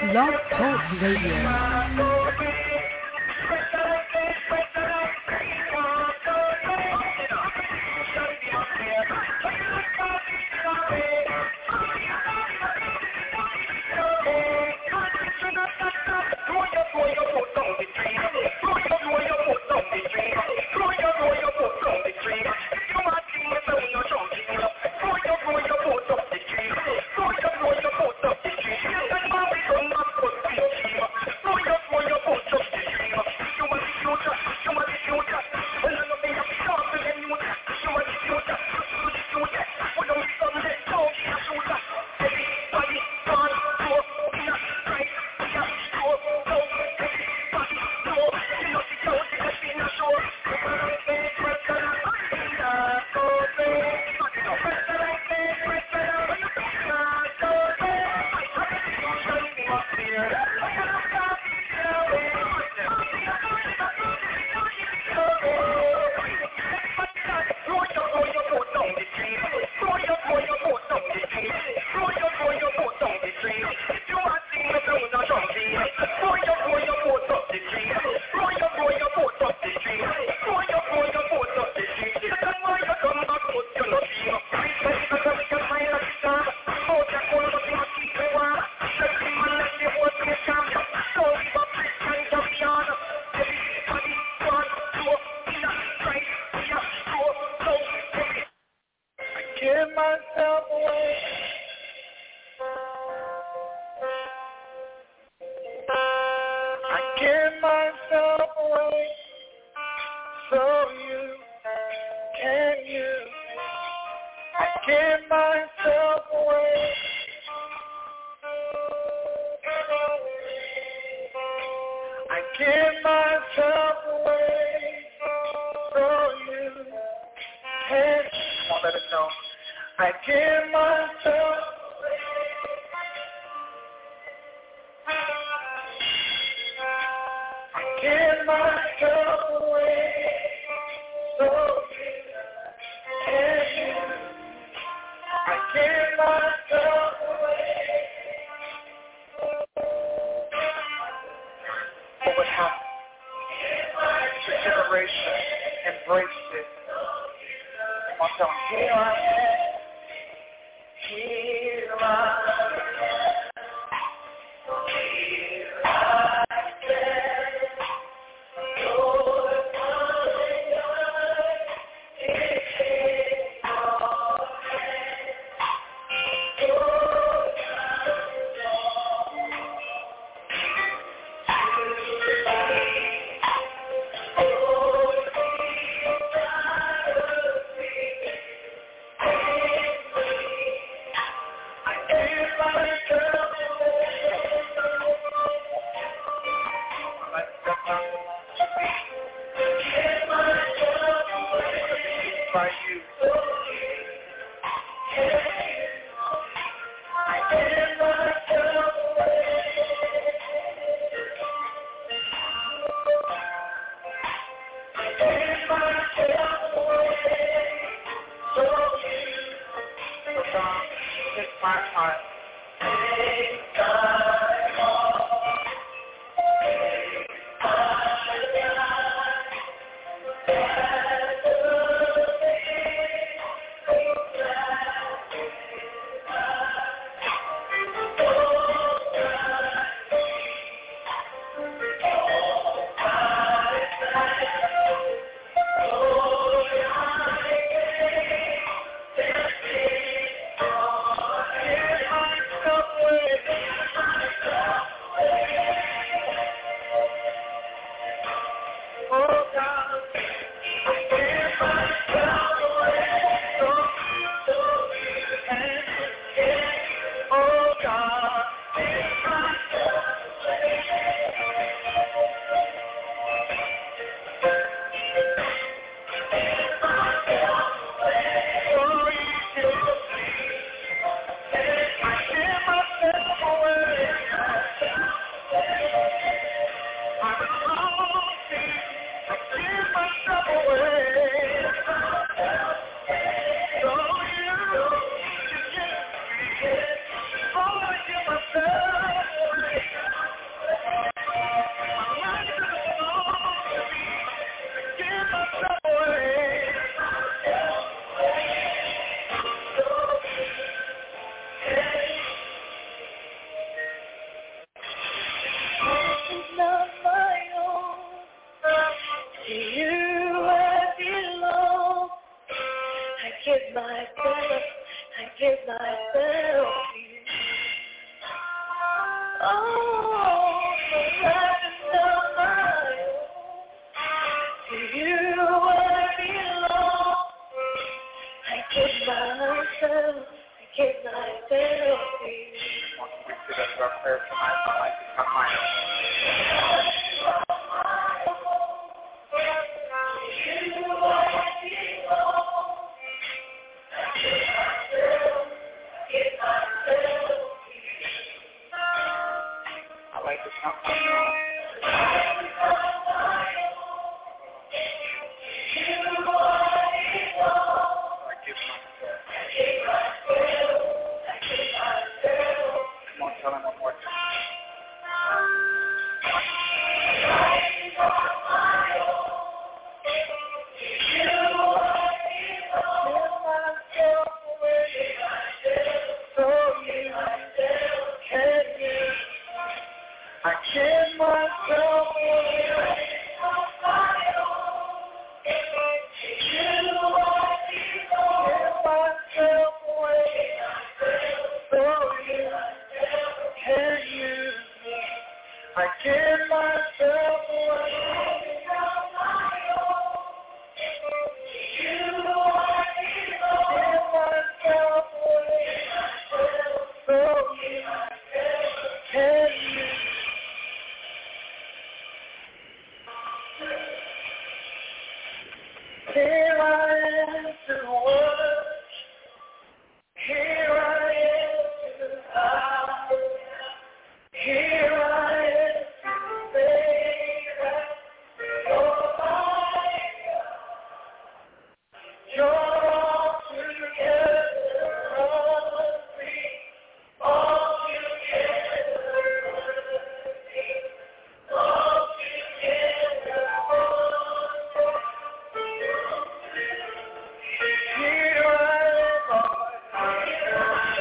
Blog Talk Radio. myself to you. Oh, surrender my own. To you I belong. I give myself to you. Welcome to our prayer tonight. My life is not my own. My life is not my own. I give myself. Come on, tell him one more time. I give myself away. I give myself Here I am to work. Here I am to bow. Here I am to say that you're my God. You're all together lovely, all together worthy, all together wonderful. Here I am, here I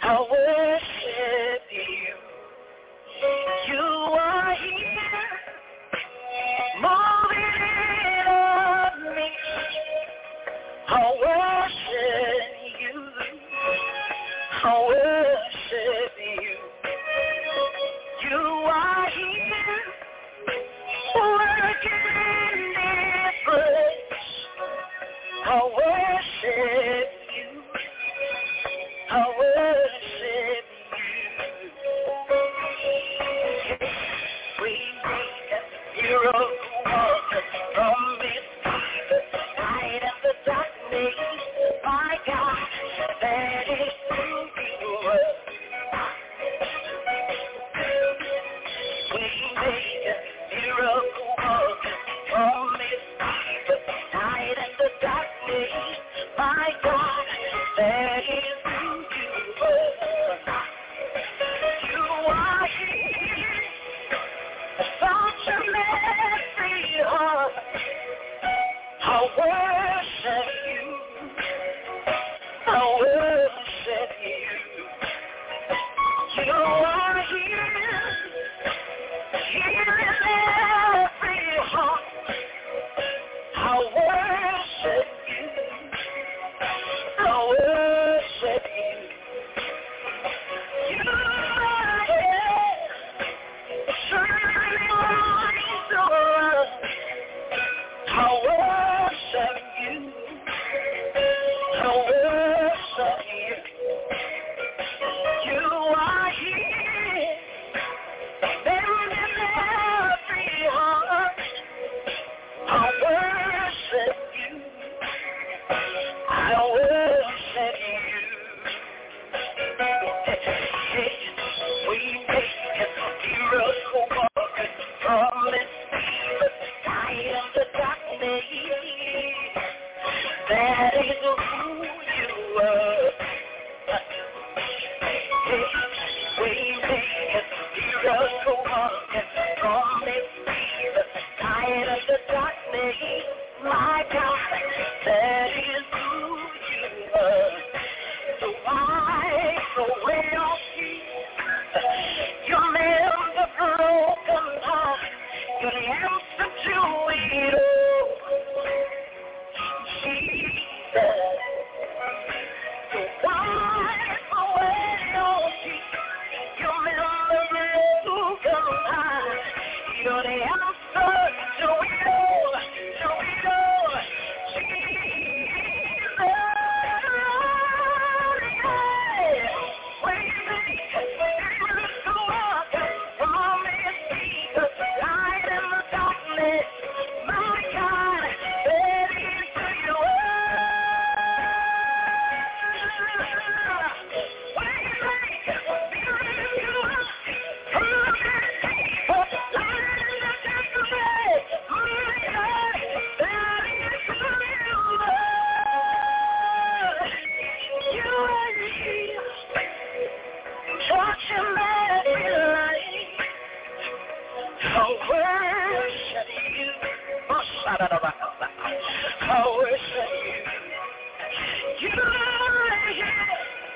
I worship you. You are here, moving in on me. I worship you. I worship you. You are here, working in this place. I worship you. I worship you. We need a miracle worker from this night and the darkness. My God, that is who you are. We need a miracle worker from this night and the darkness. My God, that is who you are. You are here, such a mercy heart. I worship you. I worship you. You are here, here in every heart. I worship you. I worship you. You are here, shining light on. I worship you. I worship you. You are here, buried in every heart. I worship you. I worship you. We make a miracle worker from this night of the darkness. That is who you are. We make a miracle worker from this night of the darkness. My God, that is who you are. So wipe away all tears. You mend the broken heart. You're the answer to it all. Jesus. So wipe away all tears. You mend the broken heart. You're the answer to it all. To it all. Jesus. I worship you. You are here.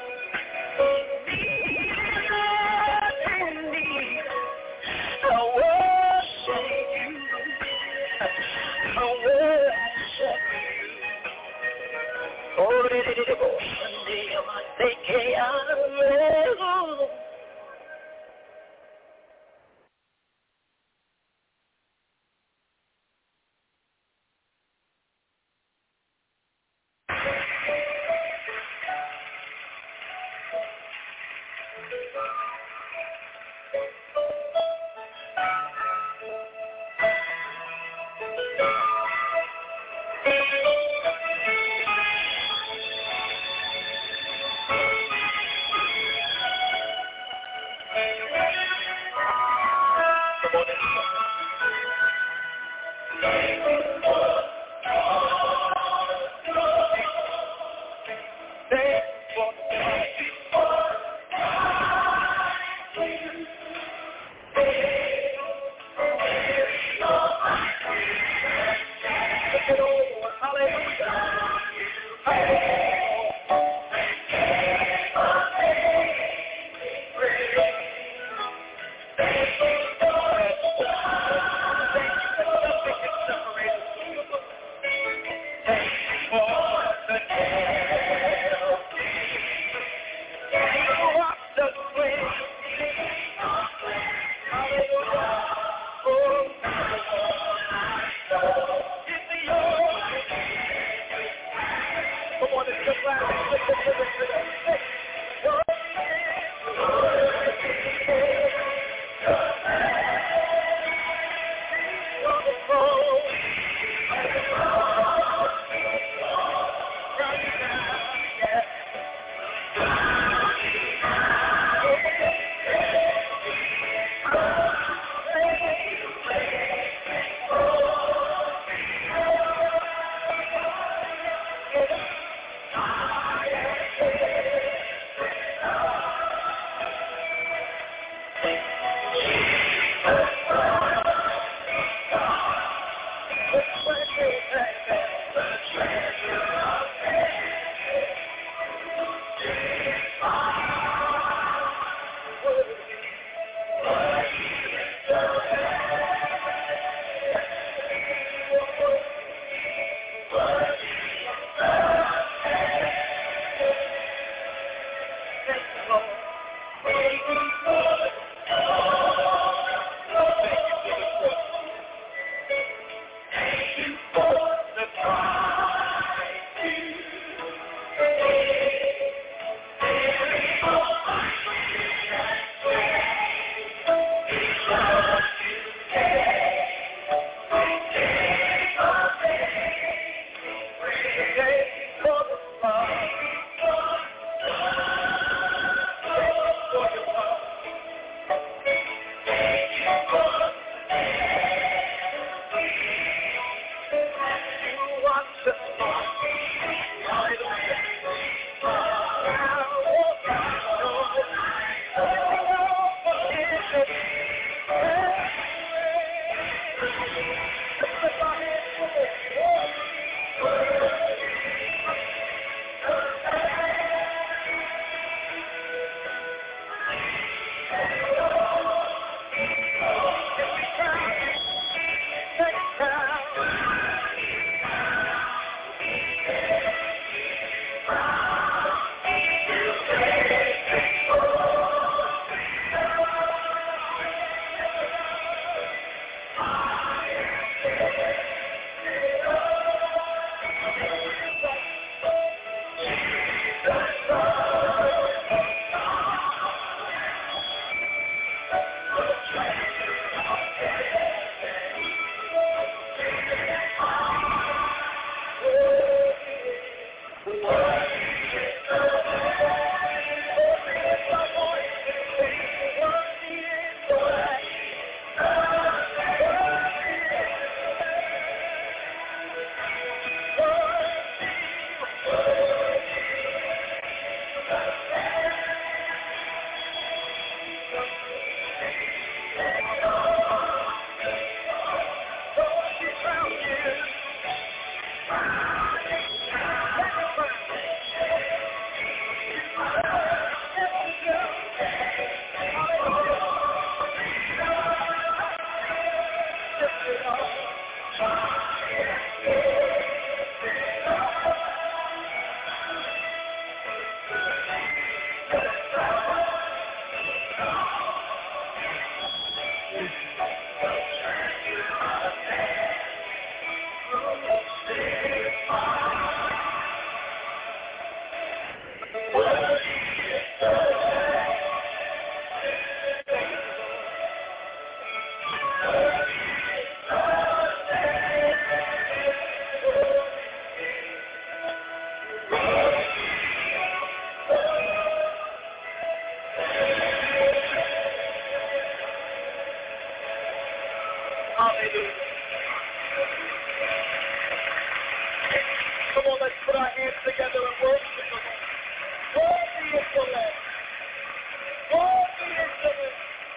I worship you. I worship you. Oh, did it go Sunday? I think I am. Hallelujah. Come on, let's put our hands together and worship the Lord. Worthy is the Lamb. Worthy is the Lamb.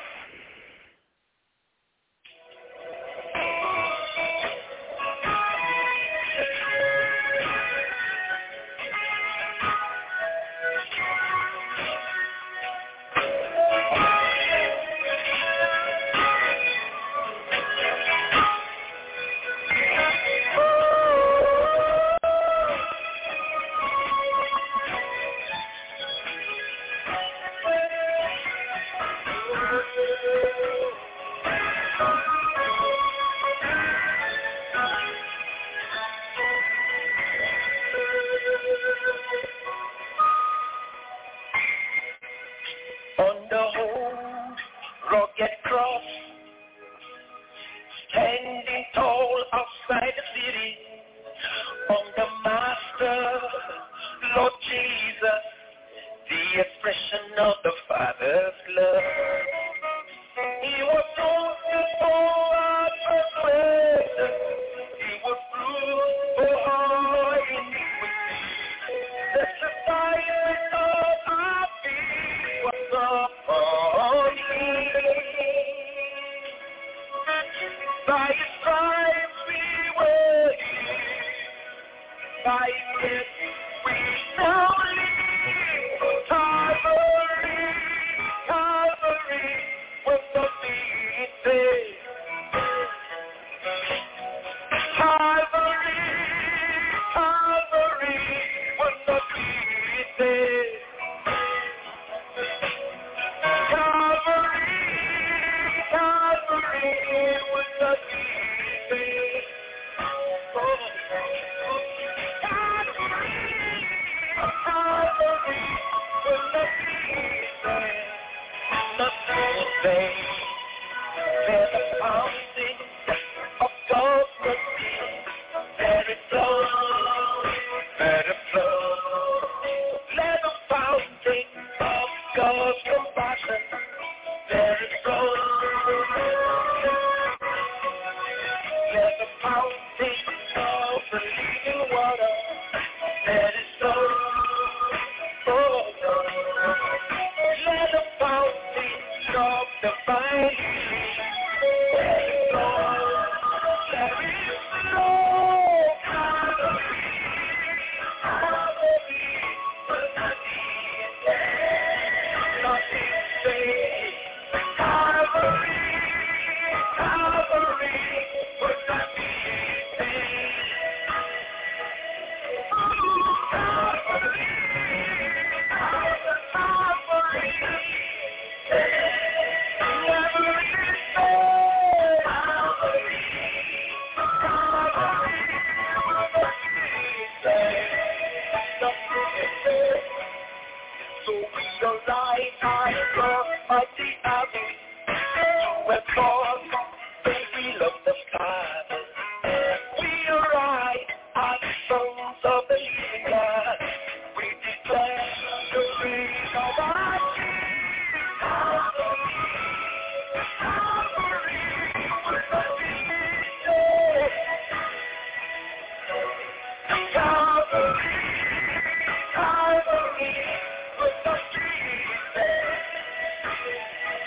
On the old rugged cross, standing tall outside the city, on the Master, Lord Jesus, the expression of the Father's love. He was wounded for our transgression, He was bruised for our iniquity. The chastisement of our peace was upon Him. By His stripes we were healed. By His death we now live. Calvary, Calvary was defeated. Calvary, Calvary was defeated. Calvary, Calvary was defeated. Calvary, Calvary was defeated. Nothing will save. There's a fountain of God's mercy. Let it flow, let it flow. Let the fountain of God's compassion, let it flow. Let the fountain of the living water, let it flow. Oh, let the fountain of the divine healing, let it flow. Let it flow. Calvary, Calvary, but nothing saved. Calvary, Calvary, but nothing saved. Calvary, Calvary, never is saved. Calvary, Calvary, nothing is saved. So we align ourselves at the abbey to a cause, baby, love the Father. We arise as sons of the living God. We declare the reign of our King. Calvary, Calvary, we're defeated. Calvary, Calvary, we're defeated.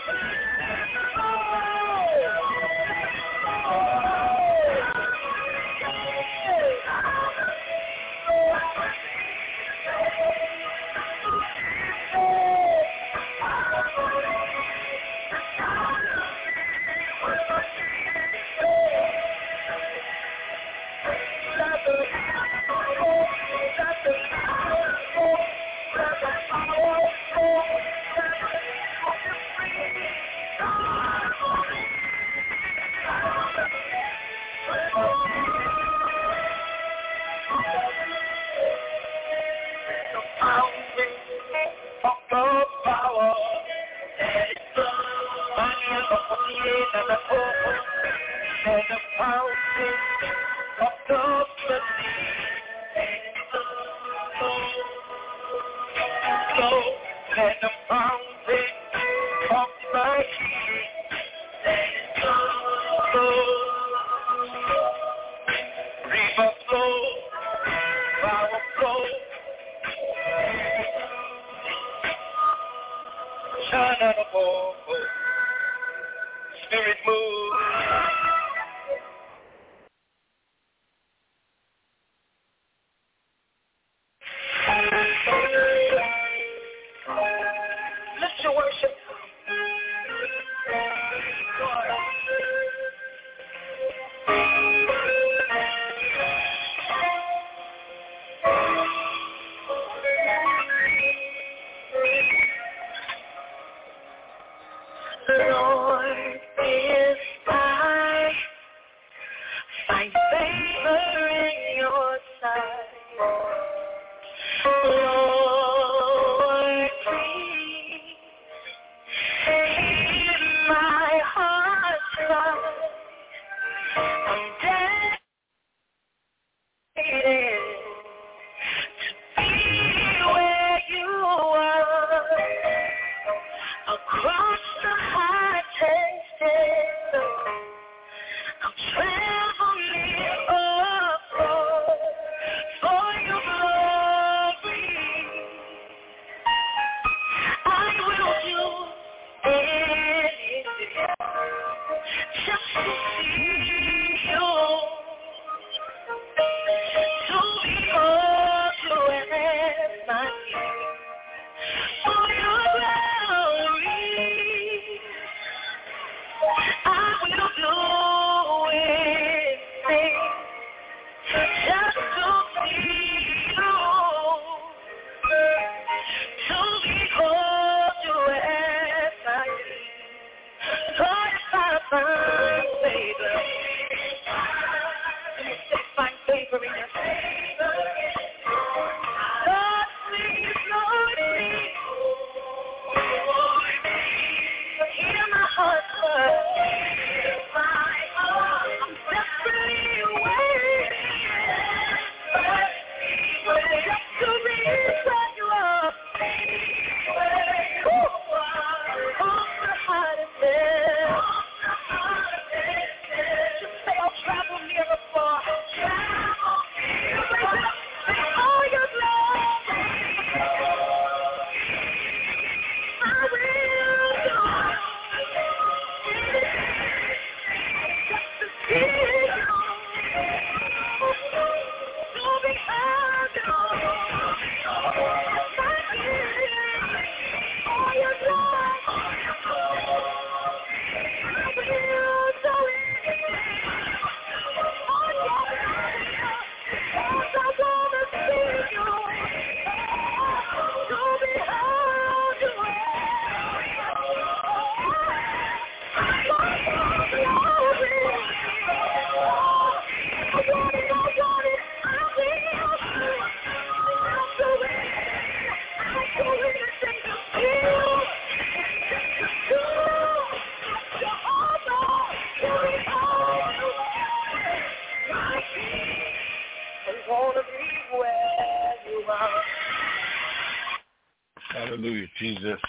Hallelujah, Jesus.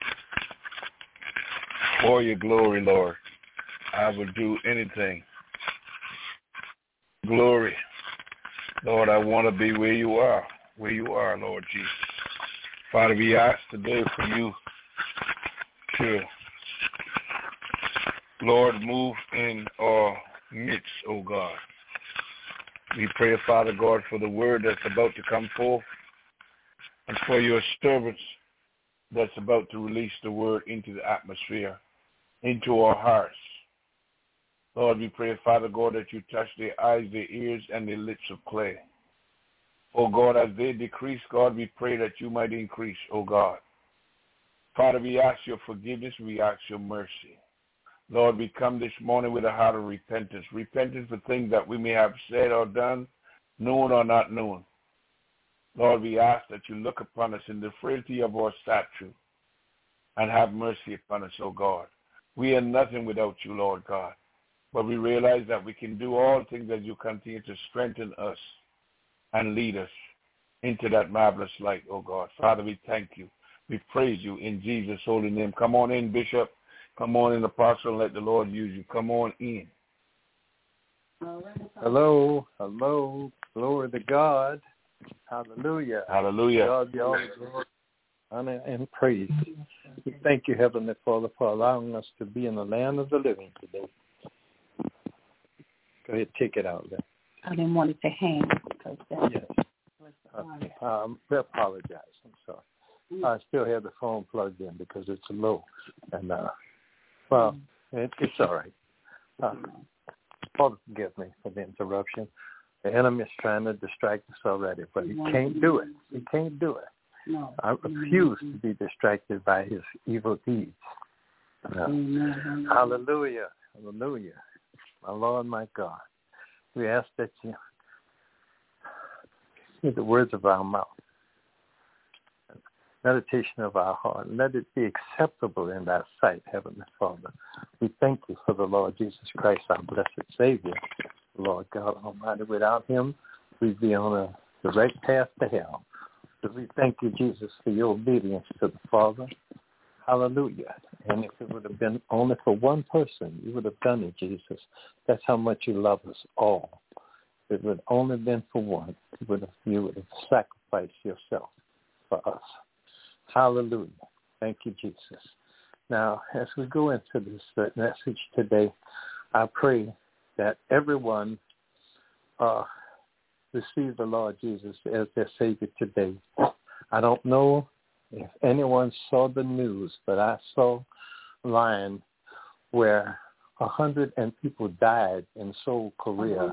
For your glory, Lord, I will do anything. Glory. Lord, I want to be where you are, Lord Jesus. Father, we ask today for you to Lord, move in our midst, O God. We pray, Father God, for the word that's about to come forth and for your servants that's about to release the word into the atmosphere, into our hearts. Lord, we pray, Father God, that you touch their eyes, their ears, and their lips of clay. Oh God, as they decrease, God, we pray that you might increase, oh God. Father, we ask your forgiveness. We ask your mercy. Lord, we come this morning with a heart of repentance. Repentance for things that we may have said or done, known or not known. Lord, we ask that you look upon us in the frailty of our stature and have mercy upon us, oh God. We are nothing without you, Lord God. But we realize that we can do all things as you continue to strengthen us and lead us into that marvelous light, oh God. Father, we thank you. We praise you in Jesus' holy name. Come on in, Bishop. Come on in, Apostle, and let the Lord use you. Come on in. Hello, hello, glory to God. Hallelujah. Hallelujah. God be all the glory, honor, and praise. We thank you, Heavenly Father, for allowing us to be in the land of the living today. Go ahead, take it out there. I didn't want it to hang. Because that yes. We apologize. I'm sorry. I still have the phone plugged in because it's low. And, it's all right. Father, forgive me for the interruption. The enemy is trying to distract us already, but he can't do it. He can't do it. No. I refuse to be distracted by his evil deeds. Hallelujah. Hallelujah. My Lord, my God. We ask that you hear the words of our mouth, meditation of our heart. Let it be acceptable in thy sight, Heavenly Father. We thank you for the Lord Jesus Christ, our blessed Savior, Lord God Almighty. Without him, we'd be on a direct path to hell. So we thank you, Jesus, for your obedience to the Father. Hallelujah. And if it would have been only for one person, you would have done it, Jesus. That's how much you love us all. If it would only been for one, you would have sacrificed yourself for us. Hallelujah. Thank you, Jesus. Now, as we go into this message today, I pray that everyone receive the Lord Jesus as their Savior today. I don't know if anyone saw the news, but I saw a line where 100 people died in Seoul, Korea.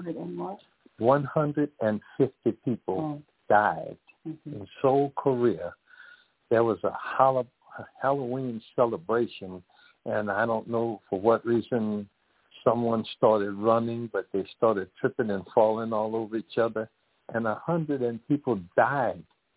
150 people died in Seoul, Korea. There was a Halloween celebration, and I don't know for what reason someone started running, but they started tripping and falling all over each other, and 100 people died.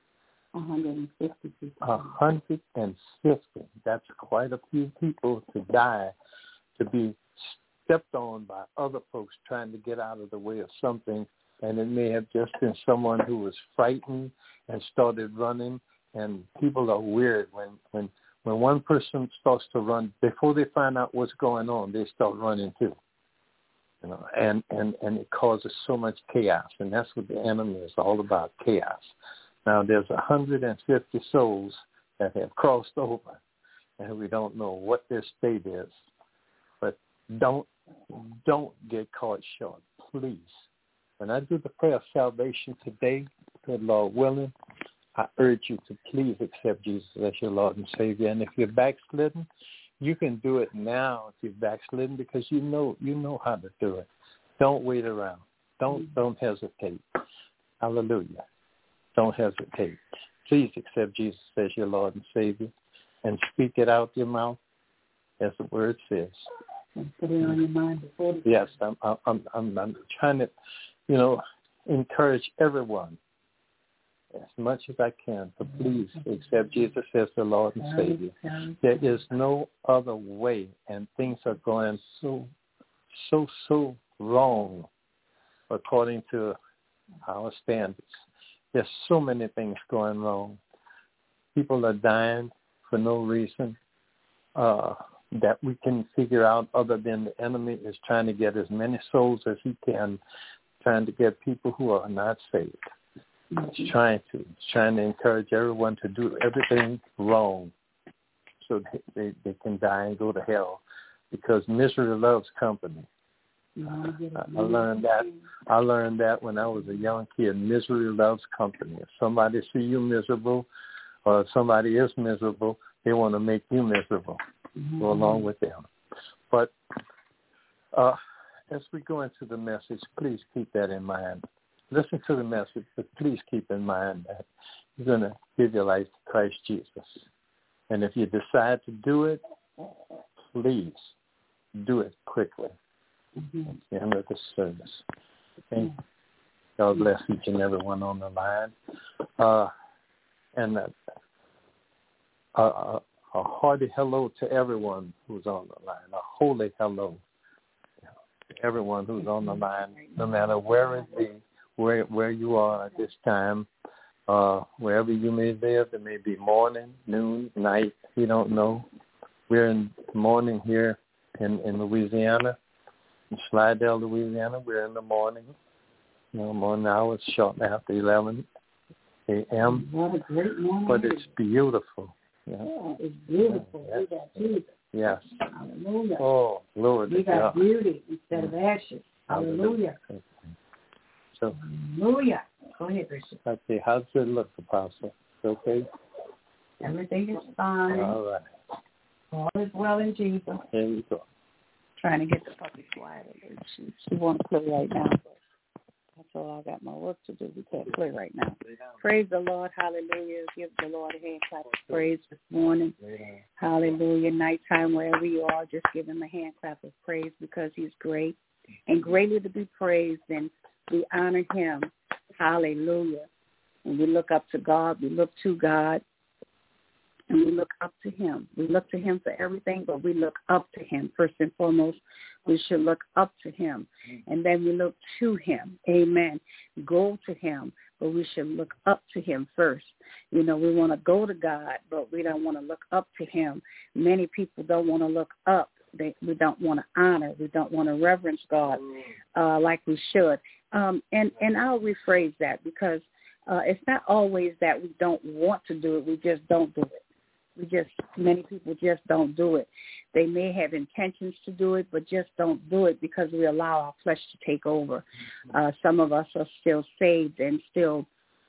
150 people. 150. That's quite a few people to die, to be stepped on by other folks trying to get out of the way of something, and it may have just been someone who was frightened and started running. And people are weird when one person starts to run, before they find out what's going on, they start running too. You know, and it causes so much chaos, and that's what the enemy is all about, chaos. Now, there's 150 souls that have crossed over, and we don't know what their state is. But don't get caught short, please. When I do the prayer of salvation today, good Lord willing, I urge you to please accept Jesus as your Lord and Savior. And if you're backslidden, you can do it now if you're backslidden, because you know how to do it. Don't wait around. Don't hesitate. Hallelujah. Don't hesitate. Please accept Jesus as your Lord and Savior and speak it out your mouth as the word says. Put it on your mind before. Yes, I'm trying to, encourage everyone as much as I can to please accept Jesus as the Lord and Savior. There is no other way, and things are going so wrong according to our standards. There's so many things going wrong. People are dying for no reason that we can figure out, other than the enemy is trying to get as many souls as he can, trying to get people who are not saved. It's trying to encourage everyone to do everything wrong so they can die and go to hell. because misery loves company. I learned that when I was a young kid. Misery loves company. If somebody see you miserable, or if somebody is miserable, they want to make you miserable. Go along with them. But as we go into the message, please keep that in mind. Listen to the message, but please keep in mind that you're going to give your life to Christ Jesus. And if you decide to do it, please do it quickly. At the end of the service. Okay? God bless each and every one on the line. And a hearty hello to everyone who's on the line. A holy hello to everyone who's on the line, no matter where it be, where you are at this time, wherever you may live. It may be morning, noon, night. We don't know. We're in the morning here in Louisiana. In Slidell, Louisiana, we're in the morning. Morning hours, shortly after 11 a.m. What a great morning. But it's beautiful. Yeah, it's beautiful. We got Jesus. Yes. Hallelujah. Oh, Lord. We got beauty instead of ashes. Hallelujah. So, hallelujah. Go ahead, Bishop. Okay, how does it look, Apostle? Okay? Everything is fine. All right. All is well in Jesus. Here we go. Trying to get the puppy quiet. She want to play right now, but that's all I got my work to do. We can't play right now. Praise the Lord. Hallelujah. Give the Lord a hand clap of praise this morning. Hallelujah. Nighttime, wherever you are, just give him a hand clap of praise because he's great and greatly to be praised, and we honor him. Hallelujah. And we look up to God. We look to God. And we look up to him. We look to him for everything, but we look up to him. First and foremost, we should look up to him. And then we look to him. Amen. Go to him, but we should look up to him first. We want to go to God, but we don't want to look up to him. Many people don't want to look up. We don't want to honor. We don't want to reverence God like we should. And I'll rephrase that because it's not always that we don't want to do it. We just don't do it. Many people just don't do it. They may have intentions to do it, but just don't do it because we allow our flesh to take over. Some of us are still saved and still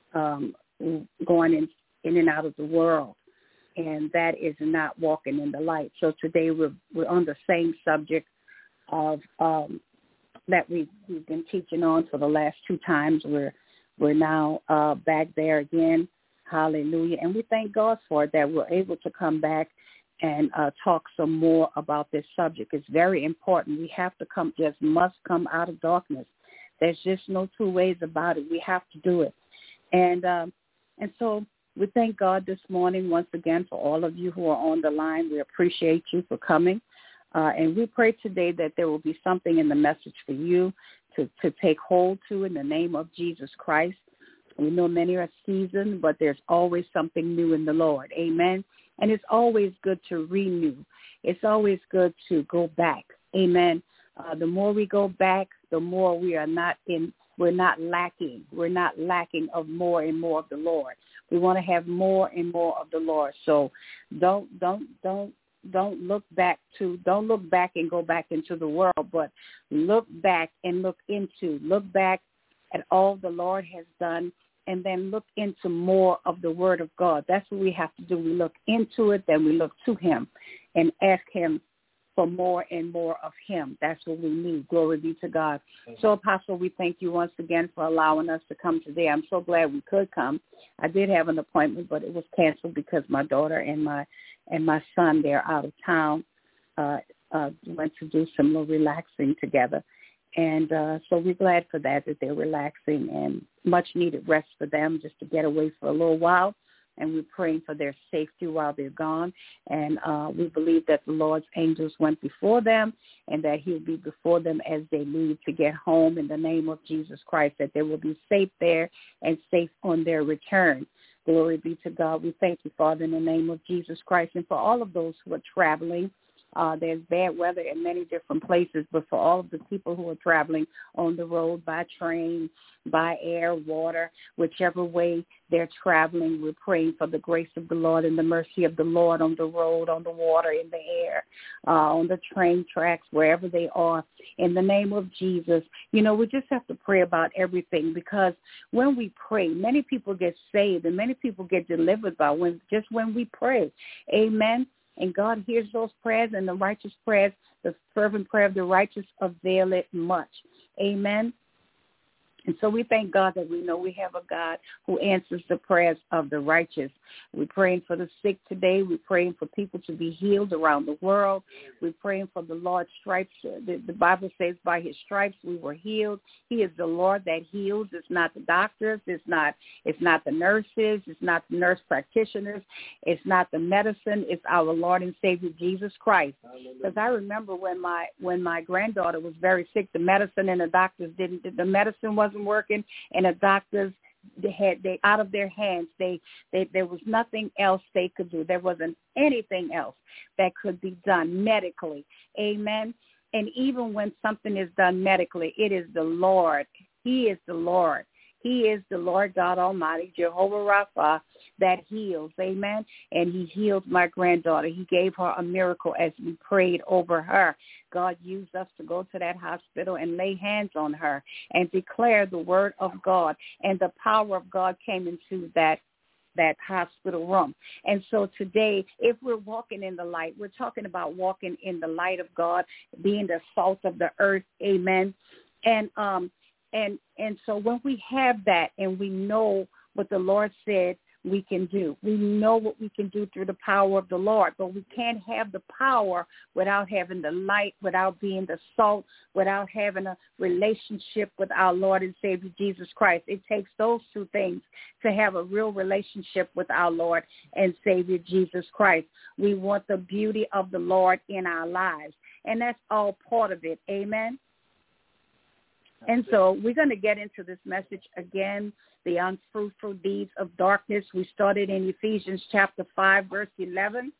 going in and out of the world, and that is not walking in the light. So today we're on the same subject of that we've been teaching on for the last two times. We're now back there again. Hallelujah. And we thank God for it, that we're able to come back and talk some more about this subject. It's very important. We have to must come out of darkness. There's just no two ways about it. We have to do it. And so we thank God this morning once again for all of you who are on the line. We appreciate you for coming. And we pray today that there will be something in the message for you to take hold to in the name of Jesus Christ. We know many are seasoned, but there's always something new in the Lord. Amen. And it's always good to renew. It's always good to go back. Amen. The more we go back, the more we're not lacking. We're not lacking of more and more of the Lord. We want to have more and more of the Lord. So don't look back and go back into the world, but look back and look back at all the Lord has done, and then look into more of the Word of God. That's what we have to do. We look into it, then we look to him and ask him for more and more of him. That's what we need. Glory be to God. So, Apostle, we thank you once again for allowing us to come today. I'm so glad we could come. I did have an appointment, but it was canceled because my daughter and my son, they're out of town, went to do some little relaxing together. And so we're glad for that they're relaxing, and much needed rest for them just to get away for a little while. And we're praying for their safety while they're gone. And we believe that the Lord's angels went before them and that he'll be before them as they leave to get home in the name of Jesus Christ, that they will be safe there and safe on their return. Glory be to God. We thank you, Father, in the name of Jesus Christ. And for all of those who are traveling, there's bad weather in many different places, but for all of the people who are traveling on the road by train, by air, water, whichever way they're traveling, we're praying for the grace of the Lord and the mercy of the Lord on the road, on the water, in the air. on the train tracks, wherever they are, in the name of Jesus. We just have to pray about everything, because when we pray, many people get saved and many people get delivered when we pray. Amen. And God hears those prayers, and the righteous prayers, the fervent prayer of the righteous availeth much. Amen. And so we thank God that we know we have a God who answers the prayers of the righteous. We're praying for the sick today. We're praying for people to be healed around the world. We're praying for the Lord's stripes. The Bible says by his stripes we were healed. He is the Lord that heals. It's not the doctors. It's not the nurses. It's not the nurse practitioners. It's not the medicine. It's our Lord and Savior, Jesus Christ. Because I remember when my granddaughter was very sick, the medicine and the doctors the medicine wasn't working, and the doctors they out of their hands. There was nothing else they could do. There wasn't anything else that could be done medically. Amen. And even when something is done medically, it is the Lord. He is the Lord. He is the Lord God Almighty, Jehovah Rapha, that heals. Amen. And he healed my granddaughter. He gave her a miracle as we prayed over her. God used us to go to that hospital and lay hands on her and declare the word of God. And the power of God came into that hospital room. And so today, if we're walking in the light, we're talking about walking in the light of God, being the salt of the earth. Amen. And so when we have that and we know what the Lord said we can do, we know what we can do through the power of the Lord, but we can't have the power without having the light, without being the salt, without having a relationship with our Lord and Savior, Jesus Christ. It takes those two things to have a real relationship with our Lord and Savior, Jesus Christ. We want the beauty of the Lord in our lives, and that's all part of it. Amen. And so we're going to get into this message again, the unfruitful deeds of darkness. We started in Ephesians chapter 5, verse 11.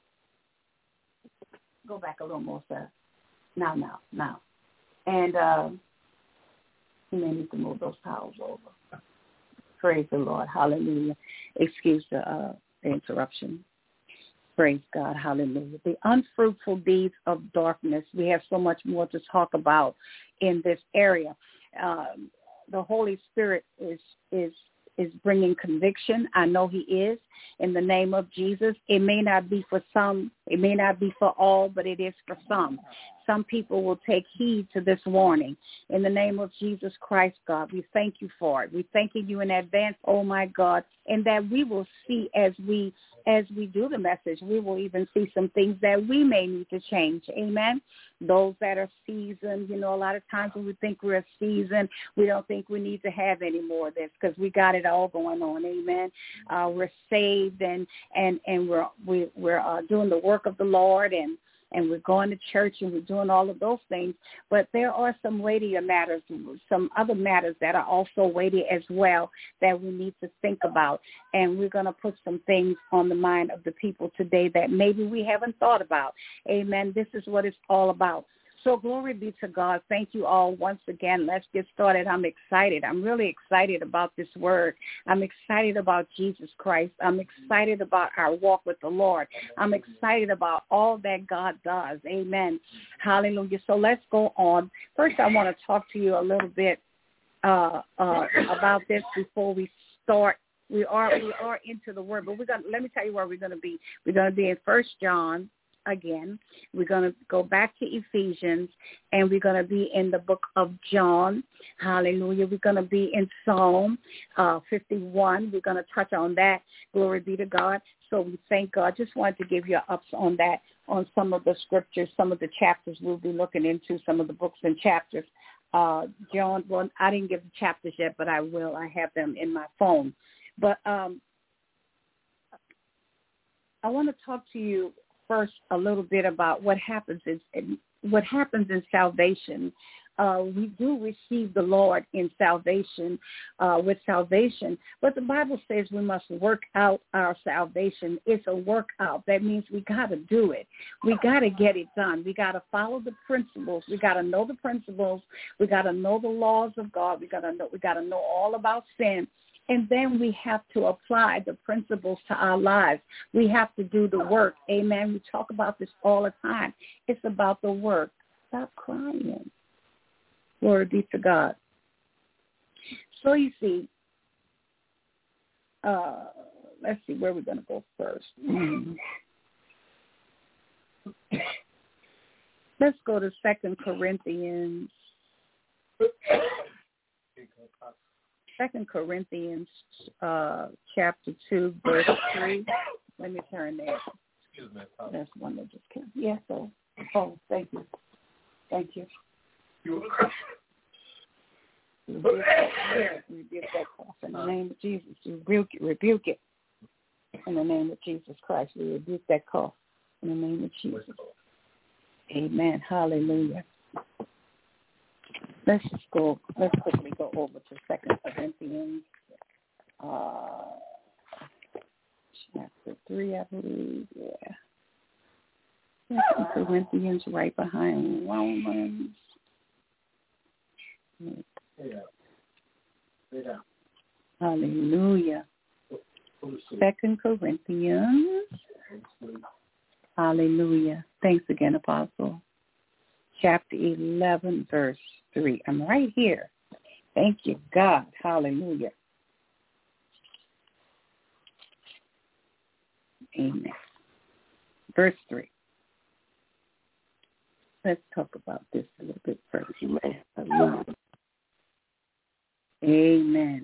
Go back a little more, sir. Now. And you may need to move those towels over. Praise the Lord. Hallelujah. Excuse the interruption. Praise God. Hallelujah. The unfruitful deeds of darkness. We have so much more to talk about in this area. The Holy Spirit is bringing conviction. I know he is, in the name of Jesus. It may not be for some. It may not be for all, but it is for some. Some people will take heed to this warning. In the name of Jesus Christ, God, we thank you for it. We thanking you in advance, oh my God, and that we will see as we do the message, we will even see some things that we may need to change. Amen. Those that are seasoned, a lot of times when we think we're seasoned, we don't think we need to have any more of this because we got it all going on. Amen. We're saved and we're doing the work of the Lord and we're going to church and we're doing all of those things. But there are some weightier matters, some other matters that are also weighty as well that we need to think about. And we're going to put some things on the mind of the people today that maybe we haven't thought about. Amen. This is what it's all about. So glory be to God. Thank you all once again. Let's get started. I'm excited. I'm really excited about this word. I'm excited about Jesus Christ. I'm excited about our walk with the Lord. I'm excited about all that God does. Amen. Hallelujah. So let's go on. First, I want to talk to you a little bit about this before we start. We are into the word, but let me tell you where we're going to be. We're going to be in 1 John. Again, we're going to go back to Ephesians, and we're going to be in the book of John. Hallelujah. We're going to be in Psalm 51. We're going to touch on that. Glory be to God. So we thank God. Just wanted to give you ups on that, on some of the scriptures, some of the chapters we'll be looking into, some of the books and chapters. John, well, I didn't give the chapters yet, but I will. I have them in my phone. But I want to talk to you first a little bit about what happens in salvation. We do receive the Lord in salvation, with salvation, but the Bible says we must work out our salvation. It's a workout. That means we got to do it. We got to get it done. We got to follow the principles. We got to know the principles. We got to know the laws of God. We got to know all about sin. And then we have to apply the principles to our lives. We have to do the work. Amen. We talk about this all the time. It's about the work. Stop crying. Glory be to God. So you see, let's see where we're going to go first. Let's go to 2 Corinthians. 2 Corinthians chapter 2, verse 3. Let me turn there. Excuse me. That's one that just came. Yeah, so. Oh, thank you. Thank you. Rebuke that cough in the name of Jesus. Rebuke it. In the name of Jesus Christ, we rebuke that cough in the name of Jesus. Amen. Hallelujah. Let's quickly go over to 2 Corinthians chapter 3, I believe. Yeah. 2 Corinthians right behind Romans. Yeah. Hallelujah. 2 Corinthians. Hallelujah. Thanks again, Apostle. Chapter 11, verse 3. I'm right here. Thank you, God. Hallelujah. Amen. Verse 3. Let's talk about this a little bit first. Amen.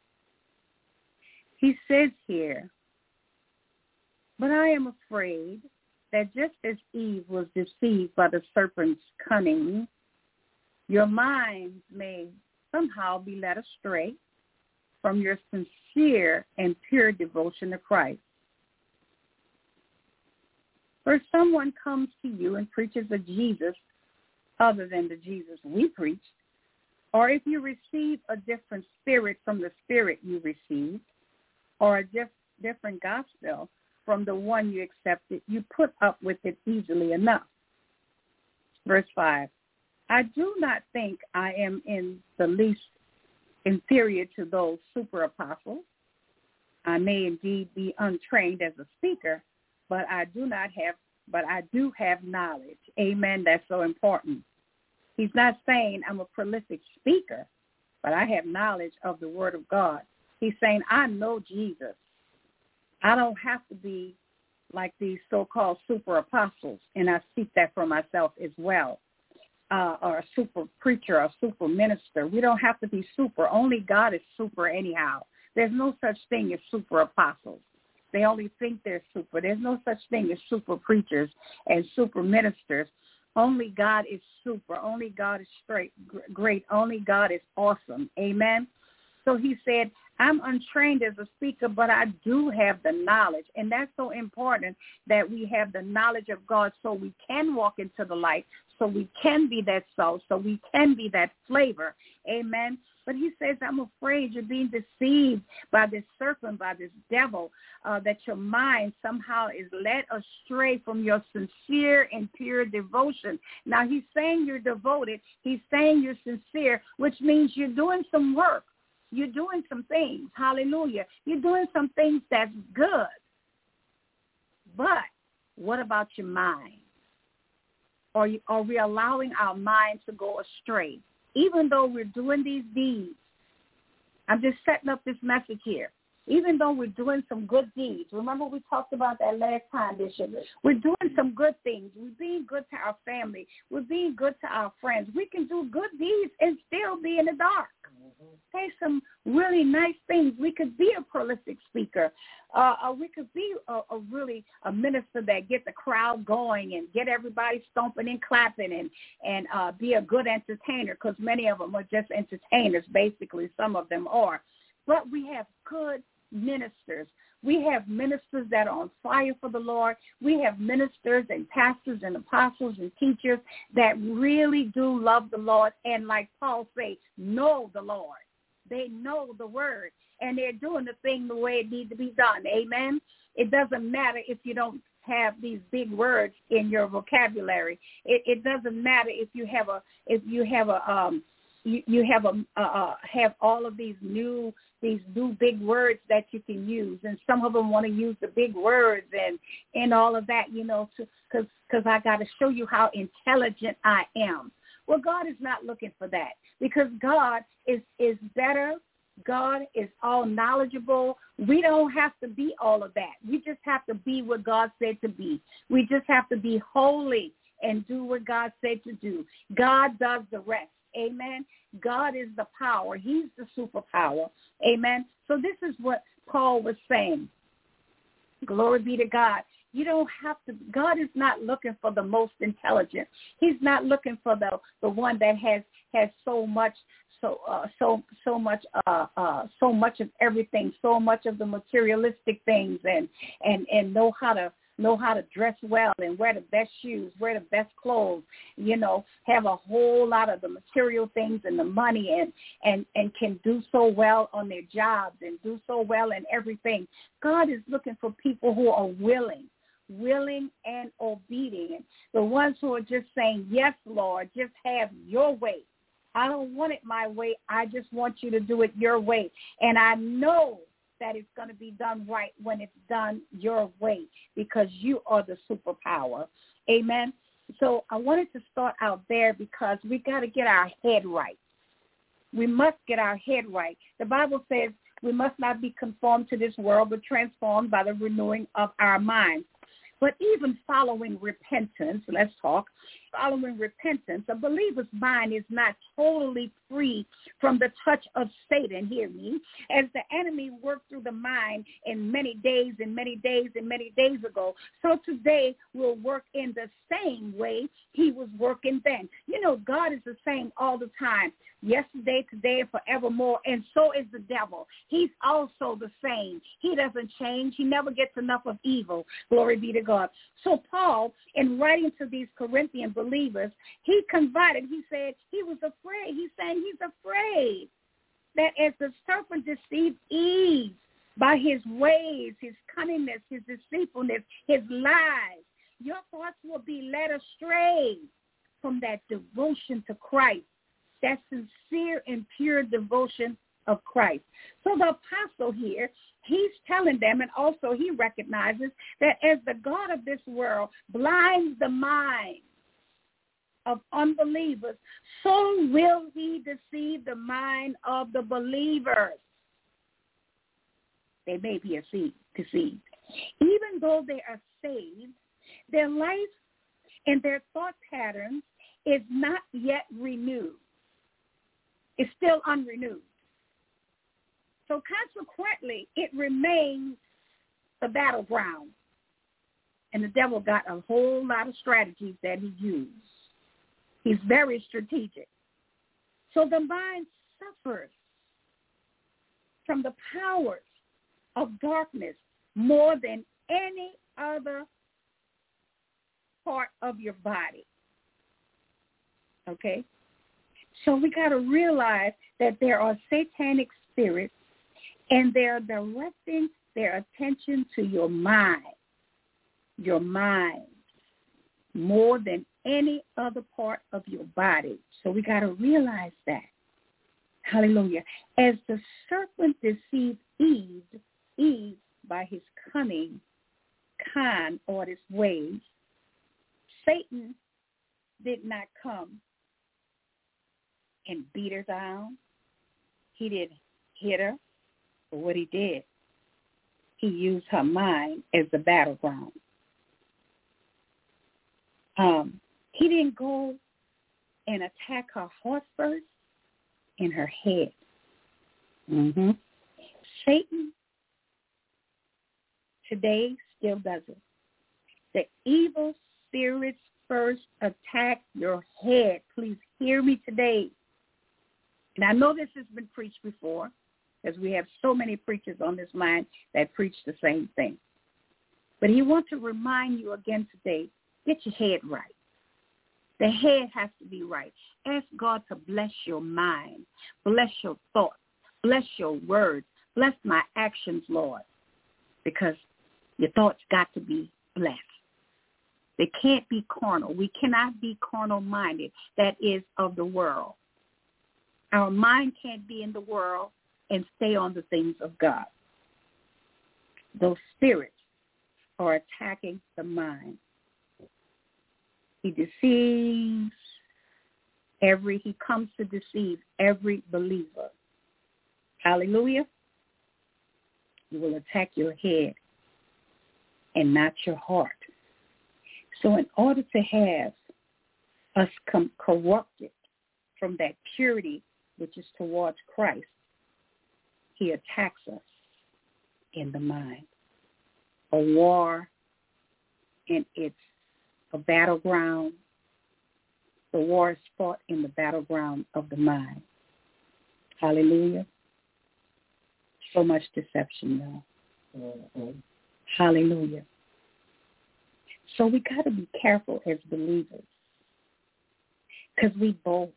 He says here, but I am afraid that just as Eve was deceived by the serpent's cunning, your minds may somehow be led astray from your sincere and pure devotion to Christ. For someone comes to you and preaches a Jesus other than the Jesus we preach, or if you receive a different spirit from the spirit you received, or a different gospel from the one you accepted, you put up with it easily enough. Verse 5, I do not think I am in the least inferior to those super apostles. I may indeed be untrained as a speaker, but I do have knowledge. Amen. That's so important. He's not saying I'm a prolific speaker, but I have knowledge of the Word of God. He's saying I know Jesus. I don't have to be like these so-called super apostles, and I seek that for myself as well, or a super preacher or super minister. We don't have to be super. Only God is super anyhow. There's no such thing as super apostles. They only think they're super. There's no such thing as super preachers and super ministers. Only God is super. Only God is great. Only God is awesome. Amen. So he said, I'm untrained as a speaker, but I do have the knowledge. And that's so important that we have the knowledge of God so we can walk into the light, so we can be that salt, so we can be that flavor. Amen. But he says, I'm afraid you're being deceived by this serpent, by this devil, that your mind somehow is led astray from your sincere and pure devotion. Now, he's saying you're devoted. He's saying you're sincere, which means you're doing some work. You're doing some things. Hallelujah. You're doing some things that's good. But what about your mind? Are we allowing our mind to go astray? Even though we're doing these deeds, I'm just setting up this message here. Even though we're doing some good deeds, remember we talked about that last time, Bishop. We're doing some good things. We're being good to our family. We're being good to our friends. We can do good deeds and still be in the dark. Say some really nice things. We could be a prolific speaker. We could be a minister that get the crowd going and get everybody stomping and clapping and be a good entertainer, because many of them are just entertainers, basically. Some of them are. But we have good ministers. We have ministers that are on fire for the Lord. We have ministers and pastors and apostles and teachers that really do love the Lord and, like Paul says, know the Lord. They know the word, and they're doing the thing the way it needs to be done. Amen? It doesn't matter if you don't have these big words in your vocabulary. It doesn't matter if you have all of these new these new big words that you can use, and some of them want to use the big words and all of that, because I got to show you how intelligent I am. Well, God is not looking for that, because God is better. God is all knowledgeable. We don't have to be all of that. We just have to be what God said to be. We just have to be holy and do what God said to do. God does the rest. Amen. God is the power. He's the superpower. Amen. So this is what Paul was saying. Glory be to God. You don't have to. God is not looking for the most intelligent. He's not looking for the one that has so much of everything, so much of the materialistic things, and know how to dress well and wear the best shoes, wear the best clothes, have a whole lot of the material things and the money and can do so well on their jobs and do so well in everything. God is looking for people who are willing and obedient, the ones who are just saying, yes, Lord, just have your way. I don't want it my way. I just want you to do it your way. And I know that it's going to be done right when it's done your way, because you are the superpower. Amen. So I wanted to start out there because we got to get our head right. We must get our head right. The Bible says we must not be conformed to this world, but transformed by the renewing of our minds. But even following repentance, following repentance, a believer's mind is not totally free from the touch of Satan, hear me, as the enemy worked through the mind in many days ago. So today will work in the same way he was working then. God is the same all the time, yesterday, today, and forevermore, and so is the devil. He's also the same. He doesn't change. He never gets enough of evil. Glory be to God. So Paul, in writing to these Corinthian believers, he confided, he said he was afraid. He's saying he's afraid that as the serpent deceived Eve by his ways, his cunningness, his deceitfulness, his lies, your thoughts will be led astray from that devotion to Christ, that sincere and pure devotion of Christ. So the apostle here, he's telling them, and also he recognizes that as the God of this world blinds the mind of unbelievers, so will he deceive the mind of the believers. They may be deceived. Even though they are saved, their life and their thought patterns is not yet renewed. It's still unrenewed. So consequently, it remains the battleground. And the devil got a whole lot of strategies that he used. He's very strategic. So the mind suffers from the powers of darkness more than any other part of your body. Okay? So we got to realize that there are satanic spirits, and they're directing their attention to your mind, more than any other part of your body. So we got to realize that. Hallelujah. As the serpent deceived Eve by his cunning, or his ways, Satan did not come and beat her down. He didn't hit her. But what he did, he used her mind as the battleground. He didn't go and attack her heart first, in her head. Satan today still does it. The evil spirits first attack your head. Please hear me today. And I know this has been preached before, because we have so many preachers on this line that preach the same thing. But he wants to remind you again today, get your head right. The head has to be right. Ask God to bless your mind, bless your thoughts, bless your words, bless my actions, Lord, because your thoughts got to be blessed. They can't be carnal. We cannot be carnal-minded. That is of the world. Our mind can't be in the world. and stay on the things of God. Those spirits are attacking the mind. He comes to deceive every believer. Hallelujah. He will attack your head and not your heart. So in order to have us corrupted from that purity which is towards Christ, he attacks us in the mind. A war, and it's a battleground. The war is fought in the battleground of the mind. Hallelujah. So much deception now. Mm-hmm. Hallelujah. So we got to be careful as believers, because we boast.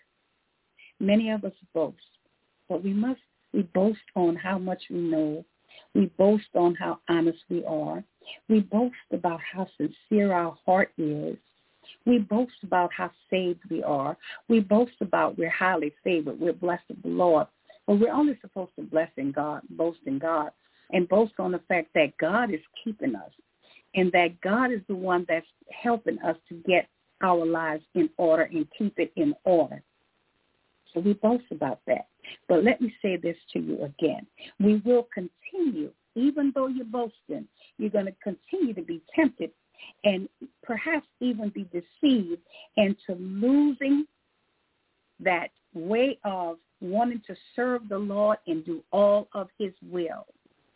Many of us boast, but we boast on how much we know. We boast on how honest we are. We boast about how sincere our heart is. We boast about how saved we are. We boast about we're highly favored. We're blessed of the Lord. But we're only supposed to boast in God, and boast on the fact that God is keeping us, and that God is the one that's helping us to get our lives in order and keep it in order. So we boast about that. But let me say this to you again. We will continue, even though you're boasting, you're going to continue to be tempted and perhaps even be deceived into losing that way of wanting to serve the Lord and do all of his will.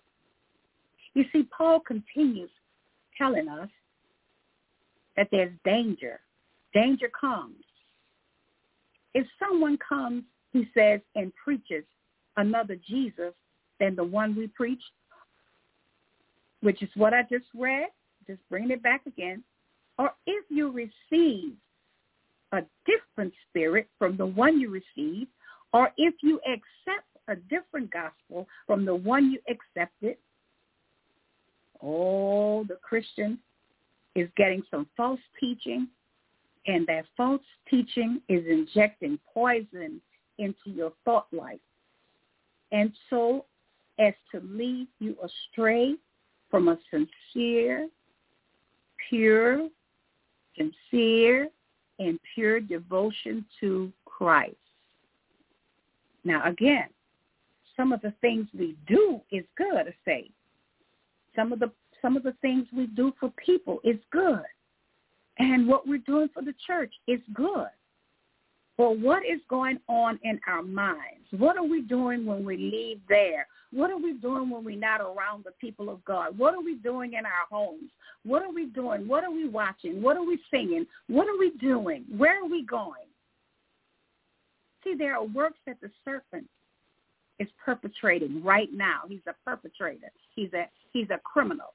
You see, Paul continues telling us that there's danger. Danger comes. If someone comes, he says, and preaches another Jesus than the one we preached, which is what I just read, just bring it back again, or if you receive a different spirit from the one you received, or if you accept a different gospel from the one you accepted, the Christian is getting some false teaching, and that false teaching is injecting poison into your thought life, and so as to lead you astray from a sincere and pure devotion to Christ. Now, again, some of the things we do is good to say. Some of the things we do for people is good. And what we're doing for the church is good. But what is going on in our minds? What are we doing when we leave there? What are we doing when we're not around the people of God? What are we doing in our homes? What are we doing? What are we watching? What are we singing? What are we doing? Where are we going? See, there are works that the serpent is perpetrating right now. He's a perpetrator. He's a criminal.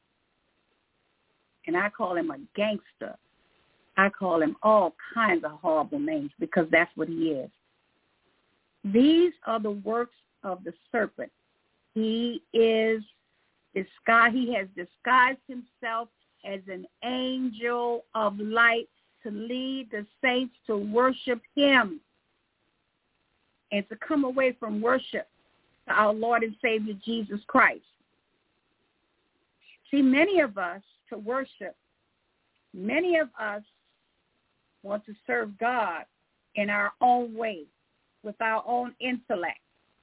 And I call him a gangster. I call him all kinds of horrible names because that's what he is. These are the works of the serpent. He has disguised himself as an angel of light to lead the saints to worship him and to come away from worship to our Lord and Savior Jesus Christ. See, many of us to worship, many of us want to serve God in our own way, with our own intellect.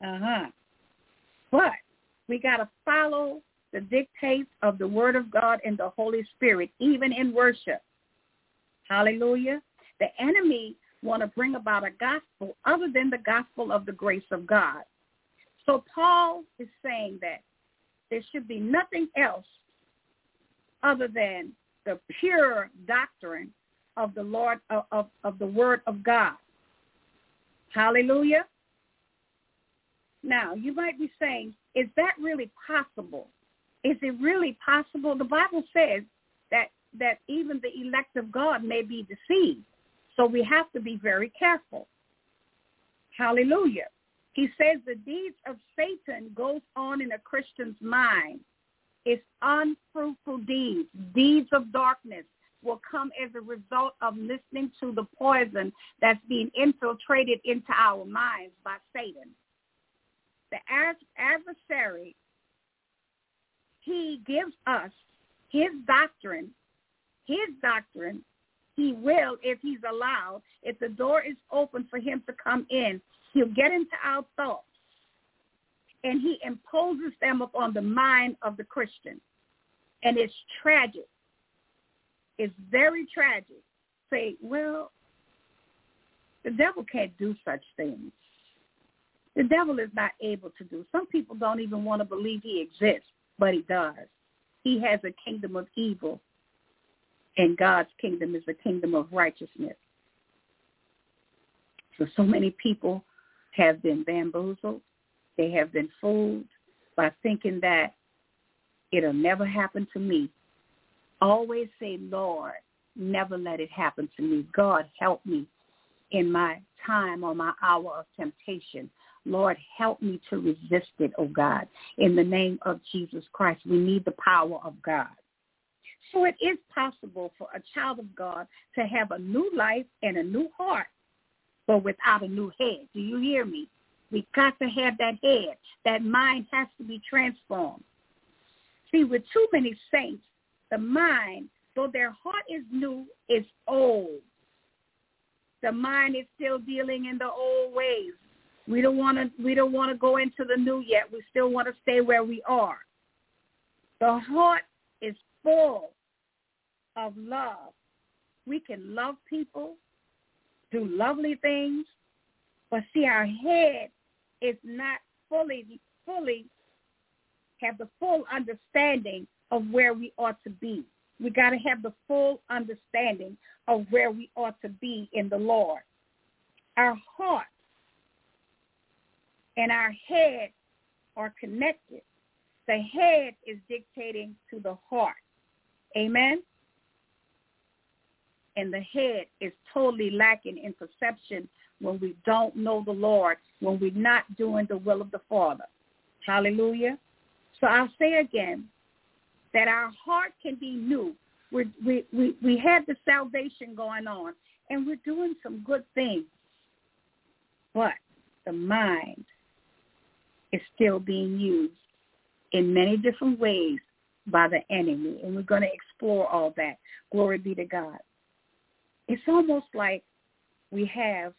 But we got to follow the dictates of the Word of God and the Holy Spirit, even in worship. Hallelujah. The enemy want to bring about a gospel other than the gospel of the grace of God. So Paul is saying that there should be nothing else other than the pure doctrine of the Lord, of the Word of God. Hallelujah. Now, you might be saying, is that really possible? Is it really possible? The Bible says that even the elect of God may be deceived. So we have to be very careful. Hallelujah. He says the deeds of Satan goes on in a Christian's mind. It's unfruitful deeds. Deeds of darkness will come as a result of listening to the poison that's being infiltrated into our minds by Satan. the adversary, he gives us his doctrine. He will, if he's allowed, if the door is open for him to come in, he'll get into our thoughts, and he imposes them upon the mind of the Christian. And it's tragic. It's very tragic. Say, well, the devil can't do such things. The devil is not able to do. Some people don't even want to believe he exists, but he does. He has a kingdom of evil, and God's kingdom is a kingdom of righteousness. So many people have been bamboozled. They have been fooled by thinking that it'll never happen to me. Always say, Lord, never let it happen to me. God, help me in my time or my hour of temptation. Lord, help me to resist it, oh God. In the name of Jesus Christ, we need the power of God. So it is possible for a child of God to have a new life and a new heart, but without a new head. Do you hear me? We got to have that head. That mind has to be transformed. See, with too many saints, the mind, though their heart is new, is old. The mind is still dealing in the old ways. We don't want to go into the new yet. We still want to stay where we are. The heart is full of love. We can love people, do lovely things, but see, our head is not fully have the full understanding of where we ought to be. We got to have the full understanding of where we ought to be in the Lord. Our heart and our head are connected. The head is dictating to the heart. Amen? And the head is totally lacking in perception when we don't know the Lord, when we're not doing the will of the Father. Hallelujah. So I'll say again that our heart can be new. We have the salvation going on, and we're doing some good things. But the mind is still being used in many different ways by the enemy, and we're going to explore all that. Glory be to God. It's almost like we have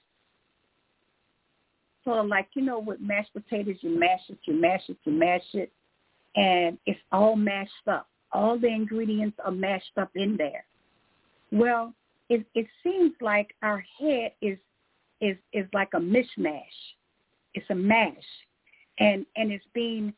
sort of like, with mashed potatoes, you mash it, and it's all mashed up. All the ingredients are mashed up in there. Well, it seems like our head is like a mishmash. It's a mash, and it's being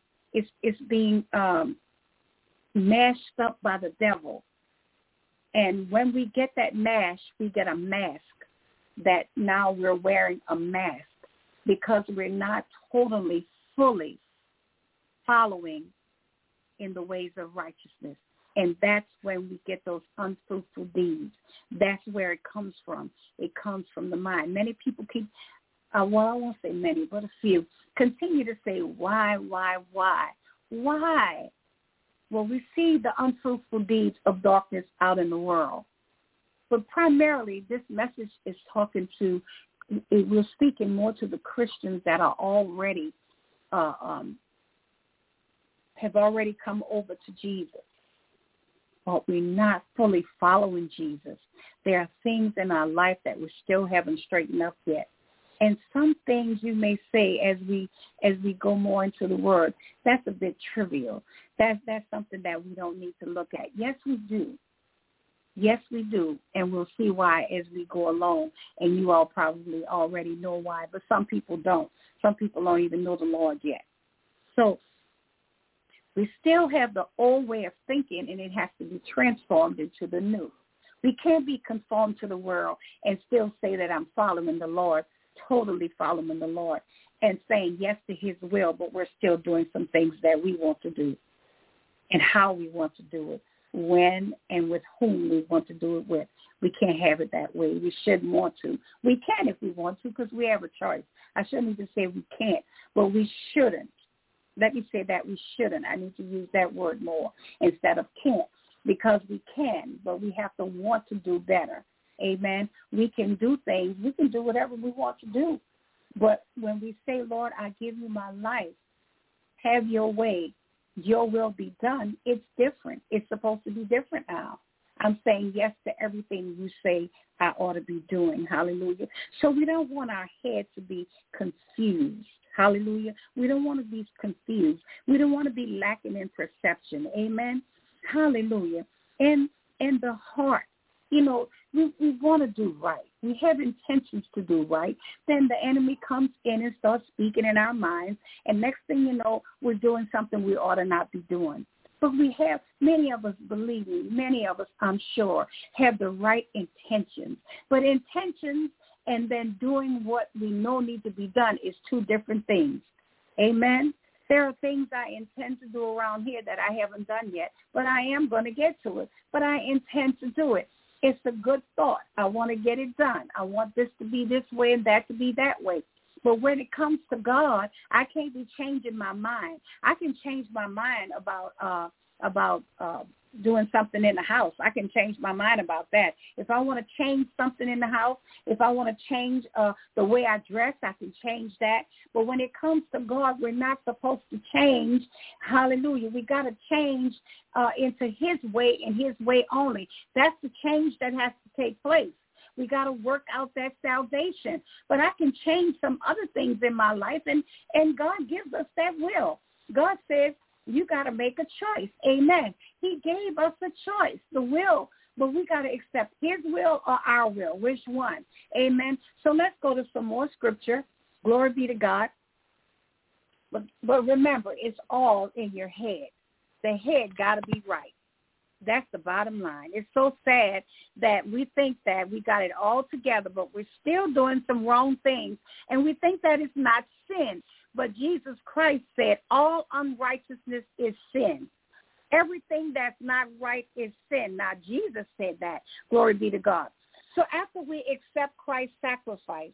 mashed up by the devil. And when we get that mash, we get a mask. That now we're wearing a mask because we're not totally, fully following in the ways of righteousness. And that's when we get those unfruitful deeds. That's where it comes from. It comes from the mind. Many people keep, I won't say many, but a few, continue to say, why? Why? Well, we see the unfruitful deeds of darkness out in the world. But primarily, this message is talking to, we're speaking more to the Christians that are already, have already come over to Jesus. But we're not fully following Jesus. There are things in our life that we still haven't straightened up yet. And some things you may say as we go more into the Word, that's a bit trivial. That's something that we don't need to look at. Yes, we do. Yes, we do. And we'll see why as we go along. And you all probably already know why, but some people don't. Some people don't even know the Lord yet. So we still have the old way of thinking, and it has to be transformed into the new. We can't be conformed to the world and still say that I'm following the Lord, totally following the Lord, and saying yes to his will, but we're still doing some things that we want to do and how we want to do it, when and with whom we want to do it with. We can't have it that way. We shouldn't want to. We can if we want to because we have a choice. I shouldn't even say we can't, but we shouldn't. Let me say that we shouldn't. I need to use that word more instead of can't, because we can, but we have to want to do better. Amen. We can do things. We can do whatever we want to do. But when we say, Lord, I give you my life, have your way, your will be done, it's different. It's supposed to be different now. I'm saying yes to everything you say I ought to be doing. Hallelujah. So we don't want our head to be confused. Hallelujah. We don't want to be confused. We don't want to be lacking in perception. Amen. Hallelujah. And the heart, we want to do right. We have intentions to do right. Then the enemy comes in and starts speaking in our minds. And next thing you know, we're doing something we ought to not be doing. But we have, many of us, believe me, many of us, I'm sure, have the right intentions. But intentions and then doing what we know need to be done is two different things. Amen? There are things I intend to do around here that I haven't done yet, but I am going to get to it. But I intend to do it. It's a good thought. I want to get it done. I want this to be this way and that to be that way. But when it comes to God, I can't be changing my mind. I can change my mind about doing something in the house. I can change my mind about that. If I want to change something in the house, if I want to change the way I dress, I can change that. But when it comes to God, we're not supposed to change. Hallelujah. We got to change into his way and his way only. That's the change that has to take place. We got to work out that salvation. But I can change some other things in my life, and God gives us that will. God says, you got to make a choice. Amen. He gave us a choice, the will, but we got to accept his will or our will. Which one? Amen. So let's go to some more scripture. Glory be to God. But remember, it's all in your head. The head got to be right. That's the bottom line. It's so sad that we think that we got it all together, but we're still doing some wrong things, and we think that it's not sin. But Jesus Christ said all unrighteousness is sin. Everything that's not right is sin. Now, Jesus said that. Glory be to God. So after we accept Christ's sacrifice,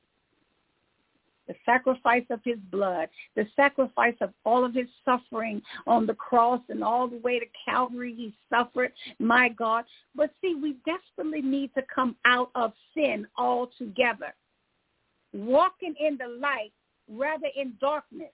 the sacrifice of his blood, the sacrifice of all of his suffering on the cross and all the way to Calvary, he suffered, my God. But see, we desperately need to come out of sin altogether, walking in the light rather in darkness,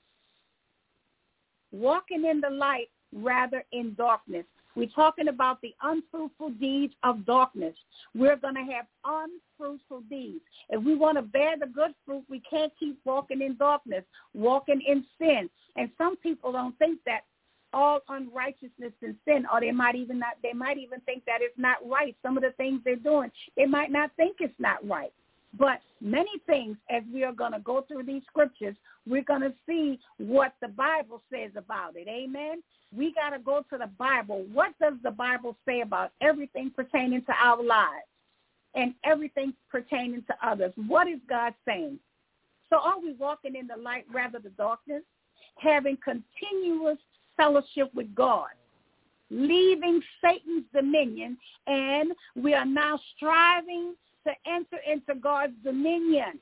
walking in the light rather in darkness. We're talking about the unfruitful deeds of darkness. We're going to have unfruitful deeds. If we want to bear the good fruit, we can't keep walking in darkness, walking in sin. And some people don't think that all unrighteousness is sin, or they might even think that it's not right. Some of the things they're doing, they might not think it's not right. But many things, as we are going to go through these scriptures, we're going to see what the Bible says about it. Amen? We got to go to the Bible. What does the Bible say about everything pertaining to our lives and everything pertaining to others? What is God saying? So are we walking in the light rather than darkness, having continuous fellowship with God, leaving Satan's dominion, and we are now striving to enter into God's dominion?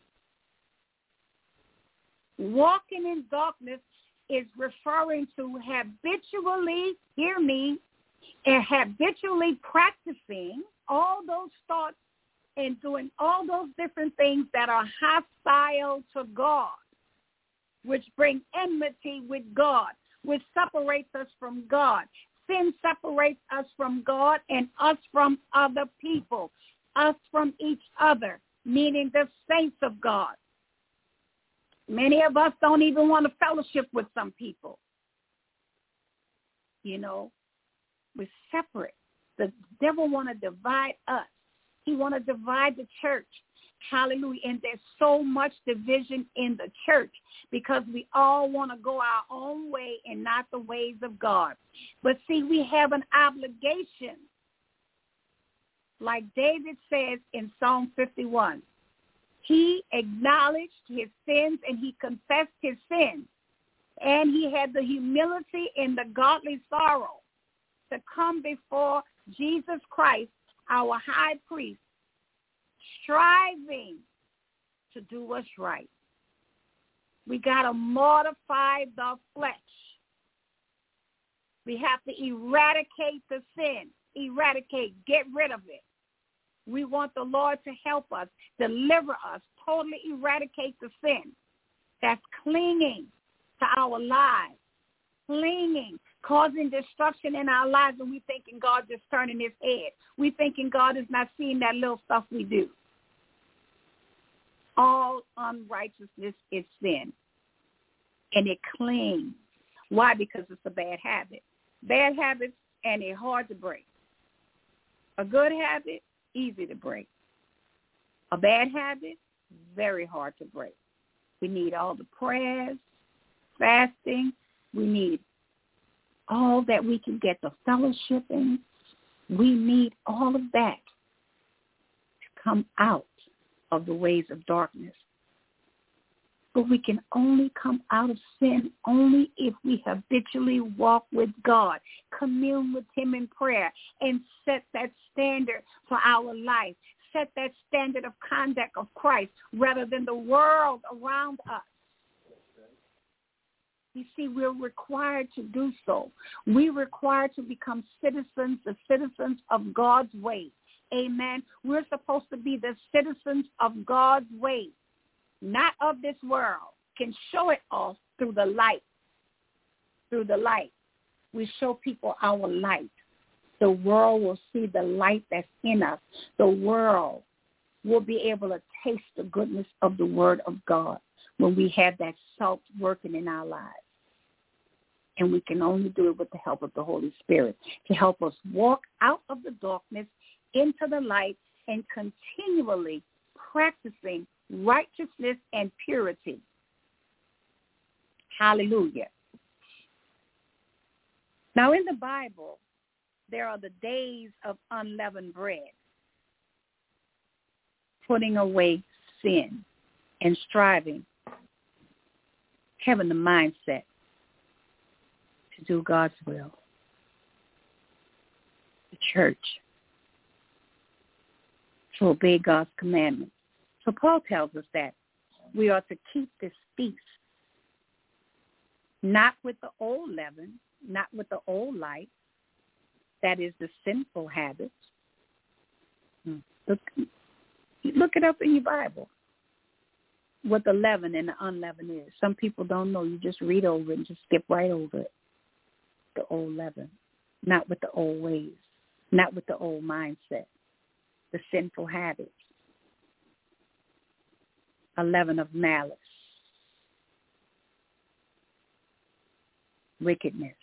Walking in darkness is referring to habitually, hear me, and habitually practicing all those thoughts and doing all those different things that are hostile to God, which bring enmity with God, which separates us from God. Sin separates us from God and us from other people, us from each other, meaning the saints of God. Many of us don't even want to fellowship with some people. We're separate. The devil want to divide us. He want to divide the church. Hallelujah. And there's so much division in the church because we all want to go our own way and not the ways of God. But see, we have an obligation. Like David says in Psalm 51, he acknowledged his sins and he confessed his sins. And he had the humility and the godly sorrow to come before Jesus Christ, our high priest, striving to do what's right. We got to mortify the flesh. We have to eradicate the sin. Eradicate, get rid of it. We want the Lord to help us, deliver us, totally eradicate the sin that's clinging to our lives, clinging, causing destruction in our lives, and we thinking God just turning his head. We thinking God is not seeing that little stuff we do. All unrighteousness is sin, and it clings. Why? Because it's a bad habit. Bad habits, and they're hard to break. A good habit, easy to break. A bad habit, very hard to break. We need all the prayers, fasting. We need all that we can get, the fellowshipping. We need all of that to come out of the ways of darkness. But we can only come out of sin only if we habitually walk with God, commune with him in prayer, and set that standard for our life, set that standard of conduct of Christ rather than the world around us. You see, we're required to do so. We're required to become citizens, the citizens of God's way. Amen. We're supposed to be the citizens of God's way, not of this world. Can show it off through the light. Through the light. We show people our light. The world will see the light that's in us. The world will be able to taste the goodness of the word of God when we have that salt working in our lives. And we can only do it with the help of the Holy Spirit to help us walk out of the darkness into the light and continually practicing righteousness and purity. Hallelujah. Now in the Bible, there are the days of unleavened bread, putting away sin and striving, having the mindset to do God's will. The church, to obey God's commandments. So Paul tells us that we are to keep this feast, not with the old leaven, not with the old light, that is the sinful habits. Look it up in your Bible, what the leaven and the unleavened is. Some people don't know. You just read over it and just skip right over it. The old leaven, not with the old ways, not with the old mindset, the sinful habits, a leaven of malice, wickedness,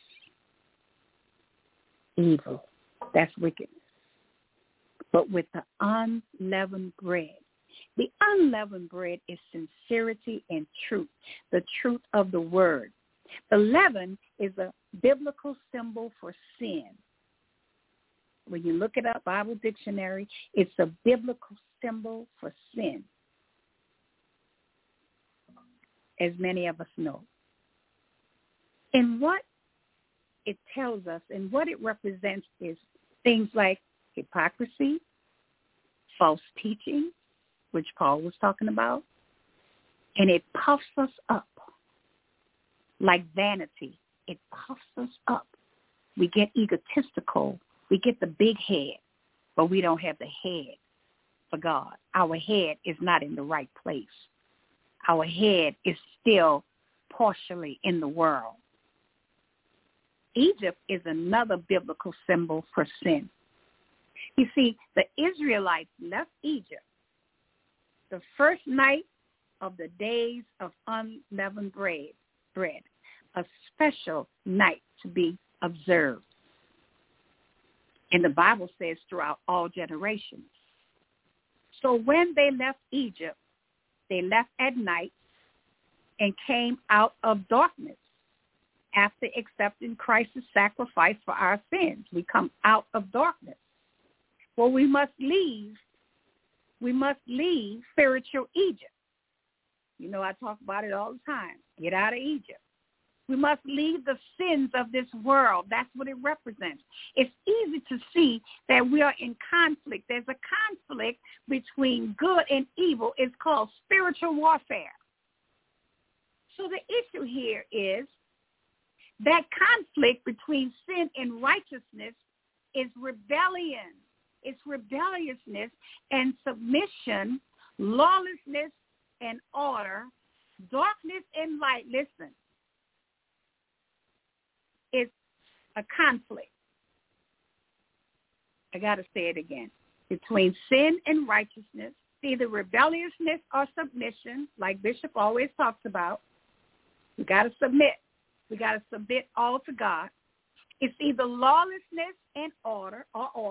evil. That's wickedness. But with the unleavened bread, the unleavened bread is sincerity and truth, the truth of the word. The leaven is a biblical symbol for sin. When you look it up, Bible dictionary, it's a biblical symbol for sin, as many of us know. And what it tells us and what it represents is things like hypocrisy, false teaching, which Paul was talking about, and it puffs us up like vanity. It puffs us up. We get egotistical. We get the big head, but we don't have the head for God. Our head is not in the right place. Our head is still partially in the world. Egypt is another biblical symbol for sin. You see, the Israelites left Egypt the first night of the days of unleavened bread, a special night to be observed. And the Bible says throughout all generations. So when they left Egypt, they left at night and came out of darkness after accepting Christ's sacrifice for our sins. We come out of darkness. Well, we must leave spiritual Egypt. You know, I talk about it all the time. Get out of Egypt. We must leave the sins of this world. That's what it represents. It's easy to see that we are in conflict. There's a conflict between good and evil. It's called spiritual warfare. So the issue here is that conflict between sin and righteousness is rebellion. It's rebelliousness and submission, lawlessness and order, darkness and light. Listen. a conflict. I got to say it again. Between sin and righteousness, either rebelliousness or submission, like Bishop always talks about. We got to submit. We got to submit all to God. It's either lawlessness and order,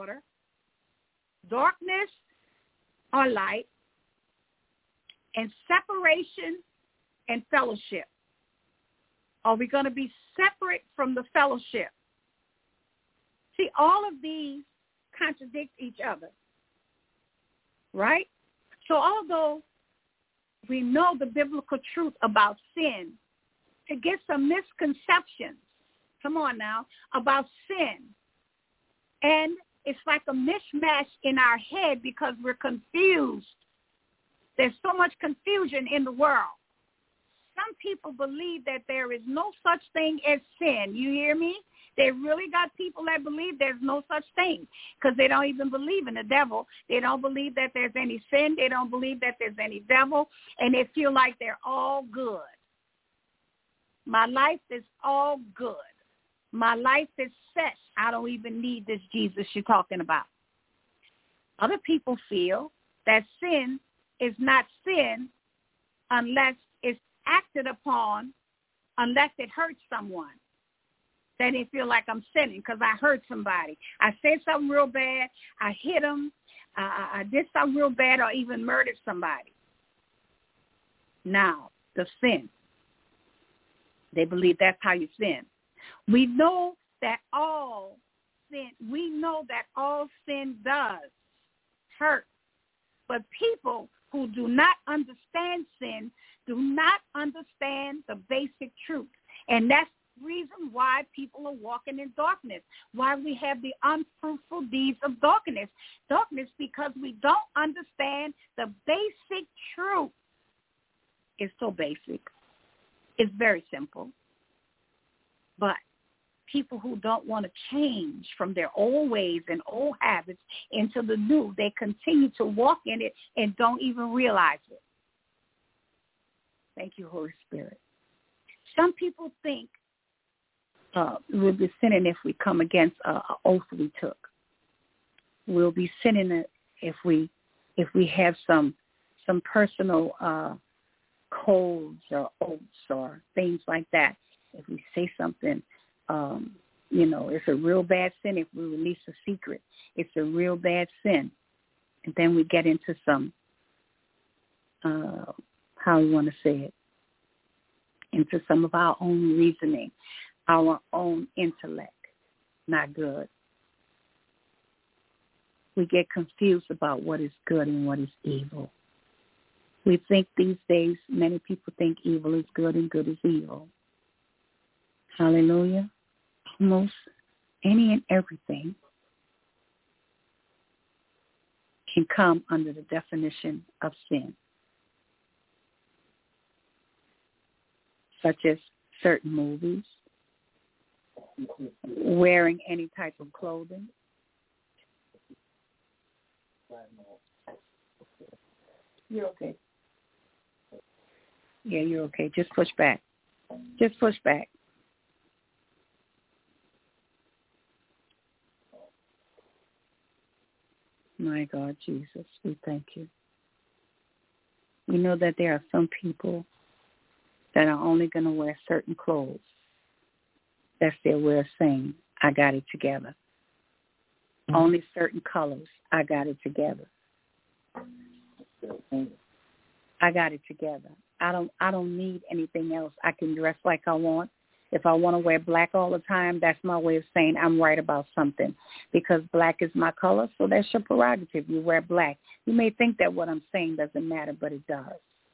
darkness or light, and separation and fellowship. Are we going to be separate from the fellowship? See, all of these contradict each other, right? So although we know the biblical truth about sin, to get some misconceptions, come on now, about sin. And it's like a mishmash in our head because we're confused. There's so much confusion in the world. Some people believe that there is no such thing as sin. You hear me? They really got people that believe there's no such thing because they don't even believe in the devil. They don't believe that there's any sin. They don't believe that there's any devil. And they feel like they're all good. My life is all good. My life is set. I don't even need this Jesus you're talking about. Other people feel that sin is not sin unless it's acted upon, unless it hurts someone. Then they feel like I'm sinning because I hurt somebody. I said something real bad. I hit them. I did something real bad or even murdered somebody. Now, the sin. They believe that's how you sin. We know that all sin does hurt. But people who do not understand sin do not understand the basic truth. And that's the reason why people are walking in darkness, why we have the unfruitful deeds of darkness. Darkness because we don't understand the basic truth. It's so basic. It's very simple. But people who don't want to change from their old ways and old habits into the new, they continue to walk in it and don't even realize it. Thank you, Holy Spirit. Some people think we'll be sinning if we come against an oath we took. We'll be sinning if we have some personal codes or oaths or things like that. If we say something, it's a real bad sin if we release a secret. It's a real bad sin. And then we get into some, how you want to say it, into some of our own reasoning, our own intellect. Not good. We get confused about what is good and what is evil. We think these days, many people think evil is good and good is evil. Hallelujah. Almost any and everything can come under the definition of sin, such as certain movies, wearing any type of clothing. You're okay. Yeah, you're okay. Just push back. Just push back. My God, Jesus, we thank you. We know that there are some people that are only going to wear certain clothes. That's their way of saying, I got it together. Mm-hmm. Only certain colors, I got it together. I got it together. I don't need anything else. I can dress like I want. If I want to wear black all the time, that's my way of saying I'm right about something because black is my color, so that's your prerogative. You wear black. You may think that what I'm saying doesn't matter, but it does.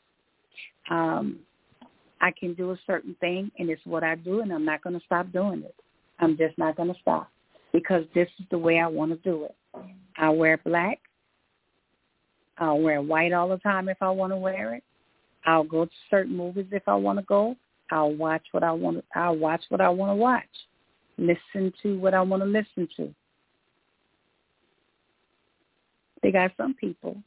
I can do a certain thing, and it's what I do, and I'm not going to stop doing it. I'm just not going to stop because this is the way I want to do it. I wear black. I'll wear white all the time if I want to wear it. I'll go to certain movies if I want to go. I'll watch what I want to watch. Listen to what I want to listen to. They got some people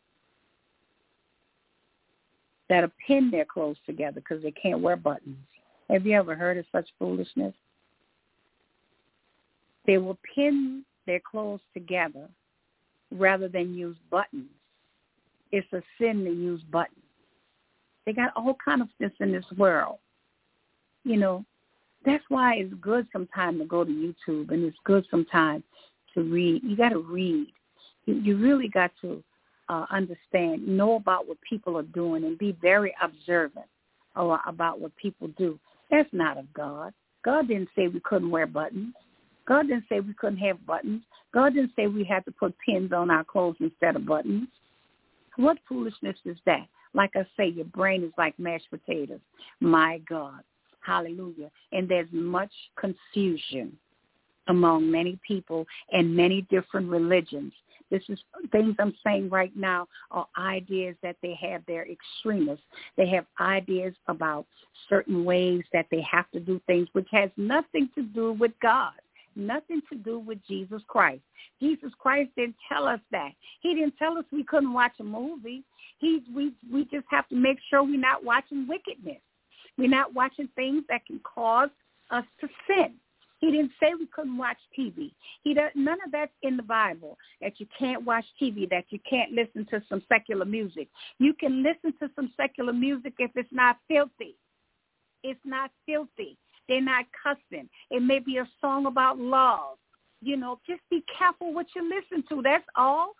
that'll pin their clothes together because they can't wear buttons. Have you ever heard of such foolishness? They will pin their clothes together rather than use buttons. It's a sin to use buttons. They got all kind of this in this world. You know, that's why it's good sometimes to go to YouTube, and it's good sometimes to read. You got to read. You really got to understand, know about what people are doing, and be very observant about what people do. That's not of God. God didn't say we couldn't wear buttons. God didn't say we couldn't have buttons. God didn't say we had to put pins on our clothes instead of buttons. What foolishness is that? Like I say, your brain is like mashed potatoes. My God. Hallelujah. And there's much confusion among many people and many different religions. This is things I'm saying right now are ideas that they have. They're extremists. They have ideas about certain ways that they have to do things, which has nothing to do with God, nothing to do with Jesus Christ. Jesus Christ didn't tell us that. He didn't tell us we couldn't watch a movie. We just have to make sure we're not watching wickedness. We're not watching things that can cause us to sin. He didn't say we couldn't watch TV. None of that's in the Bible, that you can't watch TV, that you can't listen to some secular music. You can listen to some secular music if it's not filthy. It's not filthy. They're not cussing. It may be a song about love. You know, just be careful what you listen to. That's all.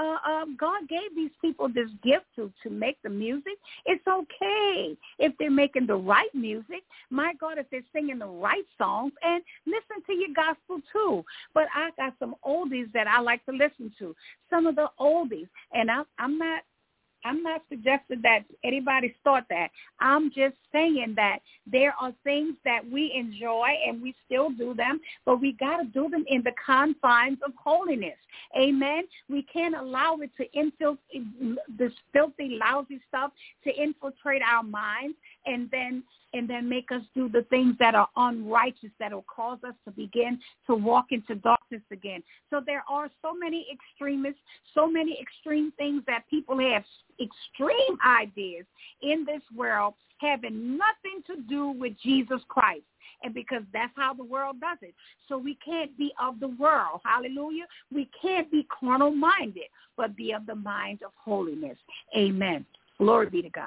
God gave these people this gift to make the music. It's okay if they're making the right music. My God, if they're singing the right songs, and listen to your gospel too. But I got some oldies that I like to listen to. Some of the oldies, and I'm not suggesting that anybody start that. I'm just saying that there are things that we enjoy and we still do them, but we got to do them in the confines of holiness. Amen. We can't allow it to this filthy, lousy stuff to infiltrate our minds and then make us do the things that are unrighteous, that will cause us to begin to walk into darkness again. So there are so many extremists, so many extreme things that people have, extreme ideas in this world having nothing to do with Jesus Christ. And because that's how the world does it. So we can't be of the world. Hallelujah. We can't be carnal-minded, but be of the mind of holiness. Amen. Glory be to God.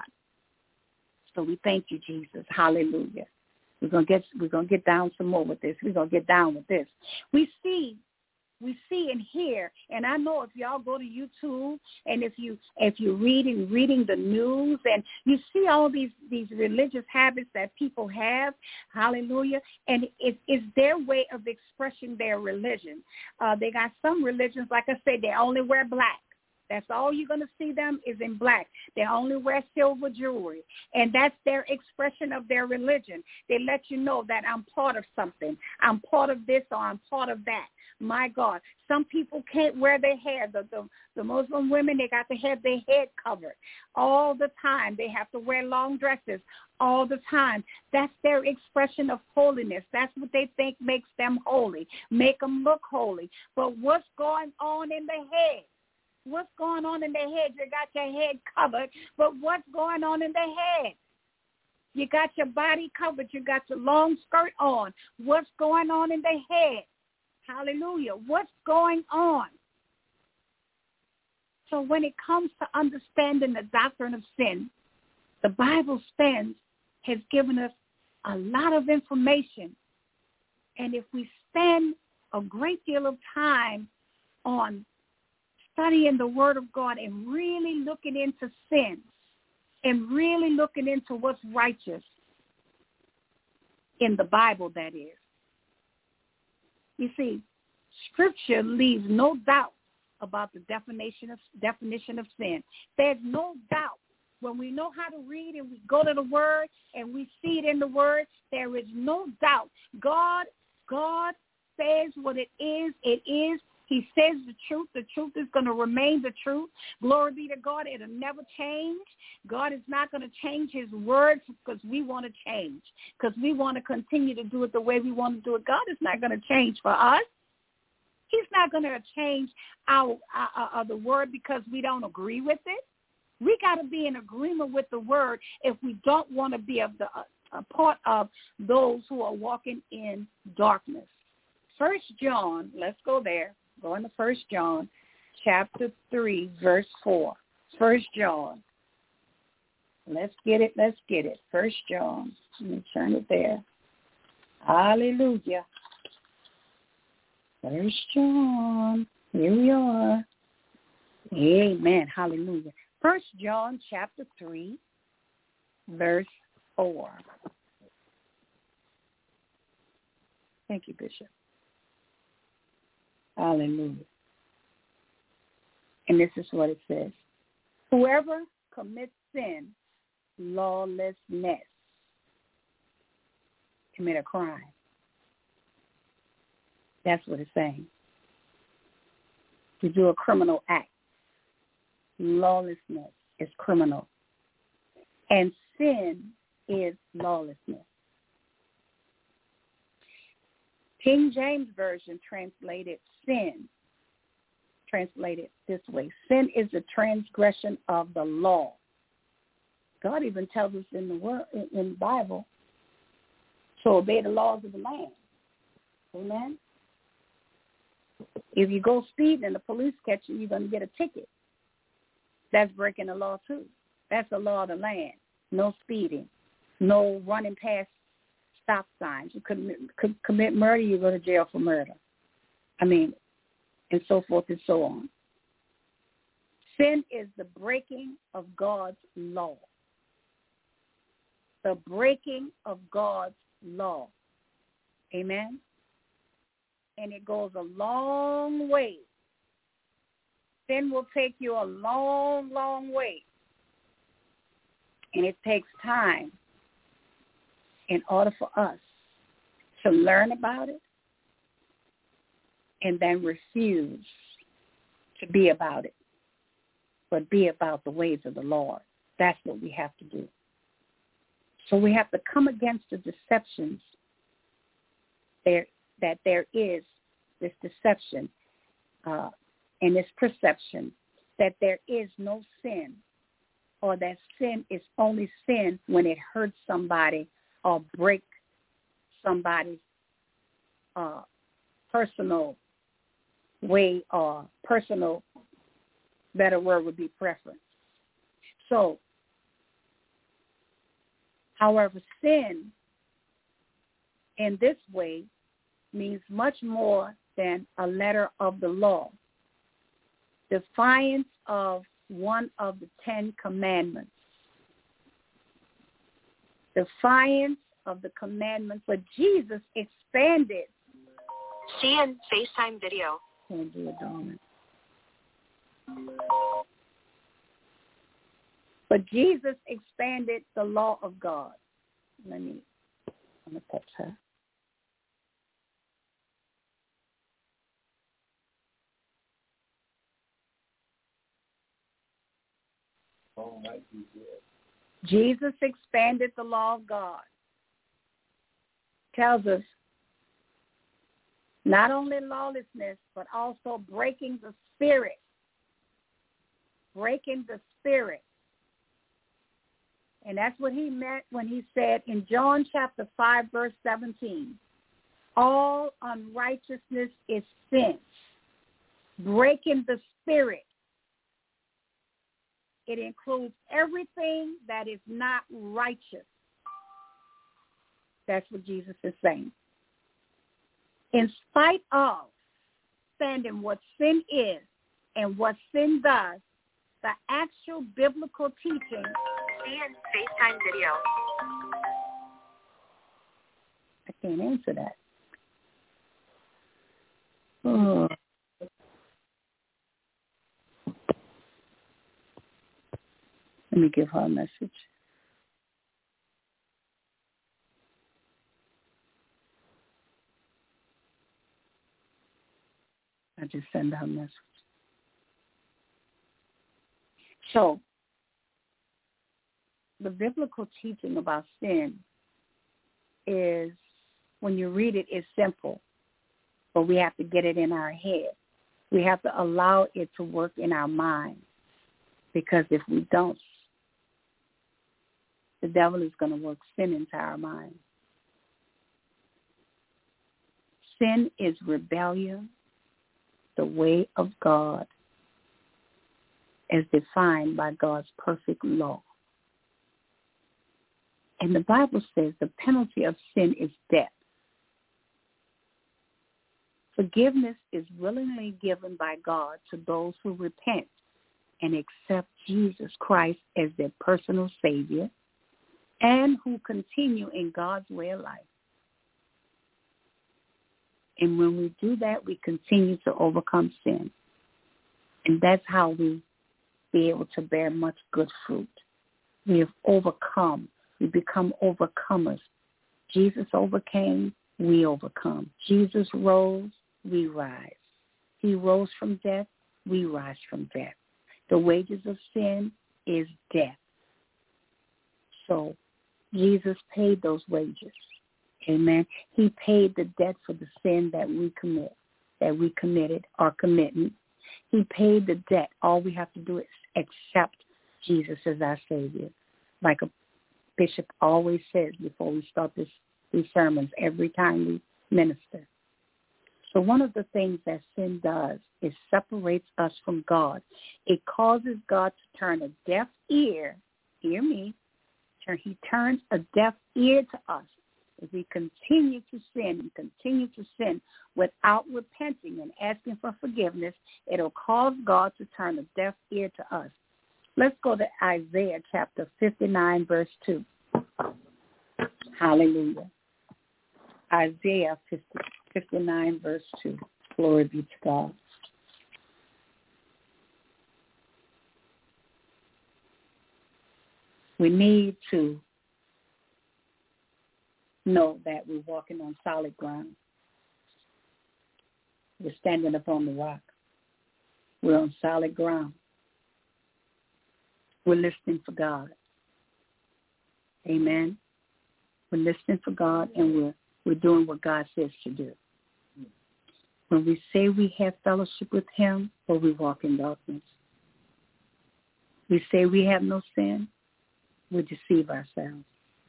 So we thank you, Jesus. Hallelujah. We're gonna get down some more with this. We're gonna get down with this. We see and hear, and I know if y'all go to YouTube and if you're reading the news and you see all these religious habits that people have, hallelujah, and it's their way of expressing their religion. They got some religions, like I said, they only wear black. That's all you're going to see them is in black. They only wear silver jewelry. And that's their expression of their religion. They let you know that I'm part of something. I'm part of this or I'm part of that. My God. Some people can't wear their hair. The Muslim women, they got to have their head covered all the time. They have to wear long dresses all the time. That's their expression of holiness. That's what they think makes them holy, make them look holy. But what's going on in the head? What's going on in the head? You got your head covered, but what's going on in the head? You got your body covered. You got your long skirt on. What's going on in the head? Hallelujah. What's going on? So when it comes to understanding the doctrine of sin, the Bible has given us a lot of information. And if we spend a great deal of time on studying the Word of God and really looking into sin and really looking into what's righteous in the Bible, that is. You see, Scripture leaves no doubt about the definition of sin. There's no doubt. When we know how to read and we go to the Word and we see it in the Word, there is no doubt. God says what it is, it is. He says the truth. The truth is going to remain the truth. Glory be to God. It'll never change. God is not going to change his words because we want to change, because we want to continue to do it the way we want to do it. God is not going to change for us. He's not going to change the word because we don't agree with it. We got to be in agreement with the word if we don't want to be a part of those who are walking in darkness. 1 John, let's go there. Go into 1 John chapter 3, verse 4. 1 John. Let's get it. 1 John. Let me turn it there. Hallelujah. 1 John. Here we are. Amen. Hallelujah. 1 John chapter 3, verse 4. Thank you, Bishop. Hallelujah. And this is what it says. Whoever commits sin, lawlessness, commit a crime. That's what it's saying. To do a criminal act. Lawlessness is criminal. And sin is lawlessness. King James Version translated sin, translated this way. Sin is the transgression of the law. God even tells us in the Bible to obey the laws of the land. Amen? If you go speeding and the police catch you, you're going to get a ticket. That's breaking the law too. That's the law of the land. No speeding. No running past stop signs. You commit murder, you go to jail for murder. And so forth and so on. Sin is the breaking of God's law. The breaking of God's law. Amen? And it goes a long way. Sin will take you a long, long way. And it takes time in order for us to learn about it and then refuse to be about it, but be about the ways of the Lord. That's what we have to do. So we have to come against the deceptions that there is this deception and this perception that there is no sin, or that sin is only sin when it hurts somebody or break somebody's personal way, or personal, better word would be preference. So, however, sin in this way means much more than a letter of the law. Defiance of one of the 10 commandments. Defiance of the commandments, but Jesus expanded. See in FaceTime video. Can't do it, darling. But Jesus expanded the law of God. I'm going to touch her. Jesus expanded the law of God. Tells us not only lawlessness, but also breaking the spirit. Breaking the spirit. And that's what he meant when he said in John chapter 5, verse 17, all unrighteousness is sin. Breaking the spirit. It includes everything that is not righteous. That's what Jesus is saying. In spite of understanding what sin is and what sin does, the actual biblical teaching. See in FaceTime video. I can't answer that. Oh. Let me give her a message. I just send her a message. So, the biblical teaching about sin is, when you read it, it's simple, but we have to get it in our head. We have to allow it to work in our mind, because if we don't, the devil is going to work sin into our mind. sin is rebellion, the way of God, as defined by God's perfect law. And the Bible says the penalty of sin is death. Forgiveness is willingly given by God to those who repent and accept Jesus Christ as their personal Savior and who continue in God's way of life. And when we do that, we continue to overcome sin. And that's how we be able to bear much good fruit. We have overcome. We become overcomers. Jesus overcame, we overcome. Jesus rose, we rise. He rose from death, we rise from death. The wages of sin is death. So Jesus paid those wages. Amen. He paid the debt for the sin that we committed or committing. He paid the debt. All we have to do is accept Jesus as our Savior. Like a bishop always says before we start these sermons, every time we minister. So one of the things that sin does is separates us from God. It causes God to turn a deaf ear, hear me, he turns a deaf ear to us. If we continue to sin without repenting and asking for forgiveness, it'll cause God to turn a deaf ear to us. Let's go to Isaiah chapter 59, verse 2. Hallelujah. Isaiah 59, verse 2. Glory be to God. We need to know that we're walking on solid ground. We're standing upon the rock. We're on solid ground. We're listening for God. Amen. We're listening for God, and we're doing what God says to do. When we say we have fellowship with him, but we walk in darkness. We say we have no sin, we deceive ourselves.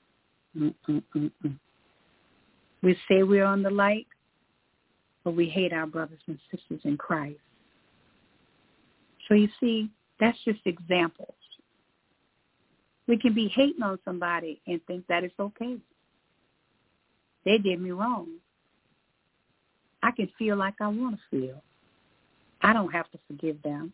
We say we're on the light, but we hate our brothers and sisters in Christ. So you see, that's just examples. We can be hating on somebody and think that it's okay. They did me wrong. I can feel like I want to feel. I don't have to forgive them.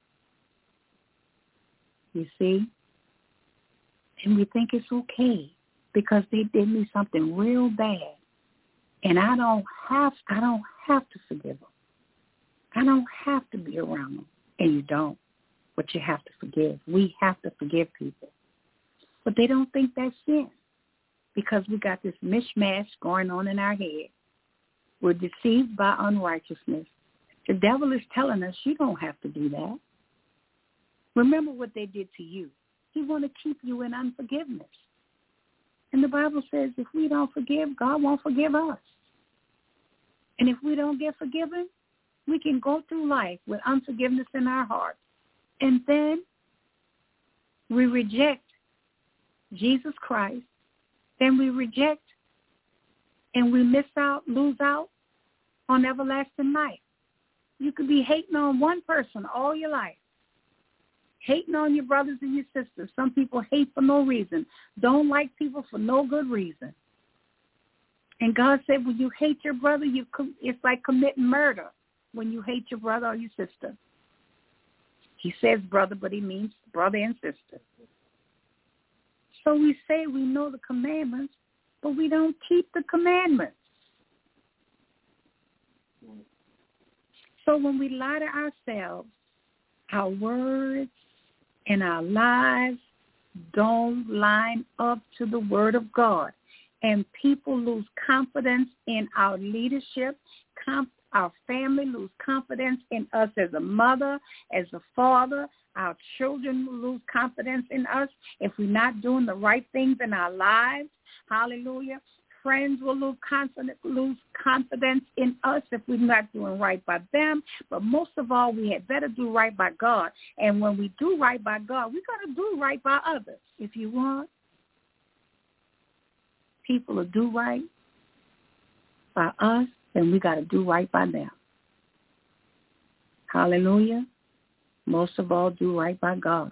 You see? And we think it's okay because they did me something real bad. And I don't have to forgive them. I don't have to be around them. And you don't. But you have to forgive. We have to forgive people. But they don't think that's sin because we got this mishmash going on in our head. We're deceived by unrighteousness. The devil is telling us you don't have to do that. Remember what they did to you. He want to keep you in unforgiveness. And the Bible says if we don't forgive, God won't forgive us. And if we don't get forgiven, we can go through life with unforgiveness in our hearts. And then we reject Jesus Christ. Then we reject and we lose out on everlasting life. You could be hating on one person all your life. Hating on your brothers and your sisters. Some people hate for no reason. Don't like people for no good reason. And God said when you hate your brother, it's like committing murder when you hate your brother or your sister. He says brother, but he means brother and sister. So we say we know the commandments, but we don't keep the commandments. So when we lie to ourselves, our words and our lives don't line up to the word of God. And people lose confidence in our leadership. Our family lose confidence in us as a mother, as a father. Our children lose confidence in us if we're not doing the right things in our lives. Hallelujah. Friends will lose confidence in us if we're not doing right by them. But most of all, we had better do right by God. And when we do right by God, we got to do right by others. If you want people to do right by us then we got to do right by them. Hallelujah. Most of all, do right by God.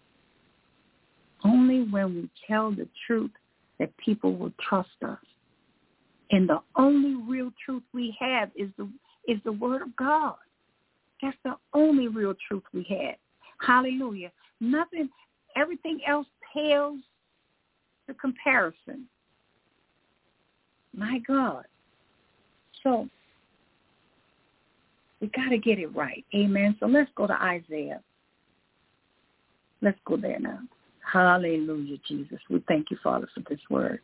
Only when we tell the truth that people will trust us. And the only real truth we have is the Word of God. That's the only real truth we have. Hallelujah. Nothing, everything else pales to comparison. My God. So we got to get it right. Amen. So let's go to Isaiah. Let's go there now. Hallelujah, Jesus. We thank you, Father, for this word.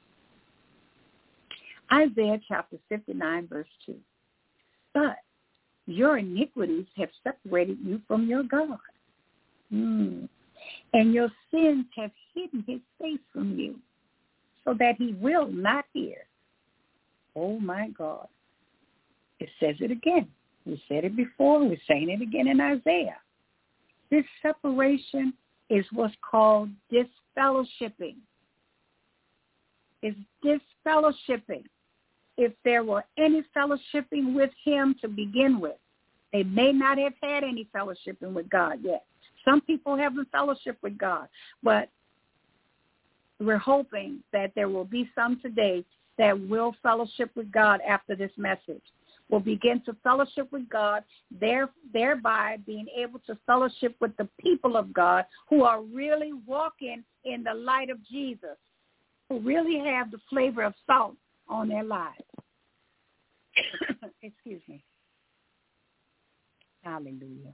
Isaiah chapter 59, verse 2. But your iniquities have separated you from your God. And your sins have hidden his face from you, so that he will not hear. Oh, my God. It says it again. We said it before. We're saying it again in Isaiah. This separation is what's called disfellowshipping. It's disfellowshipping. If there were any fellowshipping with him to begin with, they may not have had any fellowshipping with God yet. Some people haven't fellowship with God, but we're hoping that there will be some today that will fellowship with God after this message. Will begin to fellowship with God, thereby being able to fellowship with the people of God who are really walking in the light of Jesus, who really have the flavor of salt on their lives. Excuse me. Hallelujah.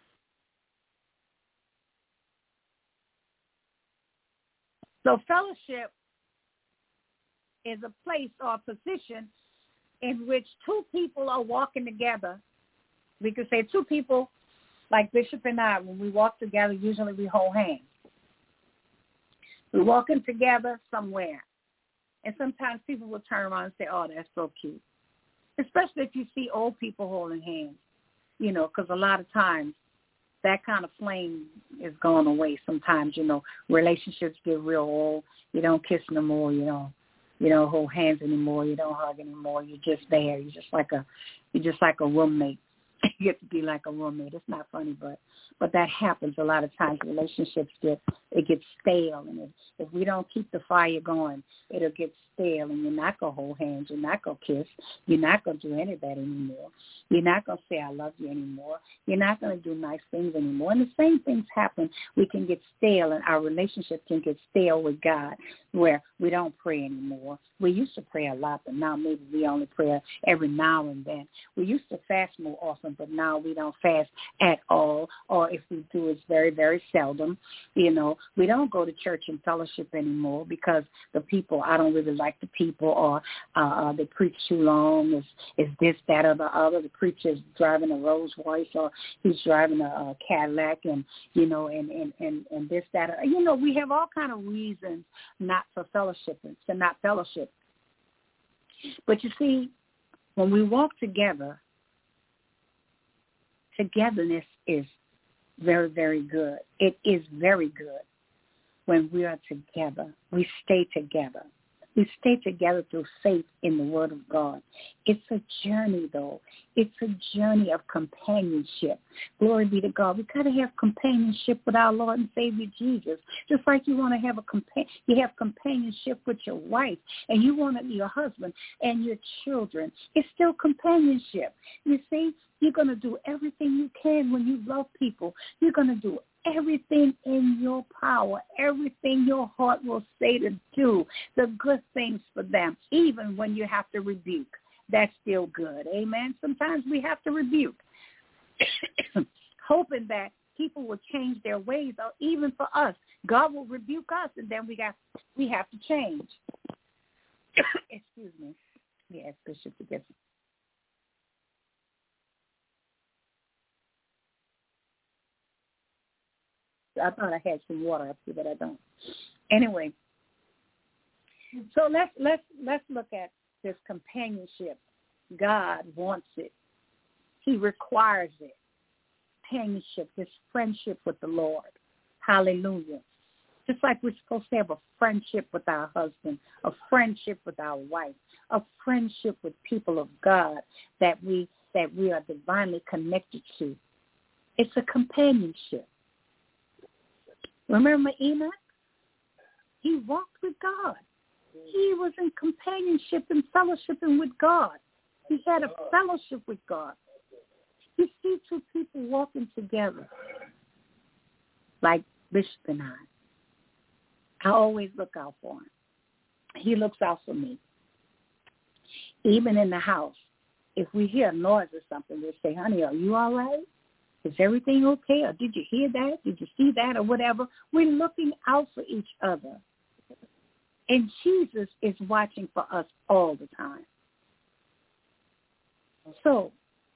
So fellowship is a place or a position in which two people are walking together. We could say two people, like Bishop and I, when we walk together, usually we hold hands. We're walking together somewhere. And sometimes people will turn around and say, oh, that's so cute. Especially if you see old people holding hands, you know, because a lot of times that kind of flame is going away sometimes, you know. Relationships get real old. You don't kiss no more, you don't hold hands anymore, you don't hug anymore. You're just there. You're just like a roommate. You get to be like a roommate. It's not funny, but that happens a lot of times. Relationships get stale, and if we don't keep the fire going, it'll get stale, and you're not gonna hold hands, you're not gonna kiss, you're not gonna do any of that anymore. You're not gonna say I love you anymore. You're not gonna do nice things anymore. And the same things happen. We can get stale, and our relationship can get stale with God, where we don't pray anymore. We used to pray a lot, but now maybe we only pray every now and then. We used to fast more often, but now we don't fast at all, or if we do, it's very, very seldom. You know, we don't go to church and fellowship anymore because the people, I don't really like the people, or they preach too long, is this, that, or the other. The preacher's driving a Rolls Royce, or he's driving a Cadillac, and, you know, and this, that, or, you know, we have all kind of reasons not for fellowship, to not fellowship. But you see, when we walk together, togetherness is very, very good. It is very good when we are together. We stay together. We stay together through faith in the Word of God. It's a journey, though. It's a journey of companionship. Glory be to God. We got to have companionship with our Lord and Savior Jesus. Just like you want to have you have companionship with your wife, and you want your husband and your children. It's still companionship. You see, you're going to do everything you can when you love people. You're going to do everything in your power, everything your heart will say to do, the good things for them, even when you have to rebuke. That's still good. Amen. Sometimes we have to rebuke, hoping that people will change their ways, or even for us, God will rebuke us, and then we have to change. Excuse me. Yes, Bishop, to get. I thought I had some water up here, but I don't. Anyway, so let's look at this companionship. God wants it. He requires it. Companionship, this friendship with the Lord. Hallelujah. Just like we're supposed to have a friendship with our husband, a friendship with our wife, a friendship with people of God that we are divinely connected to. It's a companionship. Remember Enoch? He walked with God. He was in companionship and fellowshipping with God. He had a fellowship with God. You see two people walking together, like Bishop and I always look out for him. He looks out for me. Even in the house, if we hear a noise or something, we'll say, honey, are you all right? Is everything okay? Or did you hear that? Did you see that? Or whatever. We're looking out for each other. And Jesus is watching for us all the time. So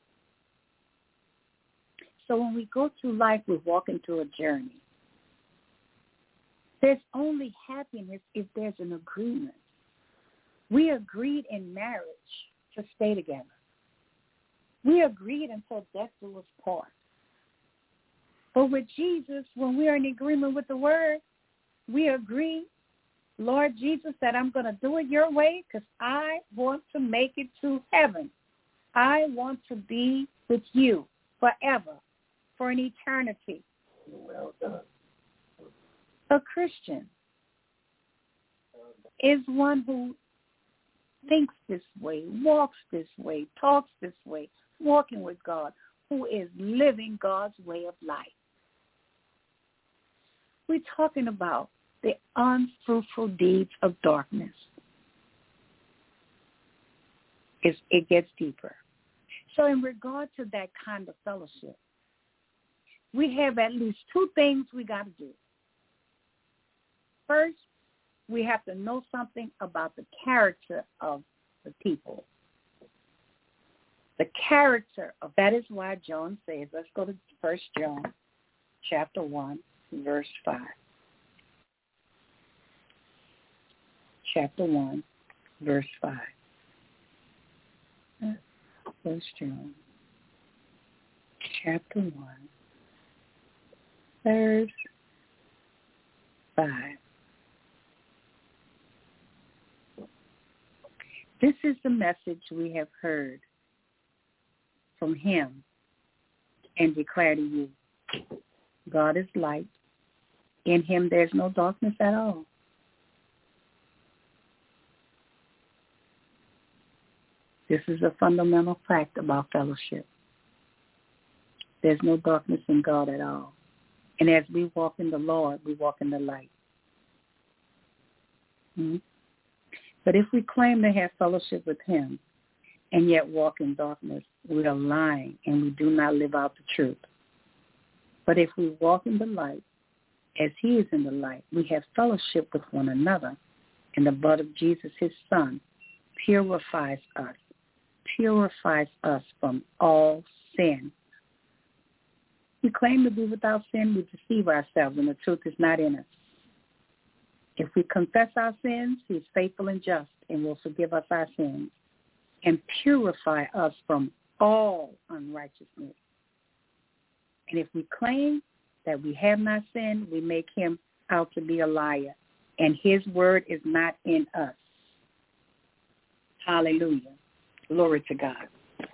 when we go through life, we're walking through a journey. There's only happiness if there's an agreement. We agreed in marriage to stay together. We agreed until death do us part. But with Jesus, when we are in agreement with the word, we agree, Lord Jesus, that I'm going to do it your way because I want to make it to heaven. I want to be with you forever, for an eternity. Well done. A Christian is one who thinks this way, walks this way, talks this way, walking with God, who is living God's way of life. We're talking about the unfruitful deeds of darkness. It gets deeper. So in regard to that kind of fellowship, we have at least two things we got to do. First, we have to know something about the character of the people. The character of, that is why John says, let's go to 1 John chapter 1, verse 5. Chapter 1, verse 5. 1 John chapter 1, verse 5. This is the message we have heard from him and declare to you. God is light. In him there's no darkness at all. This is a fundamental fact about fellowship. There's no darkness in God at all. And as we walk in the Lord, we walk in the light. But if we claim to have fellowship with him and yet walk in darkness, we are lying and we do not live out the truth. But if we walk in the light, as he is in the light, we have fellowship with one another. And the blood of Jesus, his son, purifies us from all sin. We claim to be without sin, we deceive ourselves, and the truth is not in us. If we confess our sins, he is faithful and just and will forgive us our sins and purify us from all unrighteousness. And if we claim that we have not sinned, we make him out to be a liar, and his word is not in us. Hallelujah. Glory to God.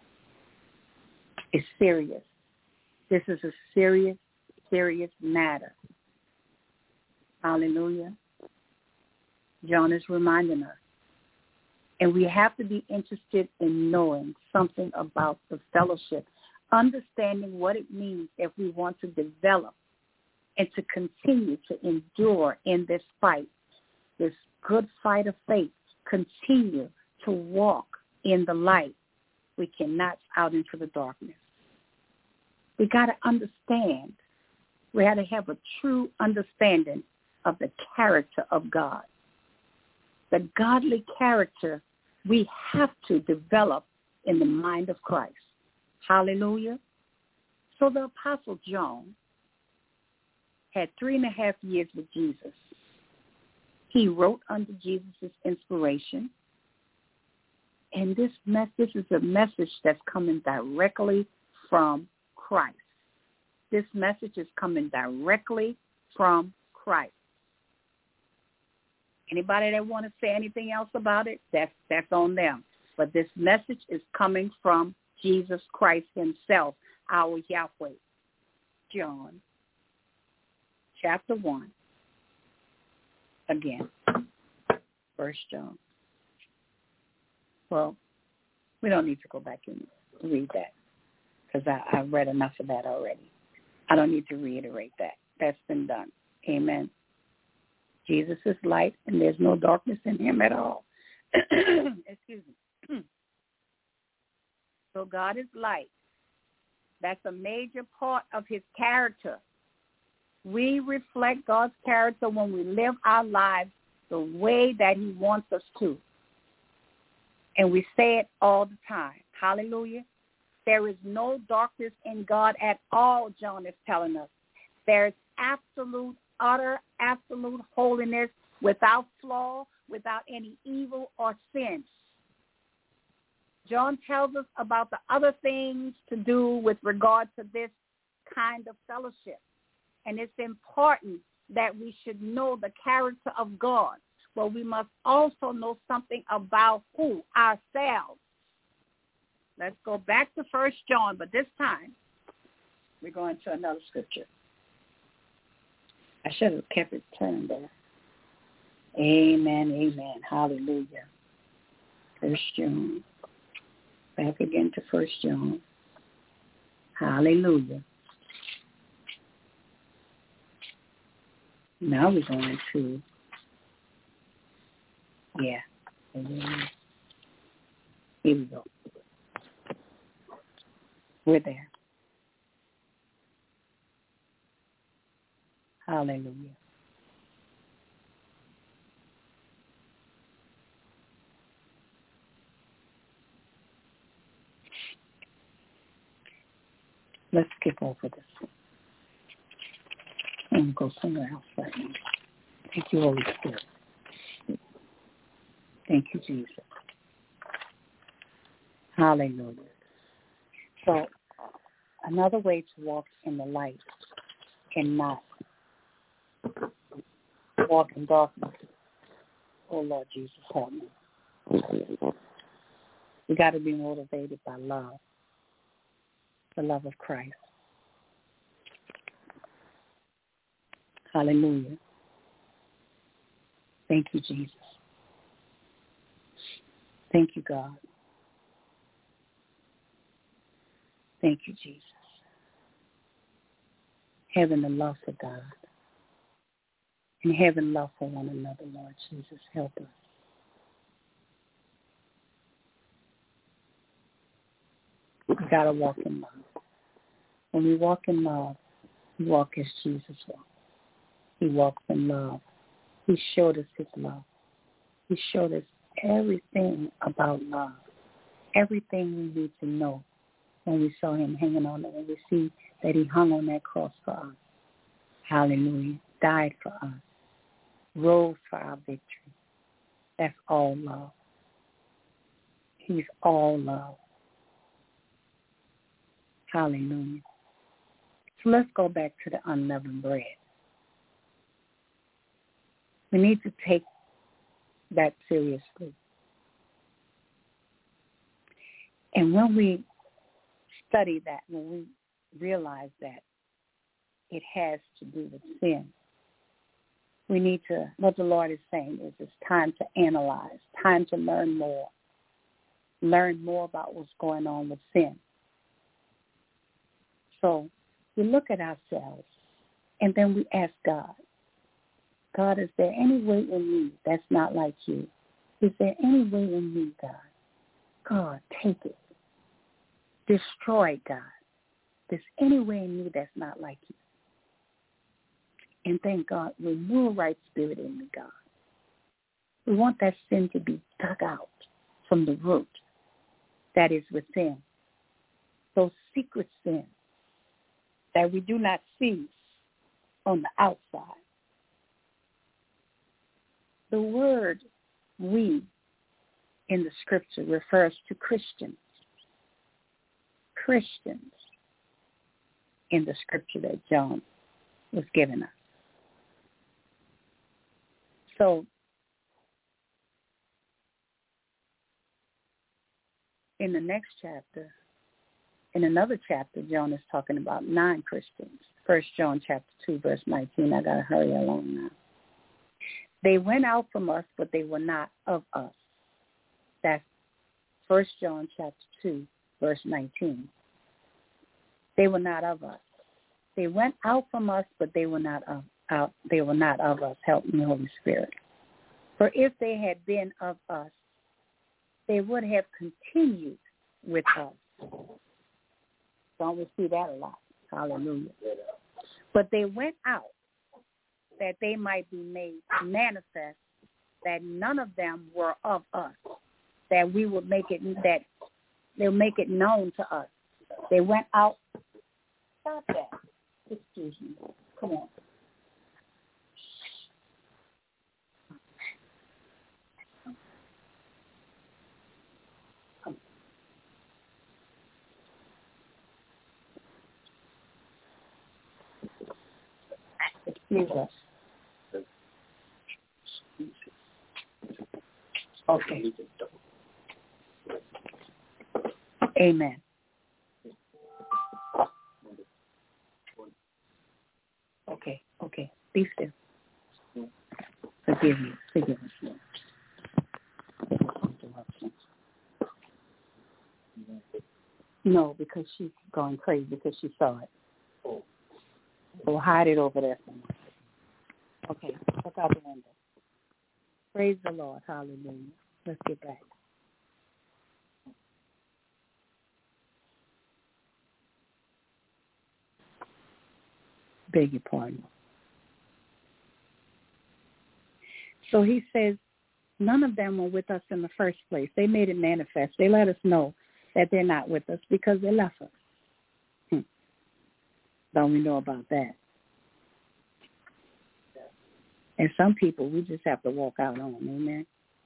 It's serious. This is a serious, serious matter. Hallelujah. John is reminding us. And we have to be interested in knowing something about the fellowship, understanding what it means if we want to develop and to continue to endure in this fight, this good fight of faith, continue to walk in the light. We cannot out into the darkness. We got to understand. We have to have a true understanding of the character of God. The godly character we have to develop in the mind of Christ. Hallelujah. So the Apostle John had 3.5 years with Jesus. He wrote under Jesus' inspiration. And this is a message that's coming directly from Christ. This message is coming directly from Christ. Anybody that want to say anything else about it, that's on them. But this message is coming from Jesus Christ himself, our Yahweh. John, chapter 1. Again, 1 John. Well, we don't need to go back and read that because I read enough of that already. I don't need to reiterate that. That's been done. Amen. Jesus is light, and there's no darkness in him at all. Excuse me. So God is light. That's a major part of his character. We reflect God's character when we live our lives the way that he wants us to. And we say it all the time. Hallelujah. There is no darkness in God at all, John is telling us. There is absolute, utter, absolute holiness without flaw, without any evil or sin. John tells us about the other things to do with regard to this kind of fellowship. And it's important that we should know the character of God. But we must also know something about who? Ourselves. Let's go back to 1 John, but this time we're going to another scripture. I should have kept it turned there. Amen, amen. Hallelujah. 1 John. Back again to 1 John. Hallelujah. Now we're going to, here we go. We're there. Hallelujah. Let's skip over this. And go somewhere else right now. Thank you, Holy Spirit. Thank you, Jesus. Hallelujah. So, another way to walk in the light and not walk in darkness. Oh, Lord Jesus, help me. We got to be motivated by love, the love of Christ. Hallelujah. Thank you, Jesus. Thank you, God. Thank you, Jesus. Having the love for God and having love for one another, Lord Jesus, help us. We got to walk in love. When we walk in love, we walk as Jesus walked. He walked in love. He showed us his love. He showed us everything about love, everything we need to know when we saw him hanging on it, when we see that he hung on that cross for us. Hallelujah. Died for us. Rose for our victory. That's all love. He's all love. Hallelujah. So let's go back to the unleavened bread. We need to take that seriously. And when we study that, when we realize that it has to do with sin, we need to, what the Lord is saying is it's time to analyze, time to learn more about what's going on with sin. So we look at ourselves and then we ask God, God, is there any way in me that's not like you? Is there any way in me, God? God, take it. Destroy it, God. There's any way in me that's not like you. And then, God, renew a right spirit in me, God. We want that sin to be dug out from the root that is within. Those secret sins that we do not see on the outside. The word we in the scripture refers to Christians. Christians in the scripture that John was giving us. So in the next chapter, in another chapter, John is talking about 9 Christians. 1 John chapter 2, verse 19. I got to hurry along now. They went out from us, but they were not of us. That's 1 John chapter 2, verse 19. They were not of us. They went out from us, but they were not of us. Help me, Holy Spirit. For if they had been of us, they would have continued with us. Don't we see that a lot? Hallelujah. But they went out that they might be made manifest that none of them were of us, that we would make it, that they'll make it known to us. They went out. Stop that. Excuse me. Come on. Excuse us. Okay. Amen. Okay. Be still. Forgive me. No, because she's going crazy because she saw it. So hide it over there somewhere. Okay, look out the window. Praise the Lord. Hallelujah. Let's get back. Beg your pardon. So he says, none of them were with us in the first place. They made it manifest. They let us know that they're not with us because they left us. Don't we know about that? And some people we just have to walk out on, amen?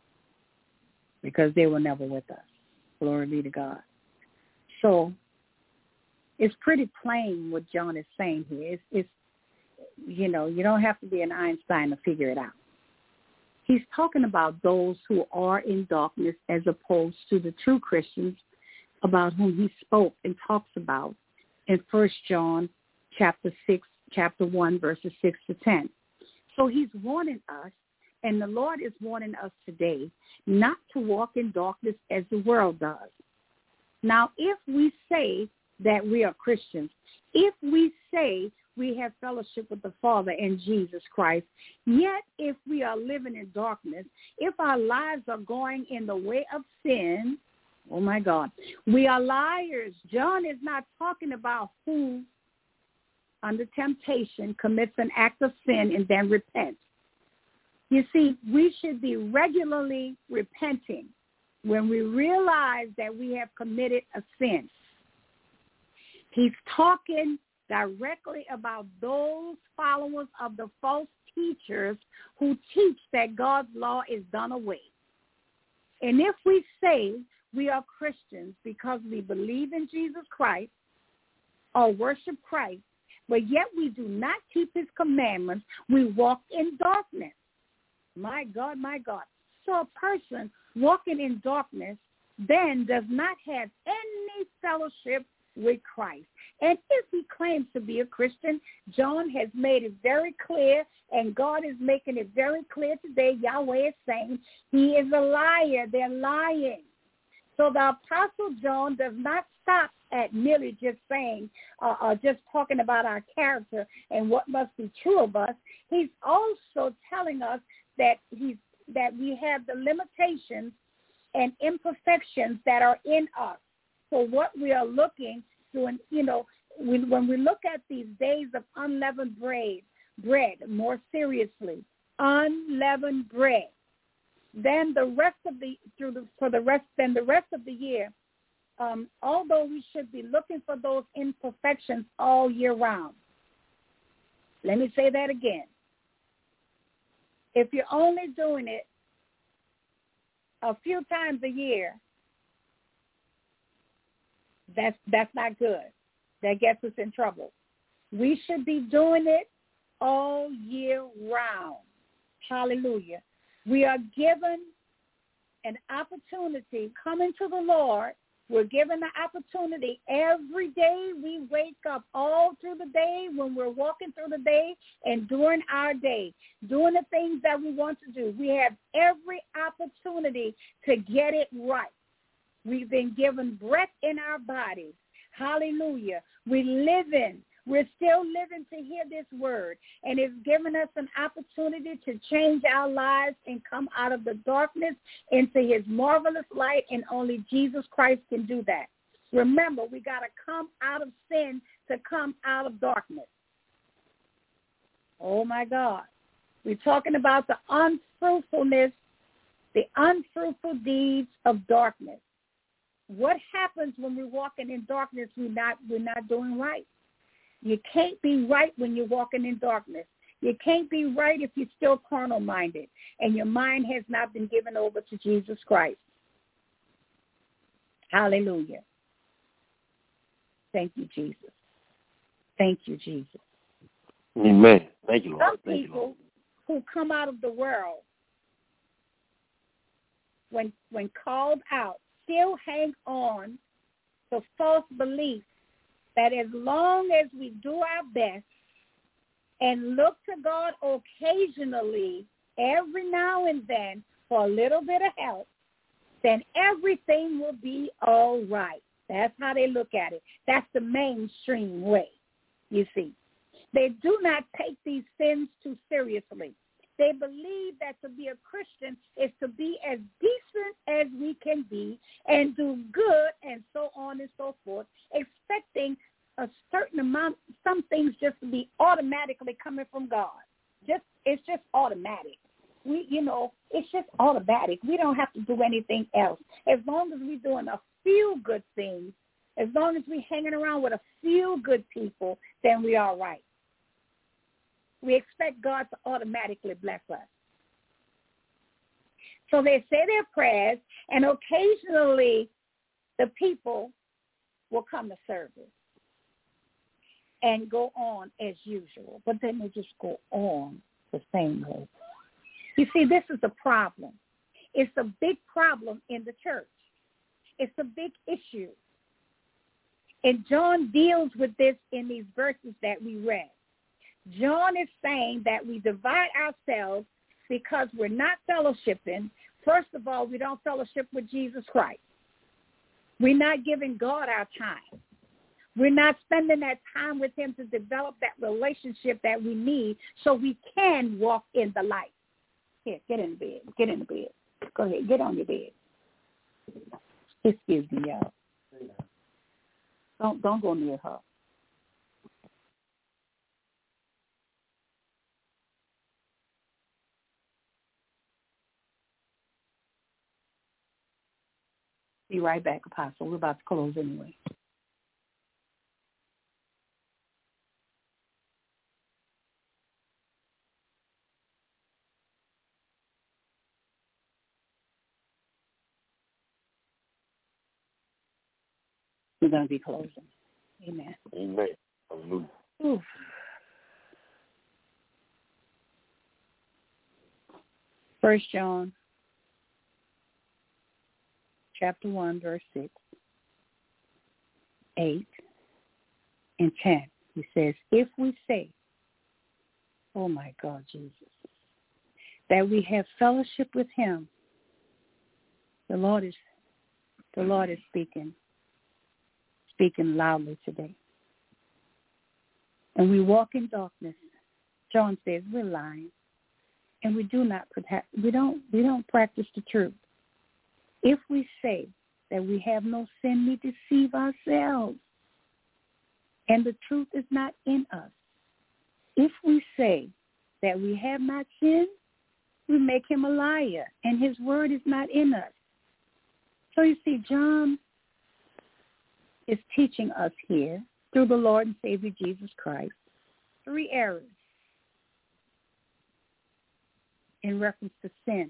Because they were never with us. Glory be to God. So it's pretty plain what John is saying here. It's you know, you don't have to be an Einstein to figure it out. He's talking about those who are in darkness as opposed to the true Christians about whom he spoke and talks about in 1 John chapter 1, verses 6 to 10. So he's warning us, and the Lord is warning us today, not to walk in darkness as the world does. Now, if we say that we are Christians, if we say we have fellowship with the Father and Jesus Christ, yet if we are living in darkness, if our lives are going in the way of sin, oh my God, we are liars. John is not talking about who under temptation commits an act of sin and then repents. You see, we should be regularly repenting when we realize that we have committed a sin. He's talking directly about those followers of the false teachers who teach that God's law is done away. And if we say we are Christians because we believe in Jesus Christ or worship Christ, but yet we do not keep his commandments, we walk in darkness. My God, my God. So a person walking in darkness then does not have any fellowship with Christ. And if he claims to be a Christian, John has made it very clear, and God is making it very clear today. Yahweh is saying he is a liar. They're lying. So the Apostle John does not stop at merely just saying, just talking about our character and what must be true of us. He's also telling us that we have the limitations and imperfections that are in us. So what we are looking to, and when we look at these days of unleavened bread, more seriously, unleavened bread, then the rest of the year, although we should be looking for those imperfections all year round. Let me say that again. If you're only doing it a few times a year, that's not good. That gets us in trouble. We should be doing it all year round. Hallelujah. We are given an opportunity coming to the Lord We're given the opportunity every day we wake up, all through the day, when we're walking through the day and during our day, doing the things that we want to do. We have every opportunity to get it right. We've been given breath in our bodies. Hallelujah. We're still living to hear this word, and it's given us an opportunity to change our lives and come out of the darkness into his marvelous light, and only Jesus Christ can do that. Remember, we got to come out of sin to come out of darkness. Oh, my God. We're talking about the unfruitfulness, the unfruitful deeds of darkness. What happens when we're walking in darkness? We're not doing right. You can't be right when you're walking in darkness. You can't be right if you're still carnal-minded and your mind has not been given over to Jesus Christ. Hallelujah. Thank you, Jesus. Thank you, Jesus. Amen. Thank you, Lord. Some people who come out of the world, when called out, still hang on to false beliefs that as long as we do our best and look to God occasionally, every now and then, for a little bit of help, then everything will be all right. That's how they look at it. That's the mainstream way, you see. They do not take these sins too seriously. They believe that to be a Christian is to be as decent as we can be and do good and so on and so forth, expecting a certain amount, some things just to be automatically coming from God. It's just automatic. It's just automatic. We don't have to do anything else. As long as we're doing a few good things, as long as we're hanging around with a few good people, then we are right. We expect God to automatically bless us. So they say their prayers, and occasionally the people will come to service and go on as usual, but then they just go on the same way. You see, this is a problem. It's a big problem in the church. It's a big issue. And John deals with this in these verses that we read. John is saying that we divide ourselves because we're not fellowshipping. First of all, we don't fellowship with Jesus Christ. We're not giving God our time. We're not spending that time with him to develop that relationship that we need so we can walk in the light. Here, get in the bed. Get in the bed. Go ahead. Get on your bed. Excuse me, y'all. Don't go near her. Be right back, Apostle. We're about to close anyway. We're going to be closing. Amen. Amen. Hallelujah. Oof. First John, chapter 1, verse 6, 8, and 10. He says, if we say, oh my God, Jesus, that we have fellowship with him, the Lord is speaking loudly today. And we walk in darkness. John says we're lying, and we don't practice the truth. If we say that we have no sin, we deceive ourselves, and the truth is not in us. If we say that we have not sinned, we make him a liar, and his word is not in us. So you see, John is teaching us here through the Lord and Savior Jesus Christ 3 errors in reference to sin.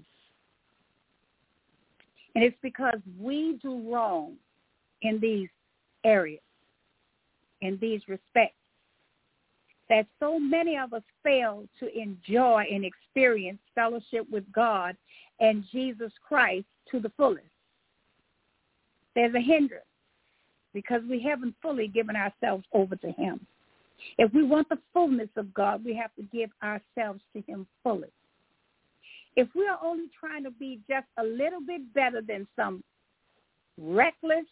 And it's because we do wrong in these areas, in these respects, that so many of us fail to enjoy and experience fellowship with God and Jesus Christ to the fullest. There's a hindrance because we haven't fully given ourselves over to him. If we want the fullness of God, we have to give ourselves to him fully. If we are only trying to be just a little bit better than some reckless,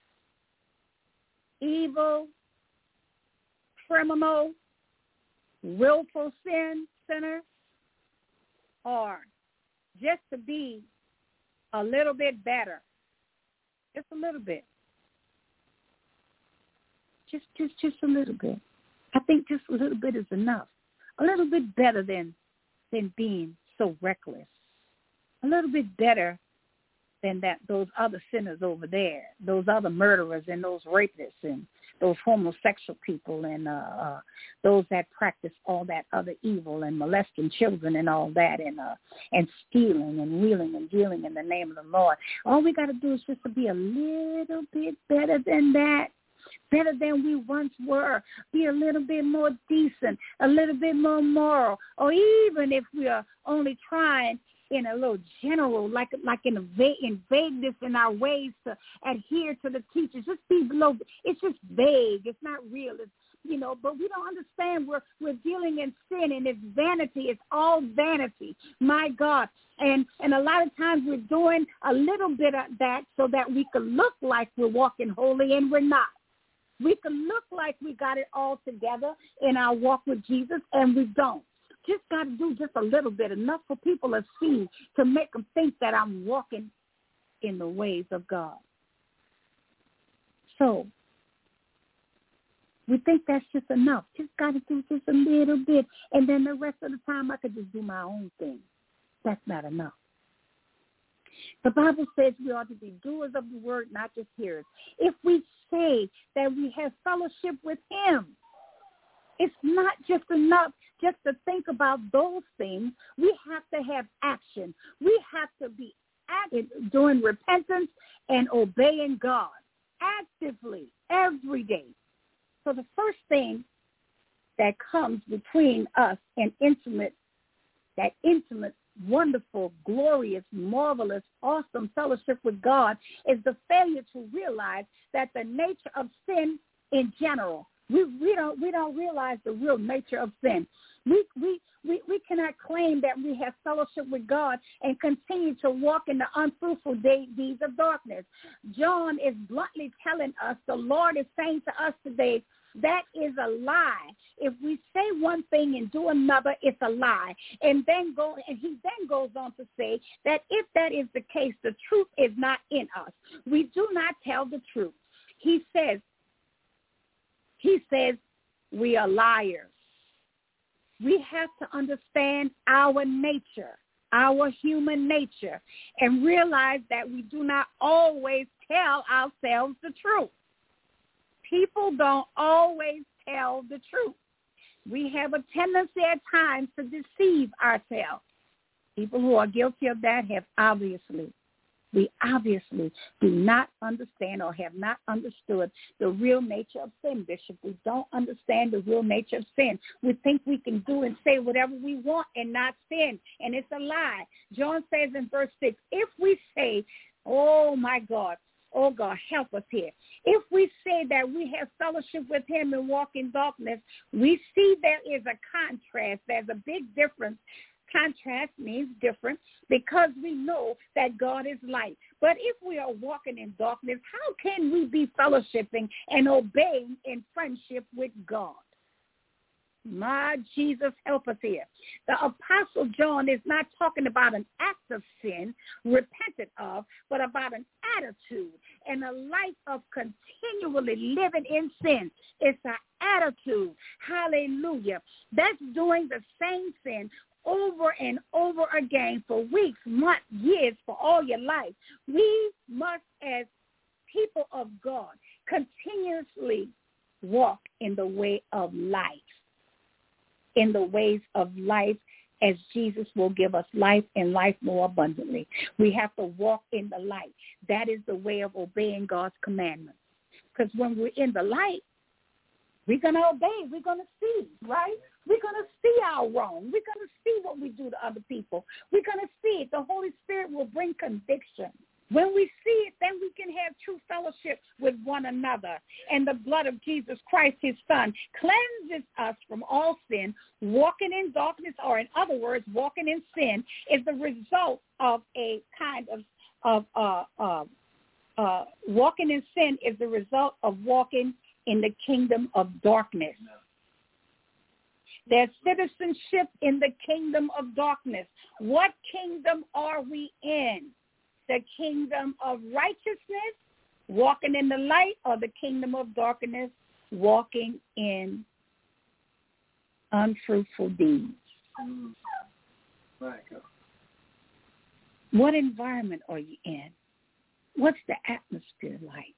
evil, criminal, willful sinner, or just to be a little bit better, just a little bit, just a little bit. I think just a little bit is enough. A little bit better than being so reckless. A little bit better than those other sinners over there, those other murderers and those rapists and those homosexual people and those that practice all that other evil and molesting children and all that and stealing and wheeling and dealing in the name of the Lord. All we got to do is just to be a little bit better than that. Better than we once were, be a little bit more decent, a little bit more moral, or even if we are only trying in a little general, like in vagueness in our ways to adhere to the teachers, just be below. It's just vague. It's not real. It's, but we don't understand we're dealing in sin and it's vanity. It's all vanity. My God. And a lot of times we're doing a little bit of that so that we can look like we're walking holy and we're not. We can look like we got it all together in our walk with Jesus, and we don't. Just got to do just a little bit, enough for people to see, to make them think that I'm walking in the ways of God. So we think that's just enough. Just got to do just a little bit, and then the rest of the time I could just do my own thing. That's not enough. The Bible says we ought to be doers of the word, not just hearers. If we say that we have fellowship with him, it's not just enough just to think about those things. We have to have action. We have to be doing repentance and obeying God actively every day. So the first thing that comes between us and that intimate, wonderful, glorious, marvelous, awesome fellowship with God is the failure to realize that the nature of sin in general, we don't realize the real nature of sin. We cannot claim that we have fellowship with God and continue to walk in the unfruitful deeds of darkness. John is bluntly telling us, the Lord is saying to us today, that is a lie. If we say one thing and do another, it's a lie. And he then goes on to say that if that is the case, the truth is not in us. We do not tell the truth. He says we are liars. We have to understand our nature, our human nature, and realize that we do not always tell ourselves the truth. People don't always tell the truth. We have a tendency at times to deceive ourselves. People who are guilty of that we obviously do not understand or have not understood the real nature of sin, Bishop. We don't understand the real nature of sin. We think we can do and say whatever we want and not sin, and it's a lie. John says in verse 6, if we say, oh, my God, oh, God, help us here. If we say that we have fellowship with him and walk in darkness, we see there is a contrast. There's a big difference. Contrast means different because we know that God is light. But if we are walking in darkness, how can we be fellowshipping and obeying in friendship with God? My Jesus, help us here. The Apostle John is not talking about an act of sin repented of, but about an attitude and a life of continually living in sin. It's an attitude. Hallelujah. That's doing the same sin over and over again for weeks, months, years, for all your life. We must, as people of God, continuously walk in the way of life. In the ways of life, as Jesus will give us life and life more abundantly. We have to walk in the light. That is the way of obeying God's commandments. Because when we're in the light, we're going to obey. We're going to see, right? We're going to see our wrong. We're going to see what we do to other people. We're going to see it. The Holy Spirit will bring conviction. When we see it, then we can have true fellowship with one another. And the blood of Jesus Christ, his son, cleanses us from all sin. Walking in darkness, or in other words, walking in sin, is the result of a kind of walking in sin is the result of walking in the kingdom of darkness. There's citizenship in the kingdom of darkness. What kingdom are we in? The kingdom of righteousness, walking in the light, or the kingdom of darkness, walking in unfruitful deeds? What environment are you in? What's the atmosphere like?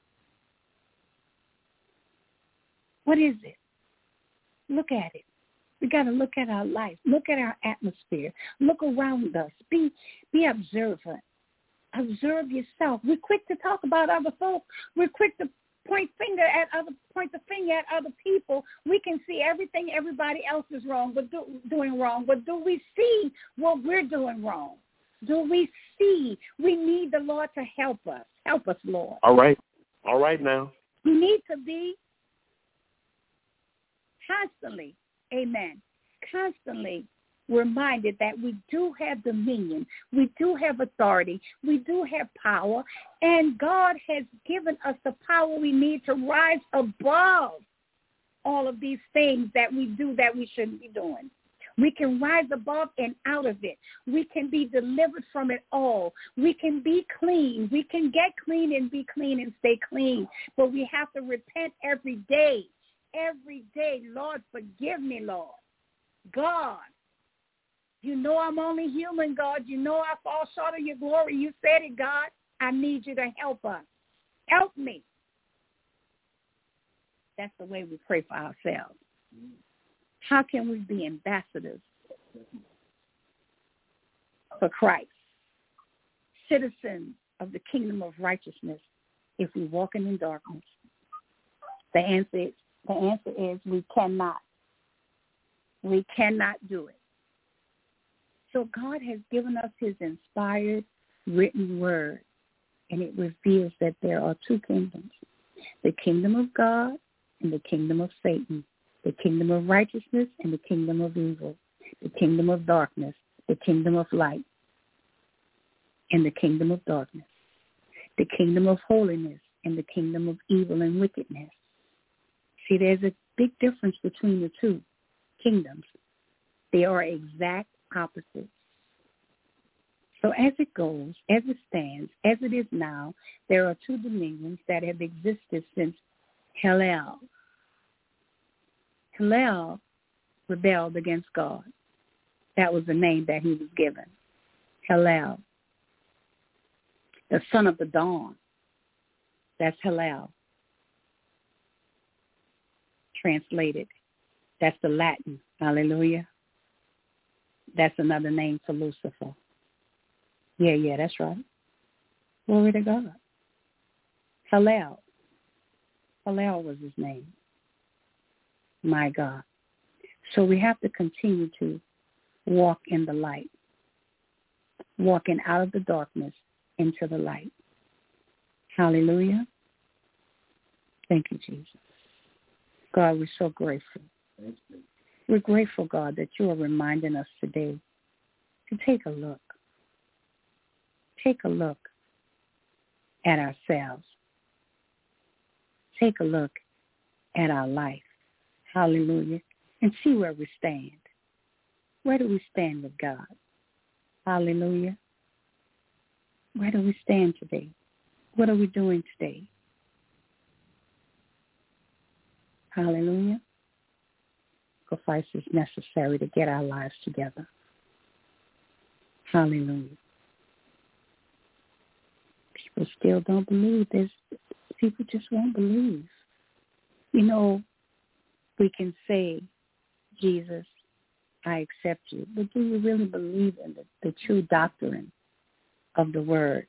What is it? Look at it. We got to look at our life. Look at our atmosphere. Look around us. Be observant. Observe yourself. We're quick to talk about other folks. We're quick to point the finger at other people. We can see everything everybody else is wrong, doing wrong. But do we see what we're doing wrong? Do we see? We need the Lord to help us. Help us, Lord. All right now. We need to be constantly, amen, constantly reminded that we do have dominion, we do have authority, we do have power, and God has given us the power we need to rise above all of these things that we do that we shouldn't be doing. We can rise above and out of it. We can be delivered from it all. We can be clean. We can get clean and be clean and stay clean. But we have to repent every day. Every day. Lord, forgive me, Lord. God, you know I'm only human, God. You know I fall short of your glory. You said it, God. I need you to help us. Help me. That's the way we pray for ourselves. How can we be ambassadors for Christ, citizens of the kingdom of righteousness, if we're walking in darkness? The answer is we cannot. We cannot do it. So God has given us his inspired written word, and it reveals that there are two kingdoms, the kingdom of God and the kingdom of Satan, the kingdom of righteousness and the kingdom of evil, the kingdom of darkness, the kingdom of light, and the kingdom of darkness, the kingdom of holiness and the kingdom of evil and wickedness. See, there's a big difference between the two kingdoms. They are exact opposites. So as it goes, as it stands, as it is now, there are two dominions that have existed since Hillel. Hillel rebelled against God. That was the name that he was given. Hillel. The son of the dawn. That's Hillel. Translated. That's the Latin. Hallelujah. That's another name for Lucifer. Yeah, that's right. Glory to God. Hillel. Hillel was his name. My God. So we have to continue to walk in the light, walking out of the darkness into the light. Hallelujah. Thank you, Jesus. God, we're so grateful. We're grateful, God, that you are reminding us today to take a look. Take a look at ourselves. Take a look at our life. Hallelujah. And see where we stand. Where do we stand with God? Hallelujah. Where do we stand today? What are we doing today? Hallelujah. Sacrifice is necessary to get our lives together. Hallelujah. People still don't believe this. People just won't believe. You know, we can say, Jesus, I accept you. But do you really believe in the true doctrine of the word?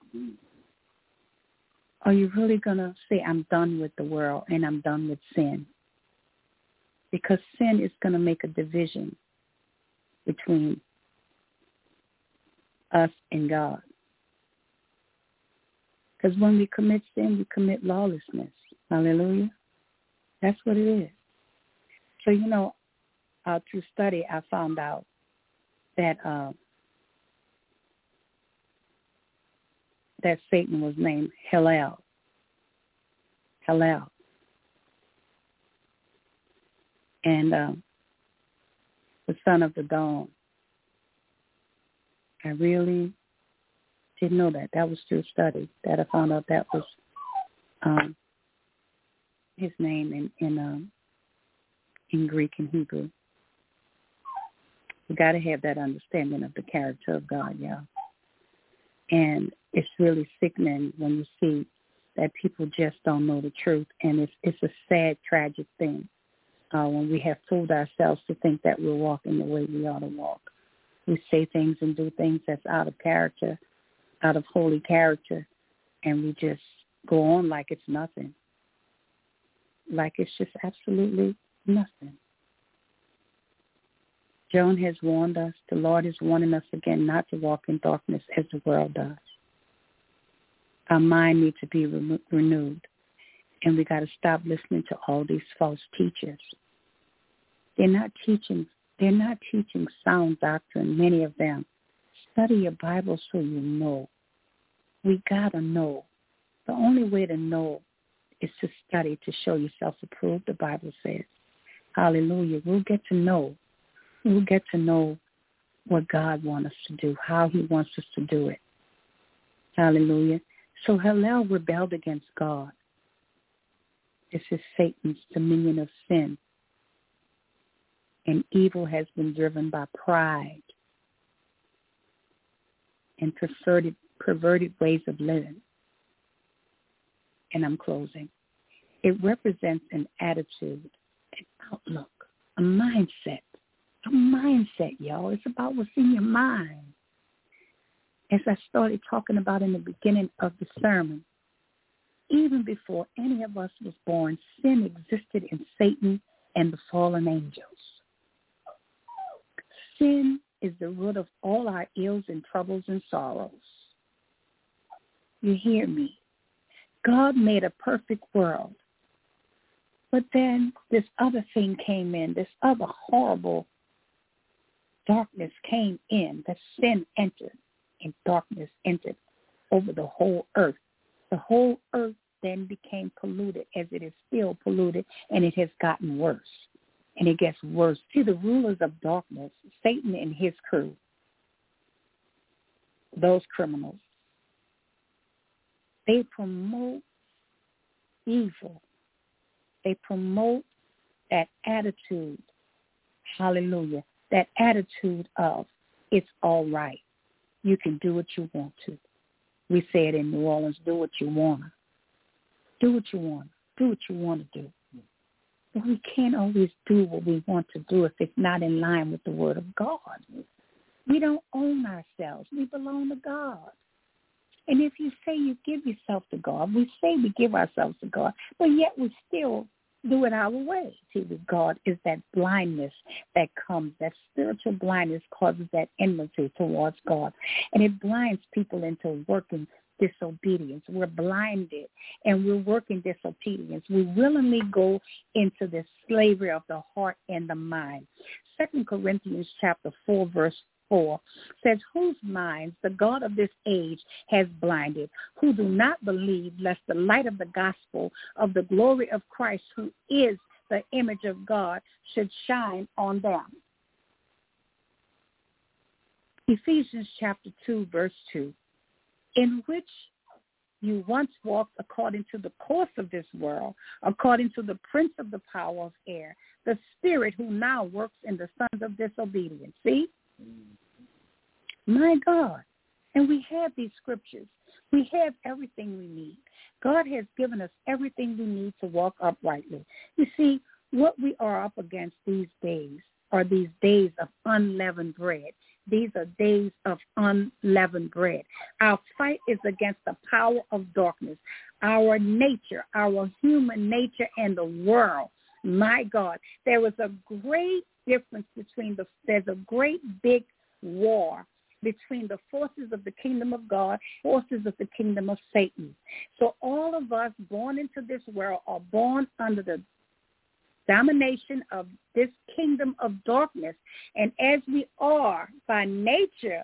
Are you really going to say, I'm done with the world and I'm done with sin? Because sin is going to make a division between us and God. Because when we commit sin, we commit lawlessness. Hallelujah. That's what it is. So, through study, I found out that that Satan was named Hillel. And the son of the dawn. I really didn't know that. That was through study that I found out that was his name in Greek and Hebrew. We got to have that understanding of the character of God, y'all. And it's really sickening when you see that people just don't know the truth, and it's a sad, tragic thing when we have fooled ourselves to think that we're walking the way we ought to walk. We say things and do things that's out of character, out of holy character, and we just go on like it's nothing, like it's just absolutely nothing. John has warned us, the Lord is warning us again not to walk in darkness as the world does. Our mind needs to be renewed, and we got to stop listening to all these false teachers. They're not teaching sound doctrine, many of them. Study your Bible so you know. We got to know. The only way to know is to study, to show yourself approved, the Bible says. Hallelujah. We'll get to know. We'll get to know what God wants us to do, how he wants us to do it. Hallelujah. So Hillel rebelled against God. This is Satan's dominion of sin. And evil has been driven by pride and perverted ways of living. And I'm closing. It represents an attitude, an outlook, a mindset. A mindset, y'all. It's about what's in your mind. As I started talking about in the beginning of the sermon, even before any of us was born, sin existed in Satan and the fallen angels. Sin is the root of all our ills and troubles and sorrows. You hear me? God made a perfect world. But then this other thing came in, this other horrible darkness came in, that sin entered, and darkness entered over the whole earth. The whole earth then became polluted, as it is still polluted, and it has gotten worse. And it gets worse. See, the rulers of darkness, Satan and his crew, those criminals, they promote evil. They promote that attitude, hallelujah, that attitude of it's all right. You can do what you want to. We say it in New Orleans, do what you want to. Do what you want. Do what you want to do. But we can't always do what we want to do if it's not in line with the Word of God. We don't own ourselves. We belong to God. And if you say you give yourself to God, we say we give ourselves to God, but yet we still do it our way. See, with God is that blindness that comes, that spiritual blindness causes that enmity towards God. And it blinds people into working disobedience. We're blinded and we're working disobedience. We willingly go into this slavery of the heart and the mind. 2 Corinthians chapter 4, verse 4 says, whose minds the God of this age has blinded, who do not believe, lest the light of the gospel of the glory of Christ, who is the image of God, should shine on them. Ephesians chapter 2, verse 2, in which you once walked according to the course of this world, according to the prince of the power of air, the spirit who now works in the sons of disobedience. See? My God. And we have these scriptures. We have everything we need. God has given us everything we need to walk uprightly. You see, what we are up against these days are these days of unleavened bread. These are days of unleavened bread. Our fight is against the power of darkness, our nature, our human nature, and the world. My God, there is a great difference between there's a great big war between the forces of the kingdom of God, forces of the kingdom of Satan. So all of us born into this world are born under the domination of this kingdom of darkness. And as we are by nature,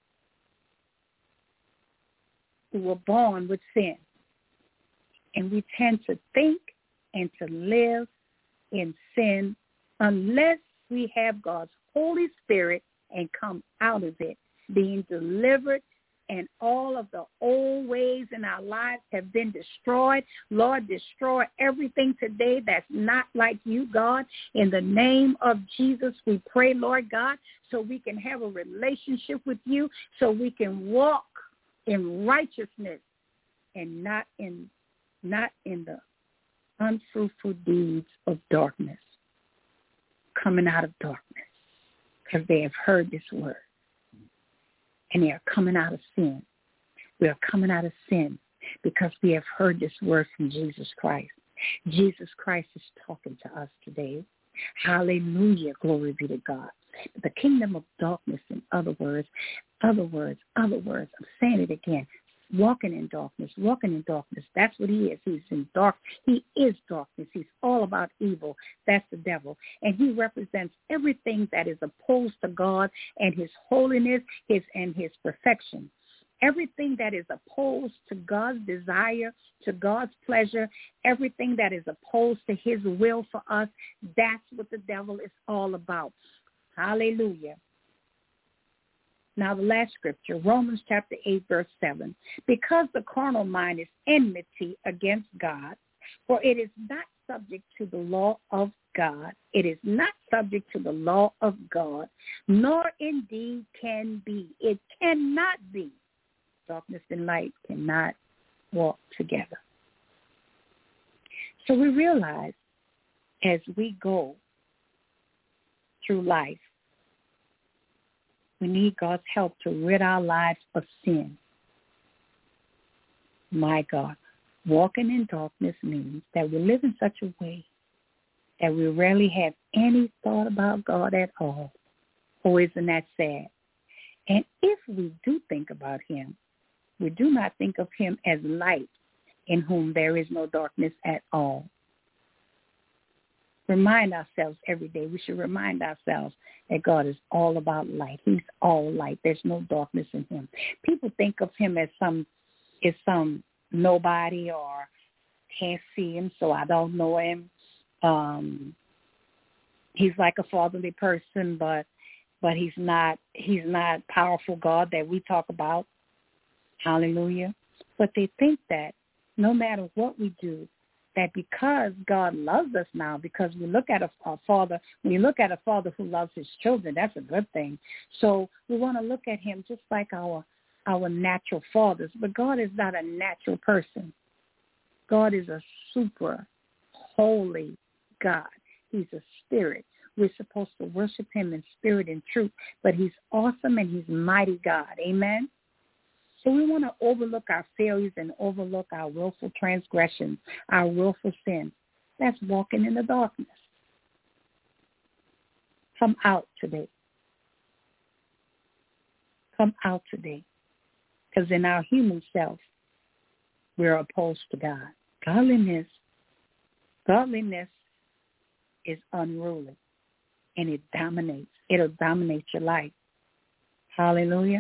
we were born with sin. And we tend to think and to live in sin unless we have God's Holy Spirit and come out of it, being delivered, and all of the old ways in our lives have been destroyed. Lord, destroy everything today that's not like you, God. In the name of Jesus, we pray, Lord God, so we can have a relationship with you, so we can walk in righteousness and not in the unfruitful deeds of darkness, coming out of darkness, because they have heard this word. And they are coming out of sin. We are coming out of sin because we have heard this word from Jesus Christ. Jesus Christ is talking to us today. Hallelujah. Glory be to God. The kingdom of darkness, in other words, I'm saying it again. Walking in darkness. That's what he is. He's in dark. He is darkness. He's all about evil. That's the devil. And he represents everything that is opposed to God and his holiness, his perfection. Everything that is opposed to God's desire, to God's pleasure, everything that is opposed to his will for us, that's what the devil is all about. Hallelujah. Now the last scripture, Romans chapter 8, verse 7. Because the carnal mind is enmity against God, for it is not subject to the law of God. It is not subject to the law of God, nor indeed can be. It cannot be. Darkness and light cannot walk together. So we realize as we go through life, we need God's help to rid our lives of sin. My God, walking in darkness means that we live in such a way that we rarely have any thought about God at all. Oh, isn't that sad? And if we do think about him, we do not think of him as light, in whom there is no darkness at all. Remind ourselves every day. We should remind ourselves that God is all about light. He's all light. There's no darkness in him. People think of him as some nobody, or can't see him, so I don't know him. He's like a fatherly person, but he's not powerful God that we talk about. Hallelujah. But they think that no matter what we do, that because God loves us now, because we look at a father, when you look at a father who loves his children, that's a good thing. So we want to look at him just like our natural fathers. But God is not a natural person. God is a super holy God. He's a spirit. We're supposed to worship him in spirit and truth. But he's awesome and he's mighty God. Amen? So we want to overlook our failures and overlook our willful transgressions, our willful sins. That's walking in the darkness. Come out today. Come out today. Because in our human self, we're opposed to God. Godliness is unruly, and it dominates. It'll dominate your life. Hallelujah.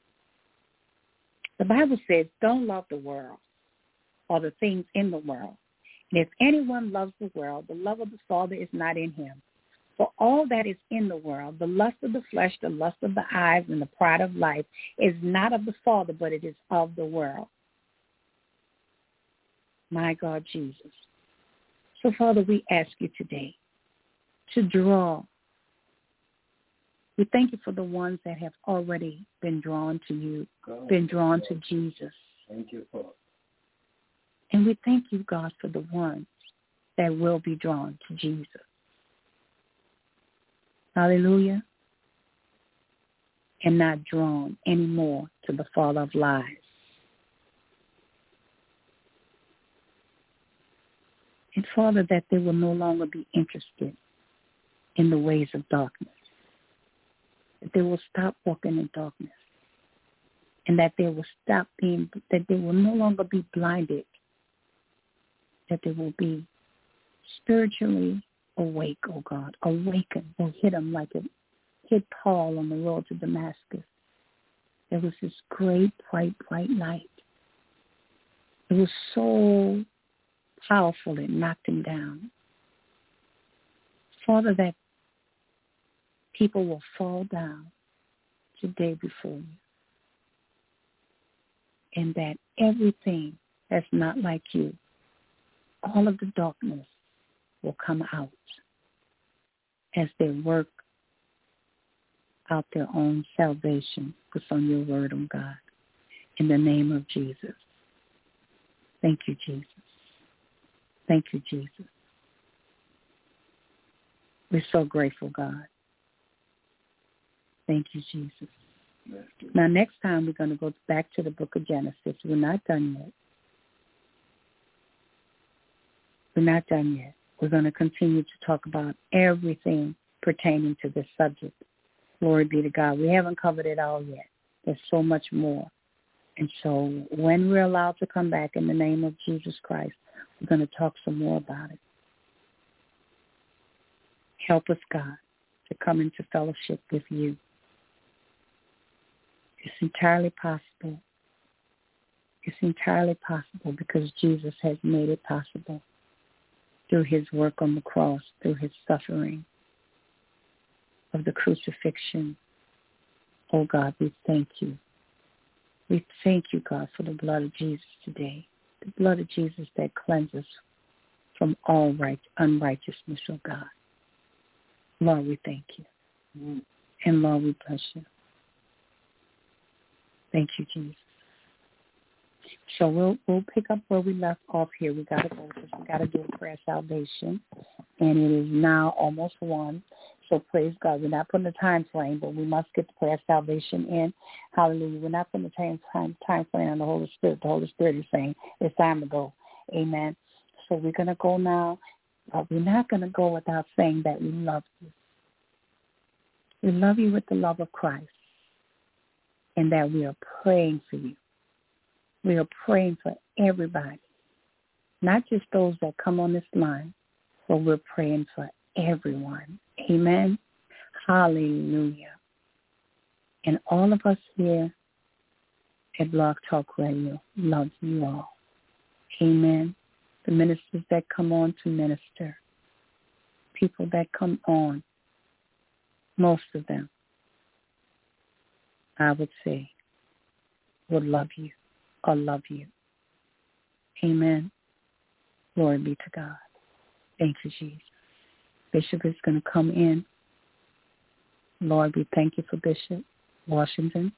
The Bible says, don't love the world or the things in the world. And if anyone loves the world, the love of the Father is not in him. For all that is in the world, the lust of the flesh, the lust of the eyes, and the pride of life, is not of the Father, but it is of the world. My God, Jesus. So, Father, we ask you today to draw. We thank you for the ones that have already been drawn to you, been drawn to Jesus. Thank you, Father. And we thank you, God, for the ones that will be drawn to Jesus. Hallelujah. And not drawn anymore to the father of lies. And Father, that they will no longer be interested in the ways of darkness. That they will stop walking in darkness and that they will stop being, that they will no longer be blinded, that they will be spiritually awake, oh God, awaken, will hit them like it hit Paul on the road to Damascus. There was this great, bright light. It was so powerful it knocked him down. Father, that people will fall down today before you, and that everything that's not like you, all of the darkness will come out as they work out their own salvation based on your word, oh God, in the name of Jesus. Thank you, Jesus. Thank you, Jesus. We're so grateful, God. Thank you, Jesus. Now, next time we're going to go back to the book of Genesis. We're not done yet. We're not done yet. We're going to continue to talk about everything pertaining to this subject. Glory be to God. We haven't covered it all yet. There's so much more. And so when we're allowed to come back in the name of Jesus Christ, we're going to talk some more about it. Help us, God, to come into fellowship with you. It's entirely possible. It's entirely possible because Jesus has made it possible through his work on the cross, through his suffering of the crucifixion. Oh, God, we thank you. We thank you, God, for the blood of Jesus today, the blood of Jesus that cleanses from all unrighteousness, oh, God. Lord, we thank you. And, Lord, we bless you. Thank you, Jesus. So we'll pick up where we left off here. We got to go because we got to do a prayer of salvation. And it is now almost 1. So praise God. We're not putting a time frame, but we must get the prayer of salvation in. Hallelujah. We're not putting a time frame on the Holy Spirit. The Holy Spirit is saying it's time to go. Amen. So we're going to go now. But we're not going to go without saying that we love you. We love you with the love of Christ. And that we are praying for you. We are praying for everybody, not just those that come on this line, but we're praying for everyone. Amen. Hallelujah. And all of us here at Blog Talk Radio love you all. Amen. The ministers that come on to minister, people that come on, most of them, I would say, would love you or love you. Amen. Glory be to God. Thank you, Jesus. Bishop is going to come in. Lord, we thank you for Bishop Washington.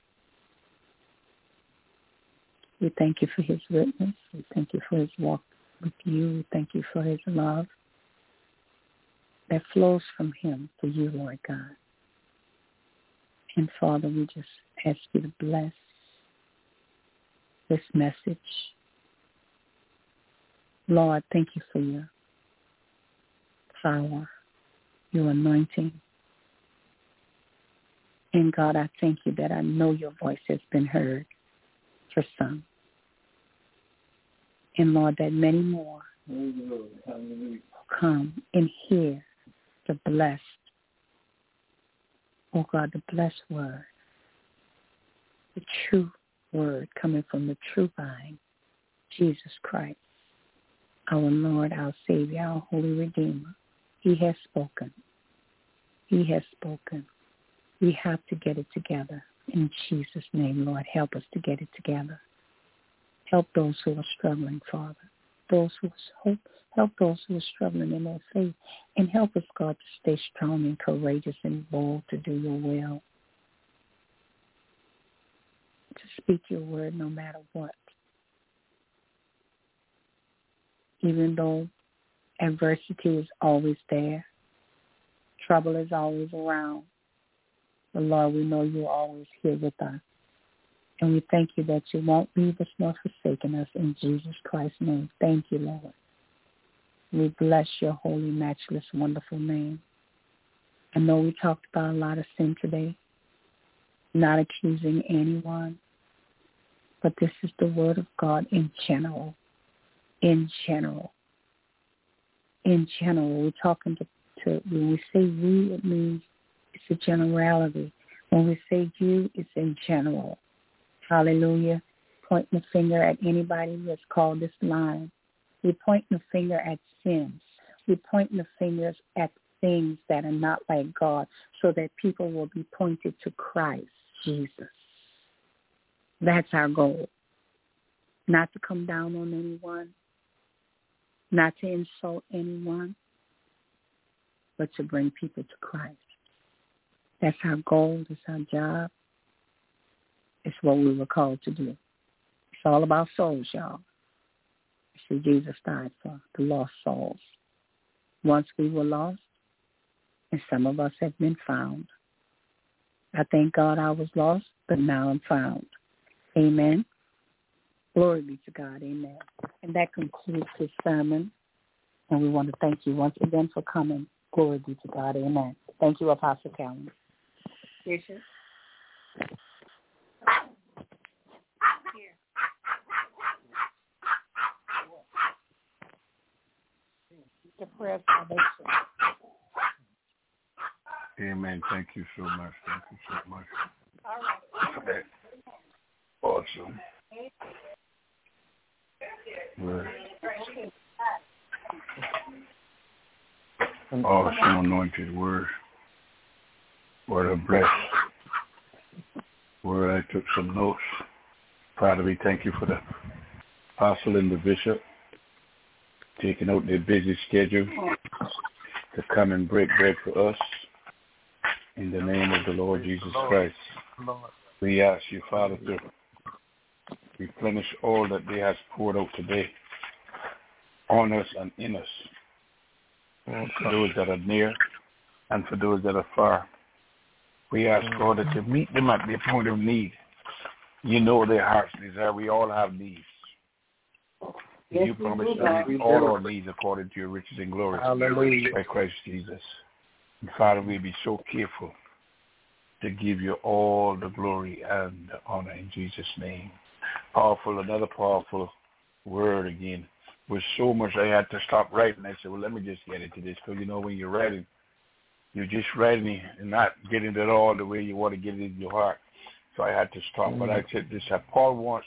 We thank you for his witness. We thank you for his walk with you. We thank you for his love that flows from him for you, Lord God. And Father, we just ask you to bless this message. Lord, thank you for your power, your anointing. And God, I thank you that I know your voice has been heard for some. And Lord, that many more will come and hear the blessed, oh God, the blessed word, the true word coming from the true vine, Jesus Christ, our Lord, our Savior, our Holy Redeemer. He has spoken. He has spoken. We have to get it together. In Jesus' name, Lord, help us to get it together. Help those who are struggling, Father. Help those who are struggling in their faith. And help us, God, to stay strong and courageous and bold to do your will. To speak your word no matter what. Even though adversity is always there, trouble is always around, but Lord, we know you're always here with us. And we thank you that you won't leave us nor forsaken us in Jesus Christ's name. Thank you, Lord. We bless your holy, matchless, wonderful name. I know we talked about a lot of sin today, not accusing anyone, but this is the word of God in general. In general. In general. We're talking to when we say we, it means it's a generality. When we say you, it's in general. Hallelujah. Pointing the finger at anybody who has called this line. We're pointing the finger at sins. We're pointing the fingers at things that are not like God so that people will be pointed to Christ, Jesus. That's our goal. Not to come down on anyone, not to insult anyone, but to bring people to Christ. That's our goal. That's our job. It's what we were called to do. It's all about souls, y'all. It's what Jesus died for, the lost souls. Once we were lost, and some of us have been found. I thank God I was lost, but now I'm found. Amen. Glory be to God. Amen. And that concludes this sermon. And we want to thank you once again for coming. Glory be to God. Amen. Thank you, Apostle Calvin. Bishop. The prayer of salvation. Amen. Thank you so much. Thank you so much. All right. Awesome. Word. Awesome anointed word. Word of bless. Word, I took some notes. Father, we thank you for the apostle and the bishop taking out their busy schedule to come and break bread for us. In the name of the Lord Jesus Christ, we ask you, Father, to replenish all that they has poured out today on us and in us. For those that are near and for those that are far. We ask, God, that you meet them at their point of need. You know their heart's desire. We all have needs. Yes, you promise to meet all our needs according to your riches and glory by Christ Jesus. And Father, we be so careful to give you all the glory and the honor in Jesus' name. Powerful, another powerful word again. With so much I had to stop writing. I said, well, let me just get into this. Because, you know, when you're writing, you're just writing and not getting it all the way you want to get it in your heart. So I had to stop. But I said this, that Paul wants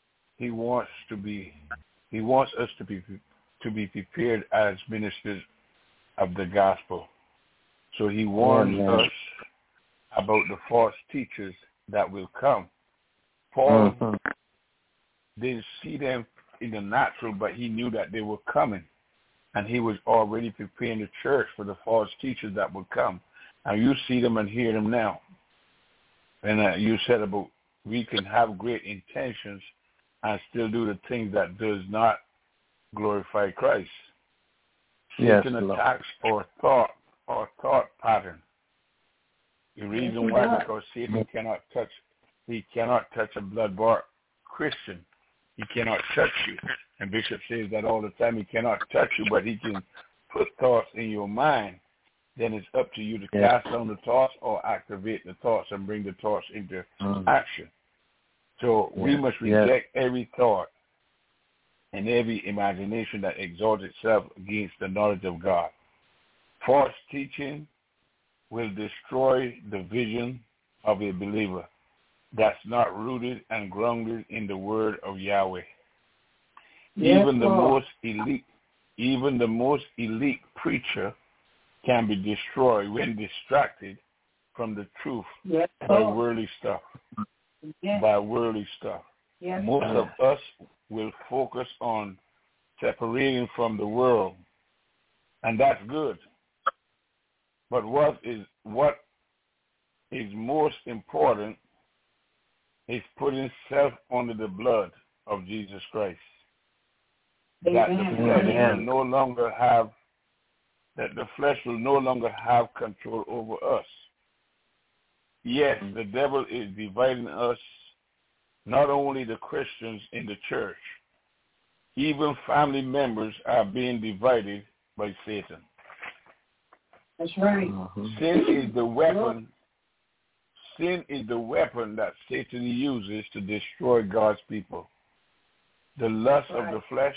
us to be prepared as ministers of the gospel. So he warns us about the false teachers that will come. Paul didn't see them in the natural, but he knew that they were coming. And he was already preparing the church for the false teachers that would come. And you see them and hear them now. And you said about we can have great intentions and still do the things that does not glorify Christ. Yes, Satan attacks our thought pattern. The reason why, because Satan cannot touch a blood-bought Christian. He cannot touch you. And Bishop says that all the time. He cannot touch you, but he can put thoughts in your mind. Then it's up to you to cast down the thoughts or activate the thoughts and bring the thoughts into action. So we must reject every thought and every imagination that exalts itself against the knowledge of God. False teaching will destroy the vision of a believer that's not rooted and grounded in the word of Yahweh. Yes, even the most elite preacher can be destroyed when distracted from the truth by worldly stuff. By worldly stuff. Yes, most of us will focus on separating from the world, and that's good. But what is most important is putting self under the blood of Jesus Christ. That the flesh will no longer have control over us. Yes, the devil is dividing us, not only the Christians in the church. Even family members are being divided by Satan. That's right. Sin is the weapon. sin is the weapon that Satan uses to destroy God's people. The lust of the flesh,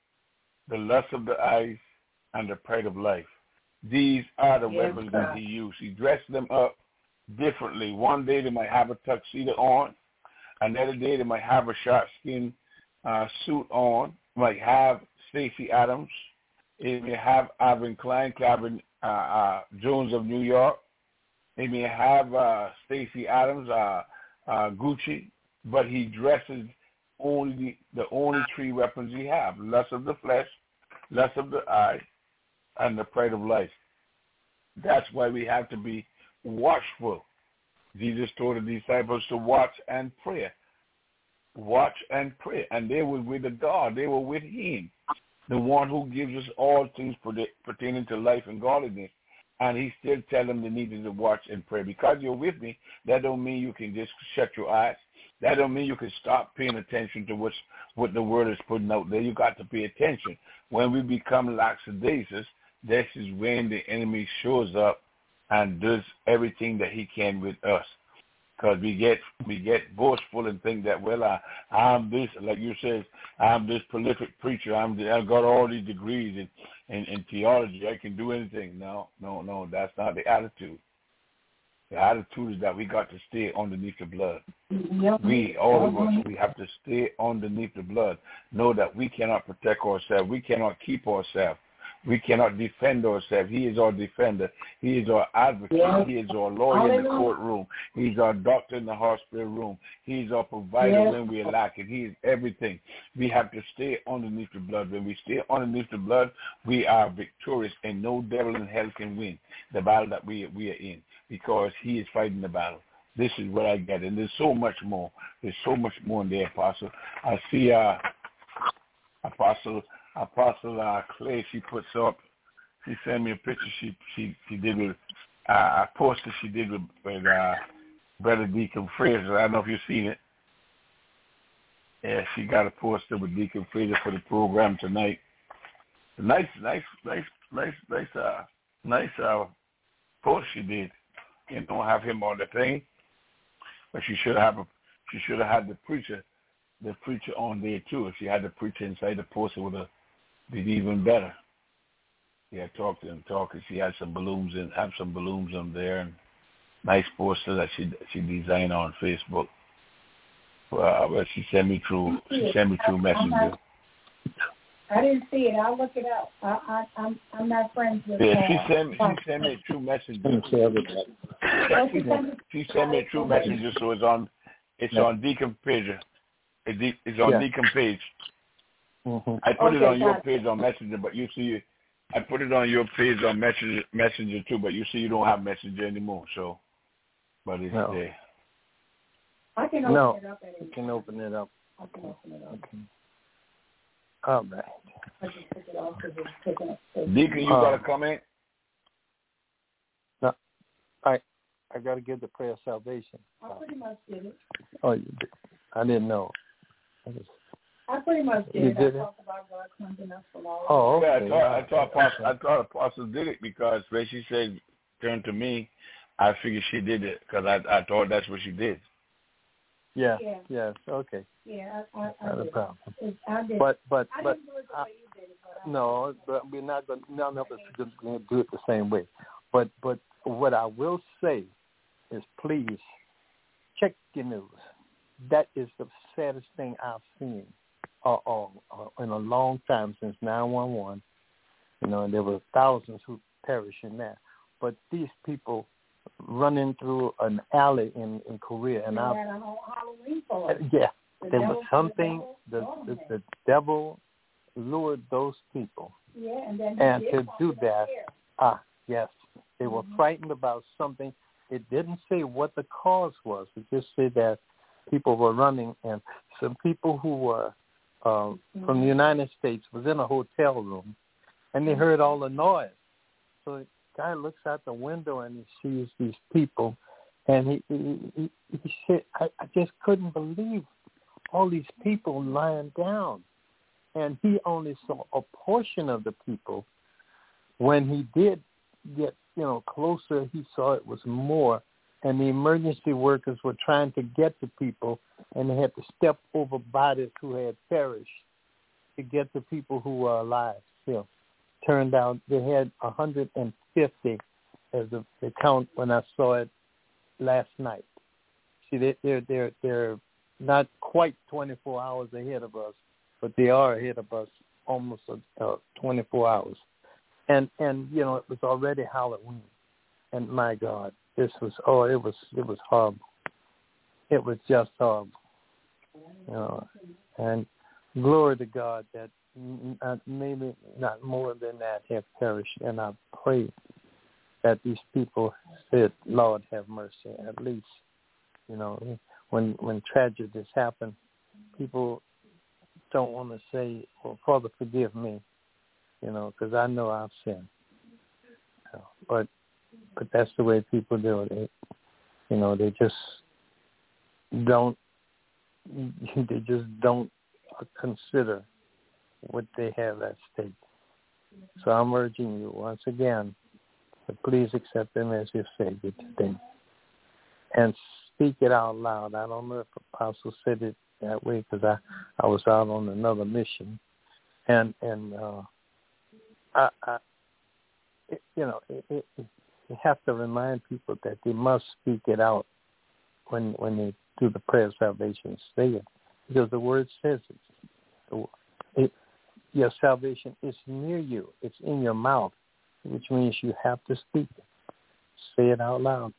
the lust of the eyes, and the pride of life. These are the weapons that he used. He dressed them up differently. One day they might have a tuxedo on. Another day they might have a shark-skin suit on. Might have Stacey Adams. It may have Alvin Klein, Calvin Jones of New York. It may have Stacey Adams, Gucci. But he dresses only the only three weapons he have: lust of the flesh, lust of the eye, and the pride of life. That's why we have to be watchful. Jesus told the disciples to watch and pray. Watch and pray. And they were with the God. They were with him, the one who gives us all things pertaining to life and godliness. And he still tell them they needed to watch and pray. Because you're with me, that don't mean you can just shut your eyes. That don't mean you can stop paying attention to what the word is putting out there. You got to pay attention. When we become lackadaisical, this is when the enemy shows up and does everything that he can with us. Because we get boastful and think that, well, I'm this, like you said, I'm this prolific preacher. I've got all these degrees in theology. I can do anything. No, that's not the attitude. The attitude is that we got to stay underneath the blood. Yep. All of us, we have to stay underneath the blood. Know that we cannot protect ourselves. We cannot keep ourselves. We cannot defend ourselves. He is our defender. He is our advocate. Yes. He is our lawyer in the courtroom. He's our doctor in the hospital room. He's our provider when we are lacking. He is everything. We have to stay underneath the blood. When we stay underneath the blood, we are victorious, and no devil in hell can win the battle that we are in, because he is fighting the battle. This is what I get. And there's so much more. There's so much more in there, Apostle. I see Apostle Clay, she puts up, she sent me a picture she did with, a poster she did with Brother Deacon Fraser. I don't know if you've seen it. Yeah, she got a poster with Deacon Fraser for the program tonight. Nice post she did. You don't have him on the thing, but she should have had the preacher on there too. If she had the preacher inside the poster, would have been even better. Yeah, talk to him. She had some balloons on there, and nice poster that she designed on Facebook. Well, she sent me through Messenger. I didn't see it. I'll look it up. I'm not friends with. Yeah, she sent me through Messenger. She sent me through Messenger, so it's on Deacon page. It's on Deacon page. Mm-hmm. I put it on your page on Messenger, but you see, I put it on your page on Messenger too, but you see, you don't have Messenger anymore. So, but it's there. I can open it up. You can open it up. I can open it up. Okay. All right. I just took it off because it's taking up space. Deacon, you got a comment? No, I got to give the prayer of salvation. I pretty much did it. Oh, you did? I didn't know. I pretty much did it. I talked about God cleansing us from all. Oh, okay. Yeah, I thought Apostle did it, because when she said turn to me, I figured she did it, because I thought that's what she did. Yeah. Yes. Okay. Yeah, I not did. A problem. I did. But I didn't do it the way you did it. No, but we're not going. None of us are going to do it the same way. But what I will say is, please check your news. That is the saddest thing I've seen in a long time, since 9/11. And there were thousands who perished in that. But these people running through an alley in Korea, and I had a whole Halloween for it. Yeah, there was something. The devil lured those people. Yeah, and then to do that, yes, they were frightened about something. It didn't say what the cause was. It just said that people were running, and some people who were from the United States was in a hotel room, and they heard all the noise. So the guy looks out the window and he sees these people, and he said, I just couldn't believe all these people lying down. And he only saw a portion of the people. When he did get, closer, he saw it was more. and the emergency workers were trying to get to people, and they had to step over bodies who had perished to get to people who were alive still. Turned out they had 150 as of the count when I saw it last night. See, they're not quite 24 hours ahead of us, but they are ahead of us almost 24 hours. And you know, it was already Halloween, and my God, it was horrible. It was just horrible. You know, and glory to God that maybe not more than that have perished. And I pray that these people said, Lord, have mercy. At least, you know, when tragedies happen, people don't want to say, well, Father, forgive me, you know, because I know I've sinned. You know, but that's the way people do it. You know, they just don't consider what they have at stake. So I'm urging you once again to please accept Him as your Savior today and speak it out loud. I don't know if Apostle said it that way because I was out on another mission, and you have to remind people that they must speak it out when they do the prayer of salvation. Say it, because the Word says it. Your salvation is near you. It's in your mouth, which means you have to speak it. Say it out loud.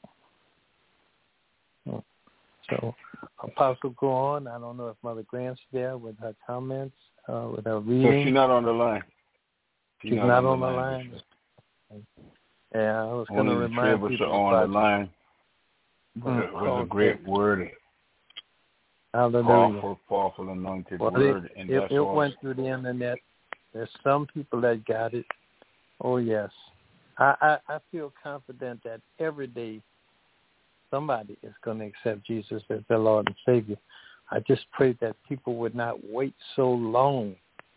So, Apostle, go on. I don't know if Mother Grant's there with her comments, with her reading. So she's not on the line. She's not on the line. Yeah, I was going to remind people on the line. It was a great word. Hallelujah. Powerful, anointed word. And it went through the internet. There's some people that got it. Oh, yes. I feel confident that every day somebody is going to accept Jesus as their Lord and Savior. I just pray that people would not wait so long.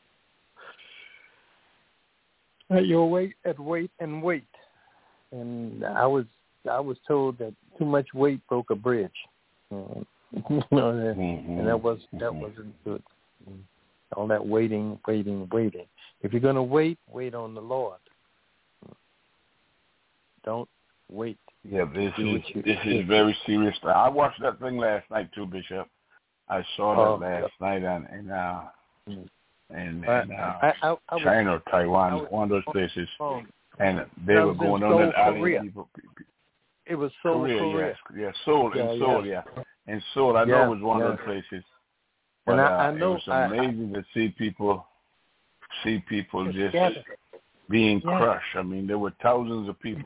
You'll wait and wait and wait. And I was told that too much weight broke a bridge. And that wasn't good. All that waiting. If you're going to wait on the Lord. Don't wait. Yeah, this is very serious. I watched that thing last night too, Bishop. I saw that last night in China or Taiwan, one of those places, and they were going on that island. People. It was Seoul, Korea. Yes, Seoul, yeah. In Seoul, I know it was one of those places. But I know, it was amazing to see people just being crushed. I mean, there were thousands of people.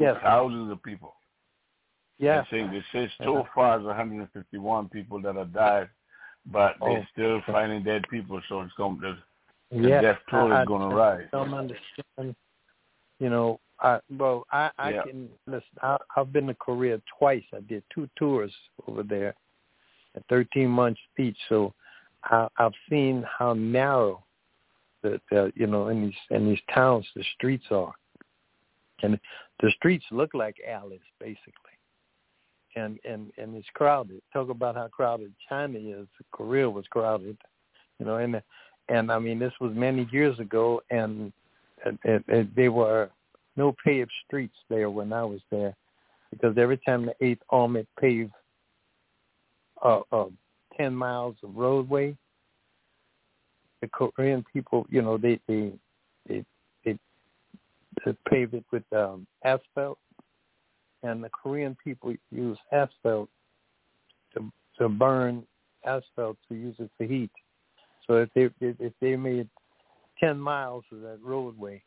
Yeah. They say so far as 151 people that have died, but they're still finding dead people. So it's going to the death toll is going to rise. I don't understand. You know, I can listen. I've been to Korea twice. I did 2 tours over there, at 13 months each. So I've seen how narrow in these towns the streets are, and the streets look like alleys basically, and it's crowded. Talk about how crowded China is. Korea was crowded, and I mean this was many years ago, and there were no paved streets there when I was there, because every time the 8th Army paved 10 miles of roadway, the Korean people, they pave it with asphalt, and the Korean people use asphalt to burn asphalt to use it for heat. So if they made 10 miles of that roadway,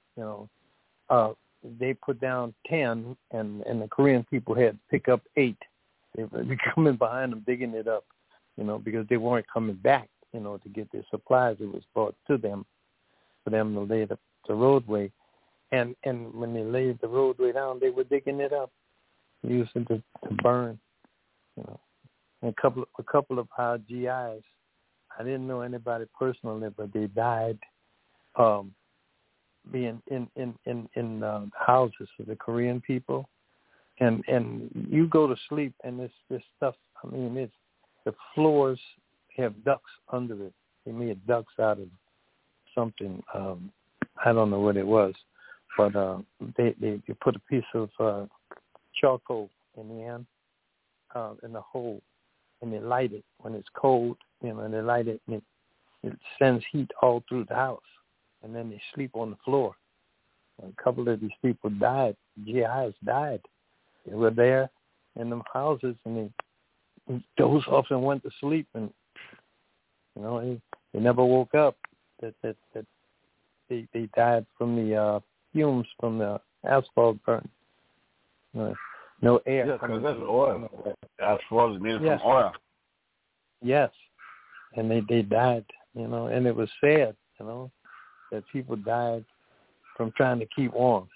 they put down 10, and the Korean people had to pick up 8. They were coming behind them, digging it up, because they weren't coming back, to get their supplies. It was brought to them for them to lay the roadway. And when they laid the roadway down, they were digging it up, using it to burn. And a couple of our GIs, I didn't know anybody personally, but they died being in houses of the Korean people. and you go to sleep, and this stuff. I mean, it's the floors have ducts under it. They made ducts out of something. I don't know what it was, but they put a piece of charcoal in the end, in the hole, and they light it when it's cold. And they light it, and it sends heat all through the house. And then they sleep on the floor. A couple of these people died. GIs died. They were there in them houses, and they dozed off and went to sleep, and they never woke up. That they died from the fumes from the asphalt burn. No air. Yeah, because that's oil. Asphalt is made from oil. Yes, and they died. And it was sad. That people died from trying to keep warm.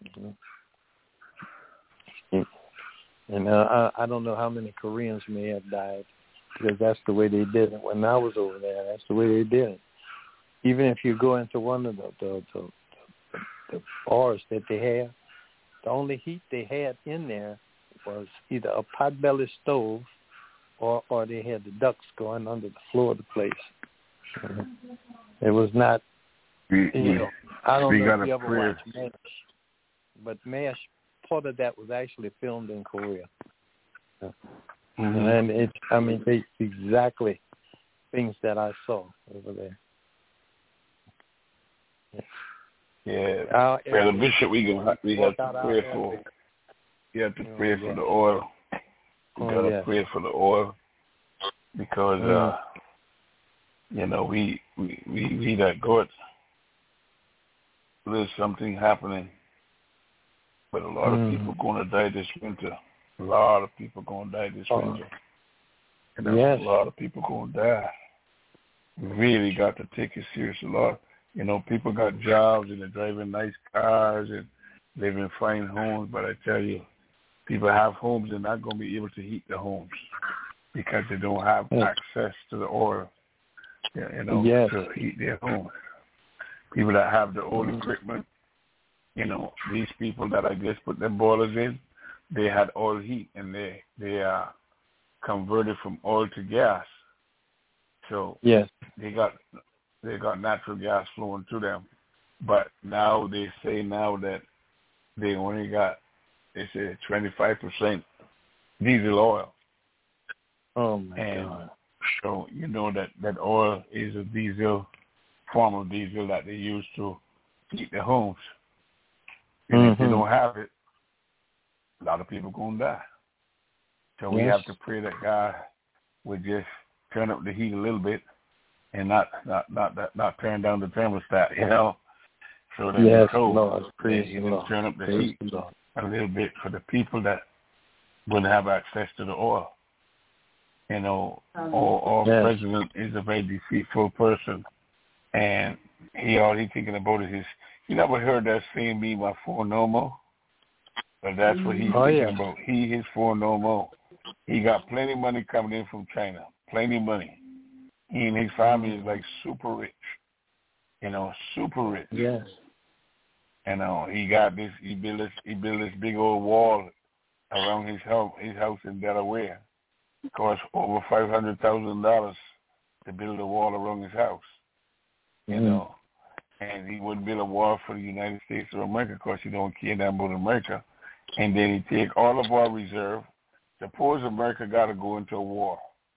And I don't know how many Koreans may have died, because that's the way they did it. When I was over there, that's the way they did it. Even if you go into one of the bars that they have, the only heat they had in there was either a potbelly stove or they had the ducts going under the floor of the place. It was not, I don't know if you ever watched MASH, but MASH, part of that was actually filmed in Korea. And it's exactly things that I saw over there. Yeah, the Bishop, we have to pray for. You have to pray for the oil. We got to pray for the oil, because we that God. There's something happening, but a lot of people going to die this winter. A lot of people going to die this winter. A lot of people going to die. We really got to take it serious. A lot. People got jobs and they're driving nice cars and live in fine homes, but I tell you, people have homes, they're not going to be able to heat the homes because they don't have access to the oil, to heat their homes. People that have the old equipment, these people that I just put their boilers in, they had oil heat, and they converted from oil to gas. So they got natural gas flowing to them. But now they say that they only got, they say 25% diesel oil. Oh my God. So that oil is a form of diesel that they use to heat their homes. And if they don't have it, a lot of people going to die. So we have to pray that God would just turn up the heat a little bit and not turn down the thermostat, So that it's cold. Lord, turn up the heat a little bit for the people that wouldn't have access to the oil. Our president is a very deceitful person, and all he's thinking about is you never heard that saying, "Be my for no more," but that's what he's thinking about. He is for no more. He got plenty of money coming in from China, plenty of money. He and his family is like super rich, super rich. Yes. He got this. He built this big old wall around his house in Delaware. It cost over $500,000 to build a wall around his house. And he wouldn't build a wall for the United States of America because he don't care that about America. And then he take all of our reserve. Suppose America got to go into a war.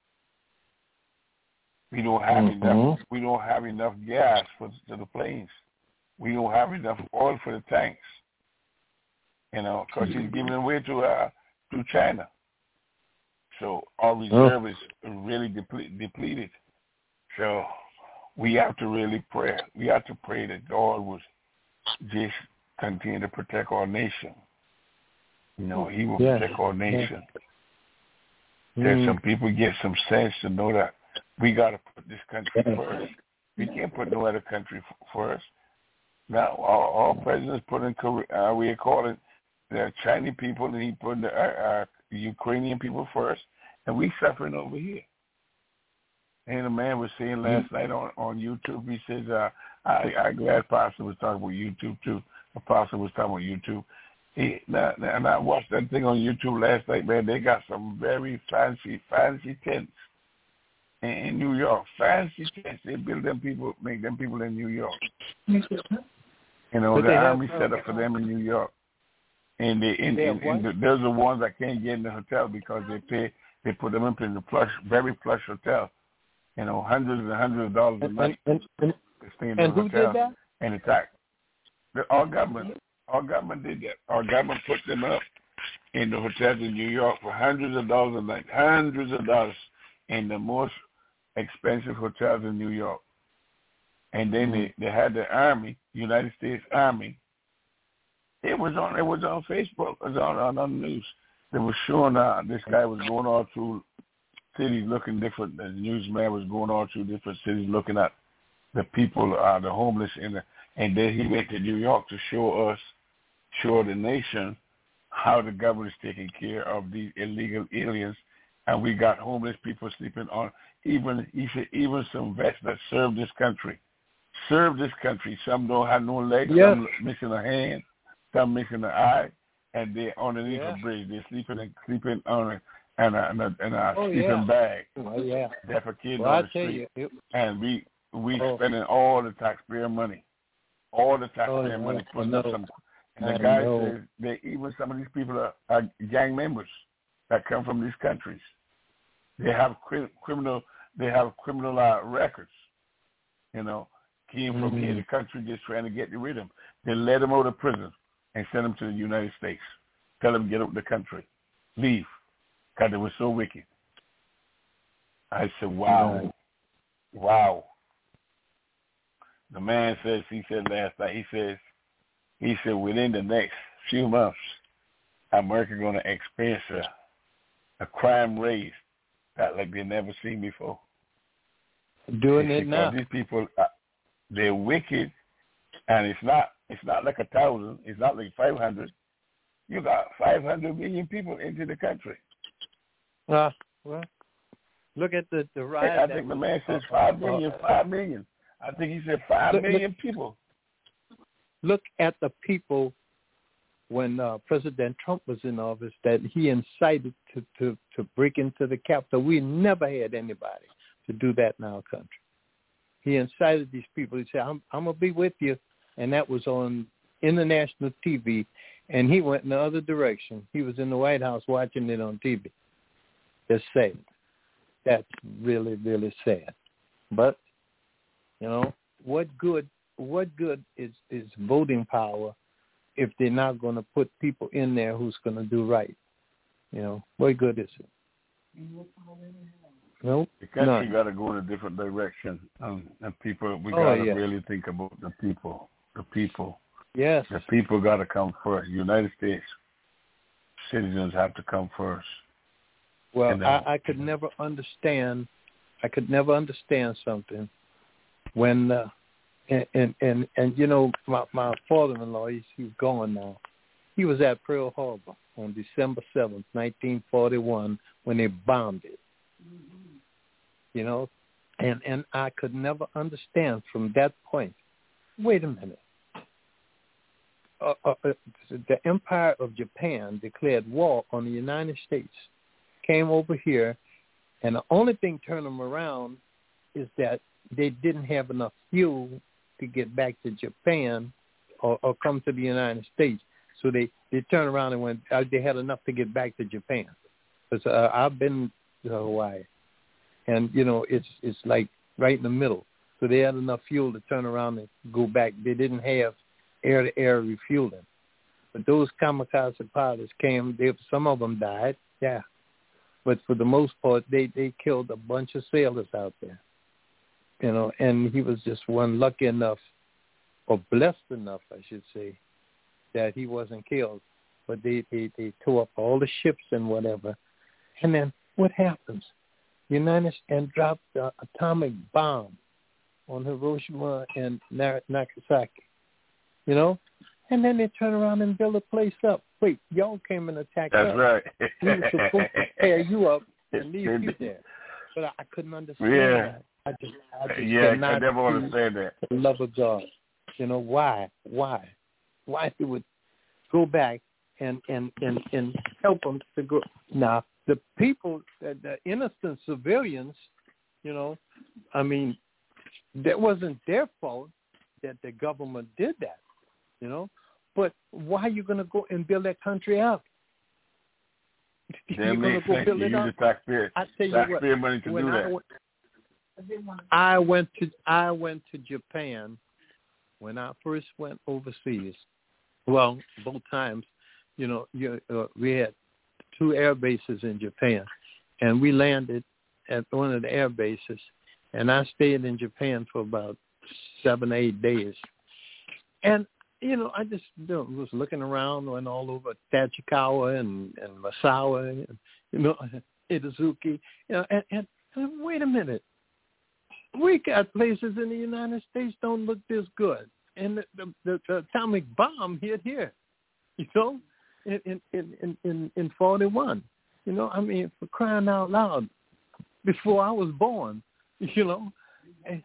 We don't have enough. We don't have enough gas to the planes. We don't have enough oil for the tanks. Because he's giving away to China. So our reserve is really depleted. So we have to really pray. We have to pray that God will just continue to protect our nation. He will protect our nation. That some people get some sense to know that we got to put this country first. We can't put no other country first. Now, our president's putting we call it the Chinese people, and he put the Ukrainian people first, and we suffering over here. And a man was saying last night on YouTube, he says, I'm glad Pastor was talking about YouTube too. Apostle was talking about YouTube. And I watched that thing on YouTube last night, man. They got some very fancy tents in New York. Fancy tents. They build them people, make them people in New York. You know, the army set up for them in New York. And those are ones that can't get in the hotel because they put them up in the very plush hotel. You know, hundreds and hundreds of dollars a night. And who did that? And attack. Our government did that. Our government put them up in the hotels in New York for hundreds of dollars a night, hundreds of dollars in the most expensive hotels in New York. And then they had the Army, United States Army. It was on Facebook. It was on the news. They were showing this guy was going all through cities looking different. The newsman was going all through different cities looking at the people, the homeless, and then he went to New York to show the nation how the government is taking care of these illegal aliens, and we got homeless people sleeping on even some vets that serve this country. Some don't have no legs, some missing a hand, some missing an eye, and they're underneath a bridge. They're sleeping on a sleeping bag. Defecating on the street. And we spending all the taxpayer money. Putting up some. And the guy says even some of these people are gang members that come from these countries. They have criminal records. You know, came from here, the country just trying to get rid of them. They let them out of prison and send them to the United States. Tell them to get out of the country, leave, because they were so wicked. I said, wow. The man says, he said last night, he said within the next few months, America going to experience a crime rate that like they've never seen before. Doing it now. These people, they're wicked, and it's not like 1,000. It's not like 500. You got 500 million people into the country. Well, look at the rise. I think the man says 5 million. I think he said 5 million people. Look at the people when President Trump was in office that he incited to break into the Capitol. We never had anybody to do that in our country. He incited these people. He said, I'm going to be with you. And that was on international TV. And he went in the other direction. He was in the White House watching it on TV. It's sad. That's really, really sad. But, you know, what good is voting power if they're not going to put people in there who's going to do right? You know, what good is it? Nope. The country got to go in a different direction, and people, we got to really think about the people. The people. Yes. The people got to come first. United States citizens have to come first. Well, I could never understand. Something when and you know my father-in-law, he's gone now. He was at Pearl Harbor on December 7th, 1941, when they bombed it. You know, and I could never understand from that point. Wait a minute. The Empire of Japan declared war on the United States, came over here, and the only thing turned them around is that they didn't have enough fuel to get back to Japan or come to the United States. So they turned around and went, they had enough to get back to Japan. Because I've been to Hawaii, and, you know, it's like right in the middle. So they had enough fuel to turn around and go back. They didn't have air-to-air refueling. But those kamikaze pilots came, some of them died, but for the most part, they killed a bunch of sailors out there. You know, and he was just one lucky enough, or blessed enough, I should say, that he wasn't killed. But they tore up all the ships and whatever. And then what happens? United States dropped the atomic bomb on Hiroshima and Nagasaki. You know? And then they turn around and build a place up. Wait, y'all came and attacked us. That's right. We were supposed to tear you up and leave you there. But I couldn't understand that. I just could not. I never understand that. The love of God. You know, why? Why they would go back and help them to go. Now, the people, the innocent civilians, I mean, that wasn't their fault that the government did that, But why are you going to go and build that country up? That makes sense. You use the taxpayer money to do that. I went to Japan when I first went overseas. Well, both times, we had 2 air bases in Japan, and we landed at one of the air bases, and I stayed in Japan for about 7, 8 days. And I just was looking around, went all over Tachikawa and Misawa, Itazuki, and wait a minute. We got places in the United States don't look this good. And the atomic bomb hit here, in 41. I mean, for crying out loud, before I was born, And,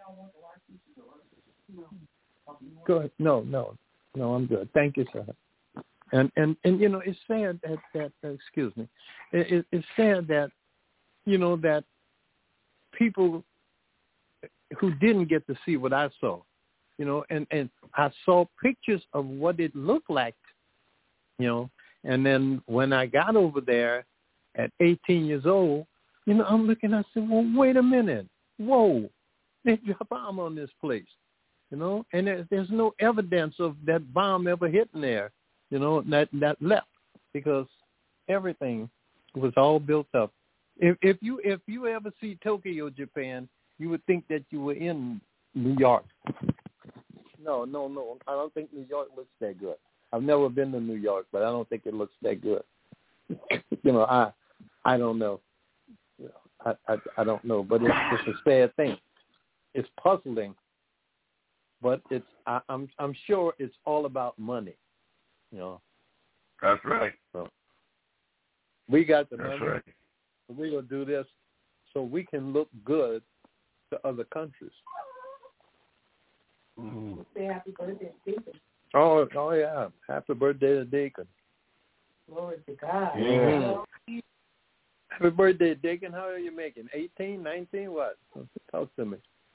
go ahead. No, I'm good. Thank you, sir. And it's sad that excuse me. It's sad that that people who didn't get to see what I saw, and I saw pictures of what it looked like, and then when I got over there at 18 years old, I'm looking, I said, well, wait a minute. Whoa, they dropped a bomb on this place, and there's no evidence of that bomb ever hitting there, that left, because everything was all built up. If you ever see Tokyo, Japan, you would think that you were in New York. No. I don't think New York looks that good. I've never been to New York, but I don't think it looks that good. I don't know. I don't know, but it's a sad thing. It's puzzling, but I'm sure it's all about money. That's right. So we got the money. That's right. We're gonna do this so we can look good to other countries. Mm-hmm. Say happy birthday, Deacon. Oh yeah! Happy birthday to Deacon. Glory to God. Yeah. Happy birthday, Deacon. How are you making? 18, 19, what? Talk to me.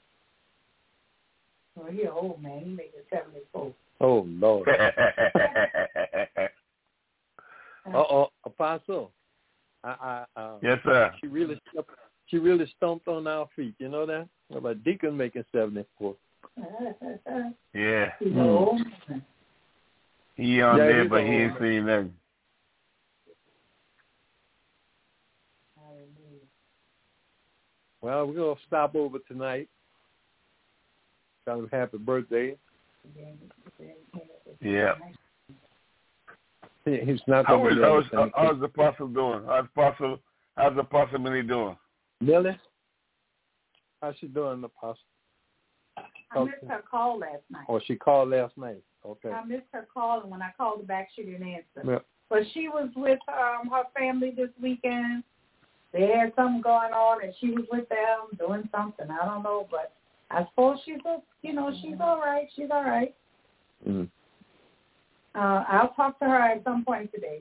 Well, he's old, man. He's making 74. Oh, Lord. Apostle. Yes, sir. She really stomped on our feet. You know that? About Deacon making 74. Yeah. He's old. He on there, but he ain't seen nothing. Well, we're going to stop over tonight. Tell him happy birthday. Yeah. He's not going to do how's the Apostle doing? How's the Apostle Millie doing? Millie? How's she doing, Apostle? I missed her call last night. Oh, she called last night. Okay. I missed her call, and when I called her back, she didn't answer. Yeah. But she was with her family this weekend. They had something going on, and she was with them doing something. I don't know, but I suppose she's all right. She's all right. Mm-hmm. I'll talk to her at some point today.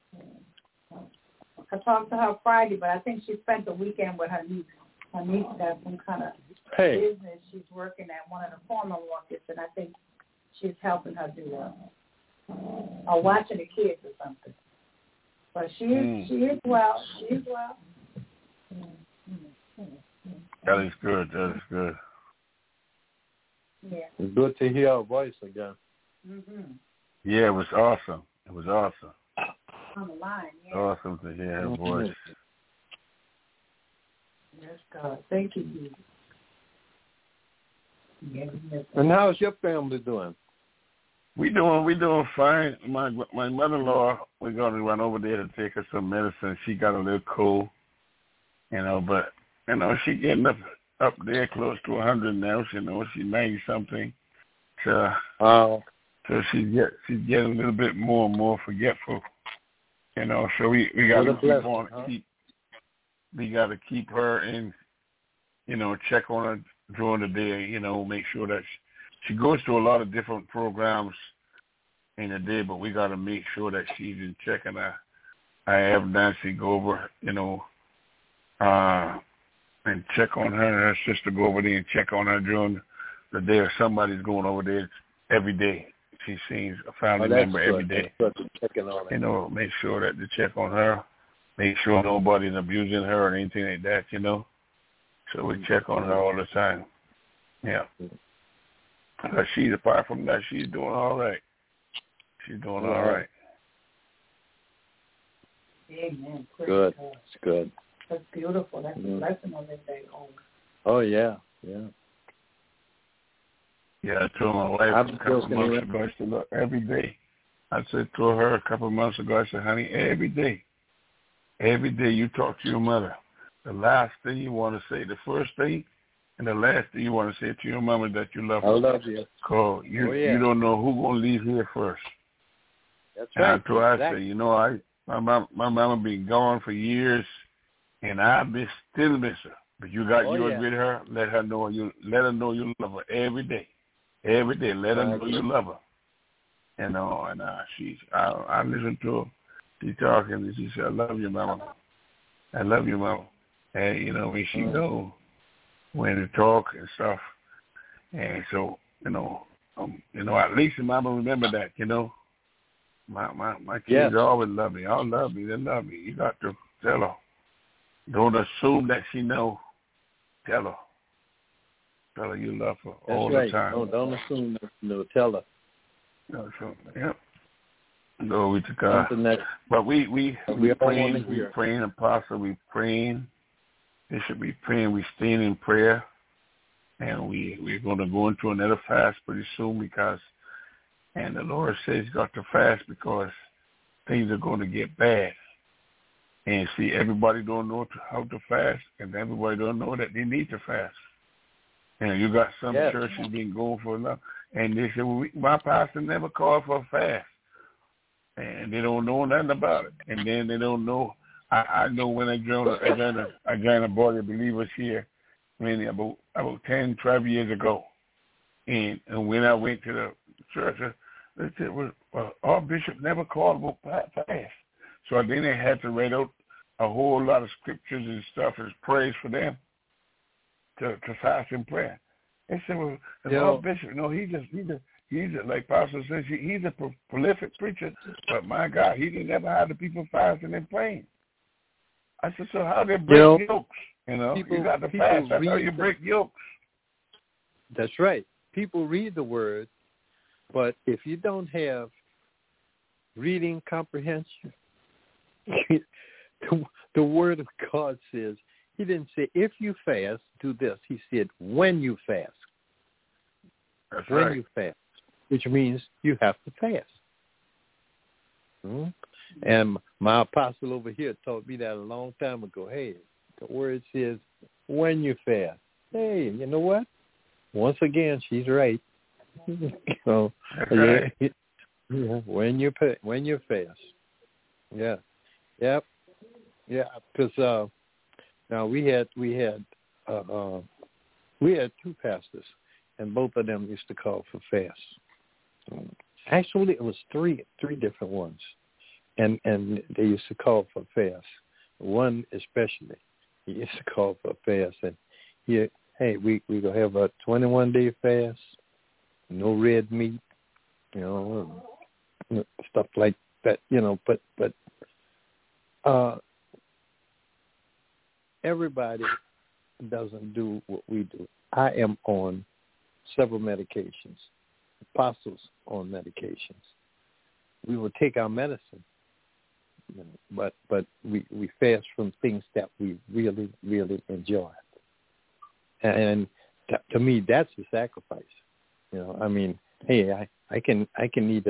I talked to her Friday, but I think she spent the weekend with her niece. Her niece got some kind of business. She's working at one of the farmer markets, and I think she's helping her do or watching the kids or something. But she is well. She is well. That is good. Yeah. It's good to hear her voice again. Mm-hmm. Yeah, it was awesome. On the line, yeah. Awesome to hear her voice. Yes, God. Thank you. Yes. And how's your family doing? We doing fine. My mother-in-law, we're going to run over there to take her some medicine. She got a little cold, but she getting up there close to 100 now. She's 90 something. So she's getting a little bit more and more forgetful. So we got to keep on we got to keep her in, check on her during the day. Make sure that she goes to a lot of different programs in a day, but we got to make sure that she's in check. And I have Nancy go over, and check on her and her sister go over there and check on her during the day, or somebody's going over there every day. She sees a family member every day. Checking on her. Make sure that they check on her, make sure nobody's abusing her or anything like that, So we check on her all the time. Yeah. But apart from that, she's doing all right. She's doing all right. Amen. Good. It's good. That's beautiful. That's a blessing on this day home. Oh, yeah. Yeah, I told my wife a couple of months ago, I said, look, every day. I said to her a couple of months ago, I said, honey, every day you talk to your mother. The last thing you want to say, the first thing and the last thing you want to say to your mama that you love her. I love you. Because you don't know who's going to leave here first. That's right. right. And I said, my mama been gone for years, and I still miss her. But you got yours with her. Let her know you love her every day. Every day, let her know you love her. And I listen to her. She talking, and she said, I love you, mama. I love you, mama. And, when she go, when to talk and stuff. And so, at least mama remember that, My kids always love me. All love me. They love me. You got to tell her. Don't assume that she know. Tell her. Tell her you love her all the time. No, don't assume that. No, tell her. No, yep. Glory to God. But we praying, Apostle, we praying. Bishop, we praying. We staying in prayer. And we're going to go into another fast pretty soon and the Lord says you got to fast because things are going to get bad. And see, everybody don't know how to fast, and everybody don't know that they need to fast. And you got some churches been going for a long, and they say, well, my pastor never called for a fast. And they don't know nothing about it. And then they don't know. I know when I joined a body of believers here, about 10, 12 years ago. And when I went to the church, they said, well, our bishop never called about fast. So then they had to write out a whole lot of scriptures and stuff as praise for them to fast and prayer. They said, well, our bishop, he's like Pastor says, he's a prolific preacher, but my God, he didn't ever have the people fasting and praying. I said, so how they break yokes? You got to fast. That's how you break yokes. That's right. People read the word, but if you don't have reading comprehension, the word of God says, he didn't say, if you fast, do this. He said, when you fast. That's when right. you fast, which means you have to fast. And my apostle over here taught me that a long time ago. Hey, the word says, when you fast. Hey, you know what? Once again, she's right. When you fast. Yeah. Yep. Yeah, because now we had two pastors, and both of them used to call for fast. Actually, it was three different ones, and they used to call for fast. One especially, he used to call for fast, and we gonna have a 21-day fast, no red meat, stuff like that, but everybody doesn't do what we do. I am on several medications. Apostles on medications. We will take our medicine, but we fast from things that we really, really enjoy. And to me, that's a sacrifice. Hey, I can eat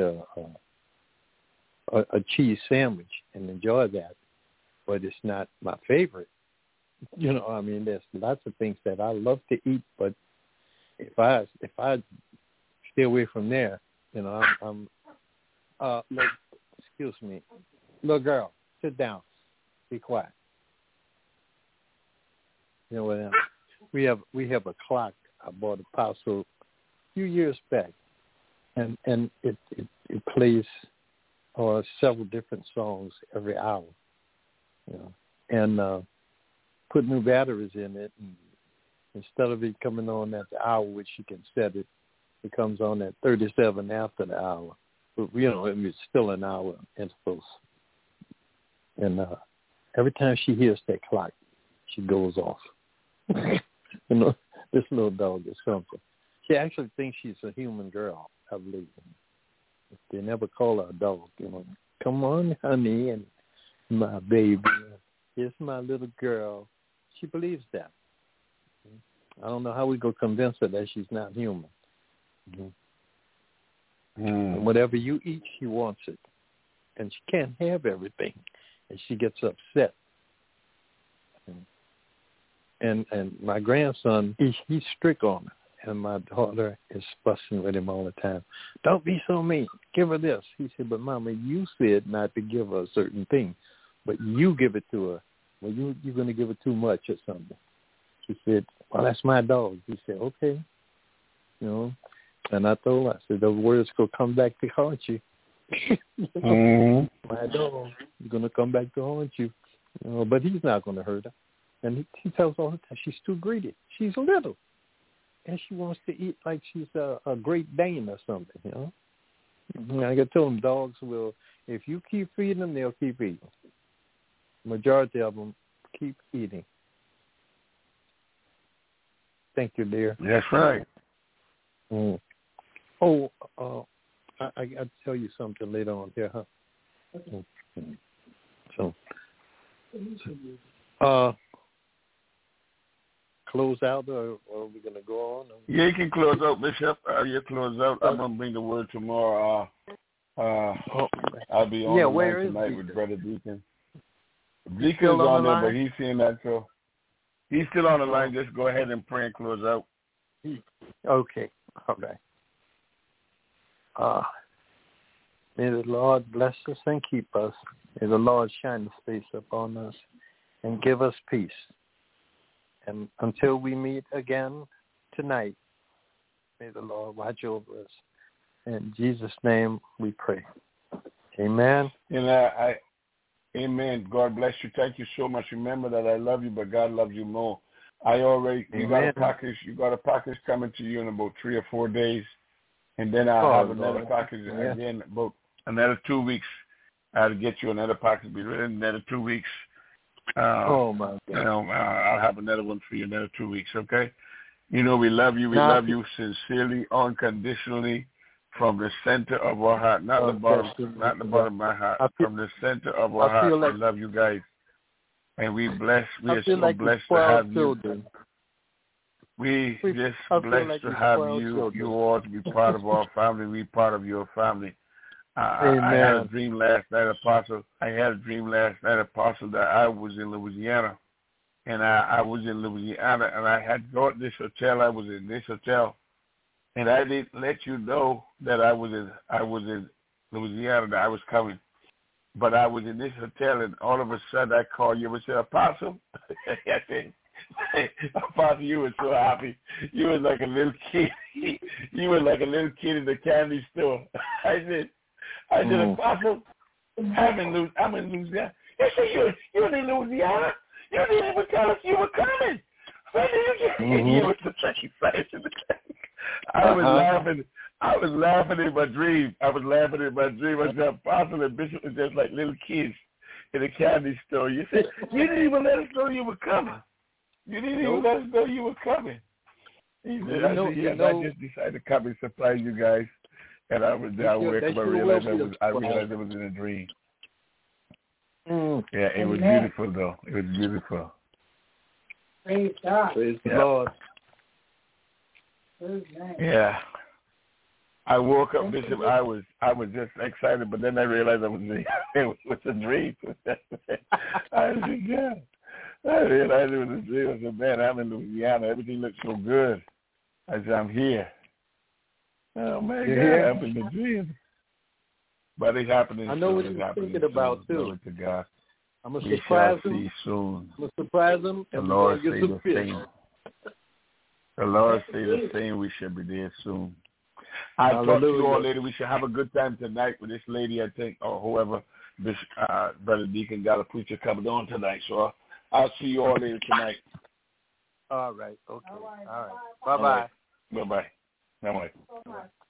a cheese sandwich and enjoy that, but it's not my favorite. There's lots of things that I love to eat, but if I stay away from there, I'm excuse me, little girl, sit down, be quiet. You know what? We have a clock I bought Apostle a few years back, and it plays several different songs every hour, you know, and put new batteries in it, and instead of it coming on at the hour, which you can set it, it comes on at 37 after the hour. But, you know, it's still an hour intervals. And every time she hears that clock, she goes off. You know, this little dog is something. She actually thinks she's a human girl, I believe. They never call her a dog. You know, come on, honey, and my baby. Here's my little girl. She believes that. I don't know how we go convince her that she's not human. And whatever you eat, she wants it. And she can't have everything. And she gets upset. And my grandson, he's strict on her. And my daughter is fussing with him all the time. Don't be so mean. Give her this. He said, but Mama, you said not to give her a certain thing. But you give it to her. Well, you're going to give her too much or something. She said, well, that's my dog. He said, okay. You know, and I told her, I said, those words will come back to haunt you. My dog is going to come back to haunt you. You know, but he's not going to hurt her. And he tells all the time, she's too greedy. She's little. And she wants to eat like she's a Great Dane or something, you know. And I got to tell them, dogs will, if you keep feeding them, they'll keep eating. Majority of them keep eating. Thank you, dear. That's right. I got to tell you something later on here, huh? So, close out, or are we going to go on? Yeah, you can close out, Bishop. You close out. I'm going to bring the word tomorrow. I'll be on tonight with Brother Deacon. Deacon's on there, but he's seeing that, so he's still on the line. Just go ahead and pray and close out. Okay. Okay. May the Lord bless us and keep us. May the Lord shine His face upon us and give us peace. And until we meet again tonight, may the Lord watch over us. In Jesus' name we pray. Amen. And amen. God bless you. Thank you so much. Remember that I love you, but God loves you more. You got a package coming to you in about 3 or 4 days. And then I'll have another package again, about another 2 weeks. I'll get you another package. Be ready in another 2 weeks. My God. You know, I'll have another one for you in another 2 weeks, okay? You know, we love you. We love you sincerely, unconditionally, from the center of our heart. Not the bottom of my heart. From the center of our heart. We love you guys. And we are so blessed to have you. We just blessed to have you all to be part of our family. We part of your family. I had a dream last night, Apostle. That I was in Louisiana. And I was in Louisiana, and I had got this hotel. I was in this hotel. And I didn't let you know that I was in Louisiana, that I was coming. But I was in this hotel, and all of a sudden I called you and said, Apostle. I said, Apostle, you were so happy. You were like a little kid. You were like a little kid in the candy store. I said, Apostle, I'm in Louisiana. You said, you're in Louisiana? You didn't even tell us you were coming. When did you get You were so excited. I was laughing in my dream. I said, Apostle and Bishop was just like little kids in a candy store. You said, you didn't even let us know you were coming. You didn't even let us know you were coming. He said, I just decided to come and surprise you guys. And I realized it was in a dream. Yeah, it was beautiful, though. It was beautiful. Praise God. Praise the Lord. Yeah. I woke up, Bishop. I was just excited, but then I realized it was a dream. I said, yeah. I realized it was a dream. I said, man, I'm in Louisiana. Everything looks so good. I said, I'm here. Oh, my God, I'm in the dream. But it's happening. I know what you're thinking about, too. Glory to God. I'm going to surprise him. See soon. I'm going to surprise him. The Lord say the same. The Lord say the same. We shall be there soon. I'll talk to you all later. We should have a good time tonight with this lady, I think, or whoever. This Brother Deacon got a preacher coming on tonight. So I'll see you all later tonight. All right. Okay. All right. Bye-bye. Bye-bye. Bye-bye.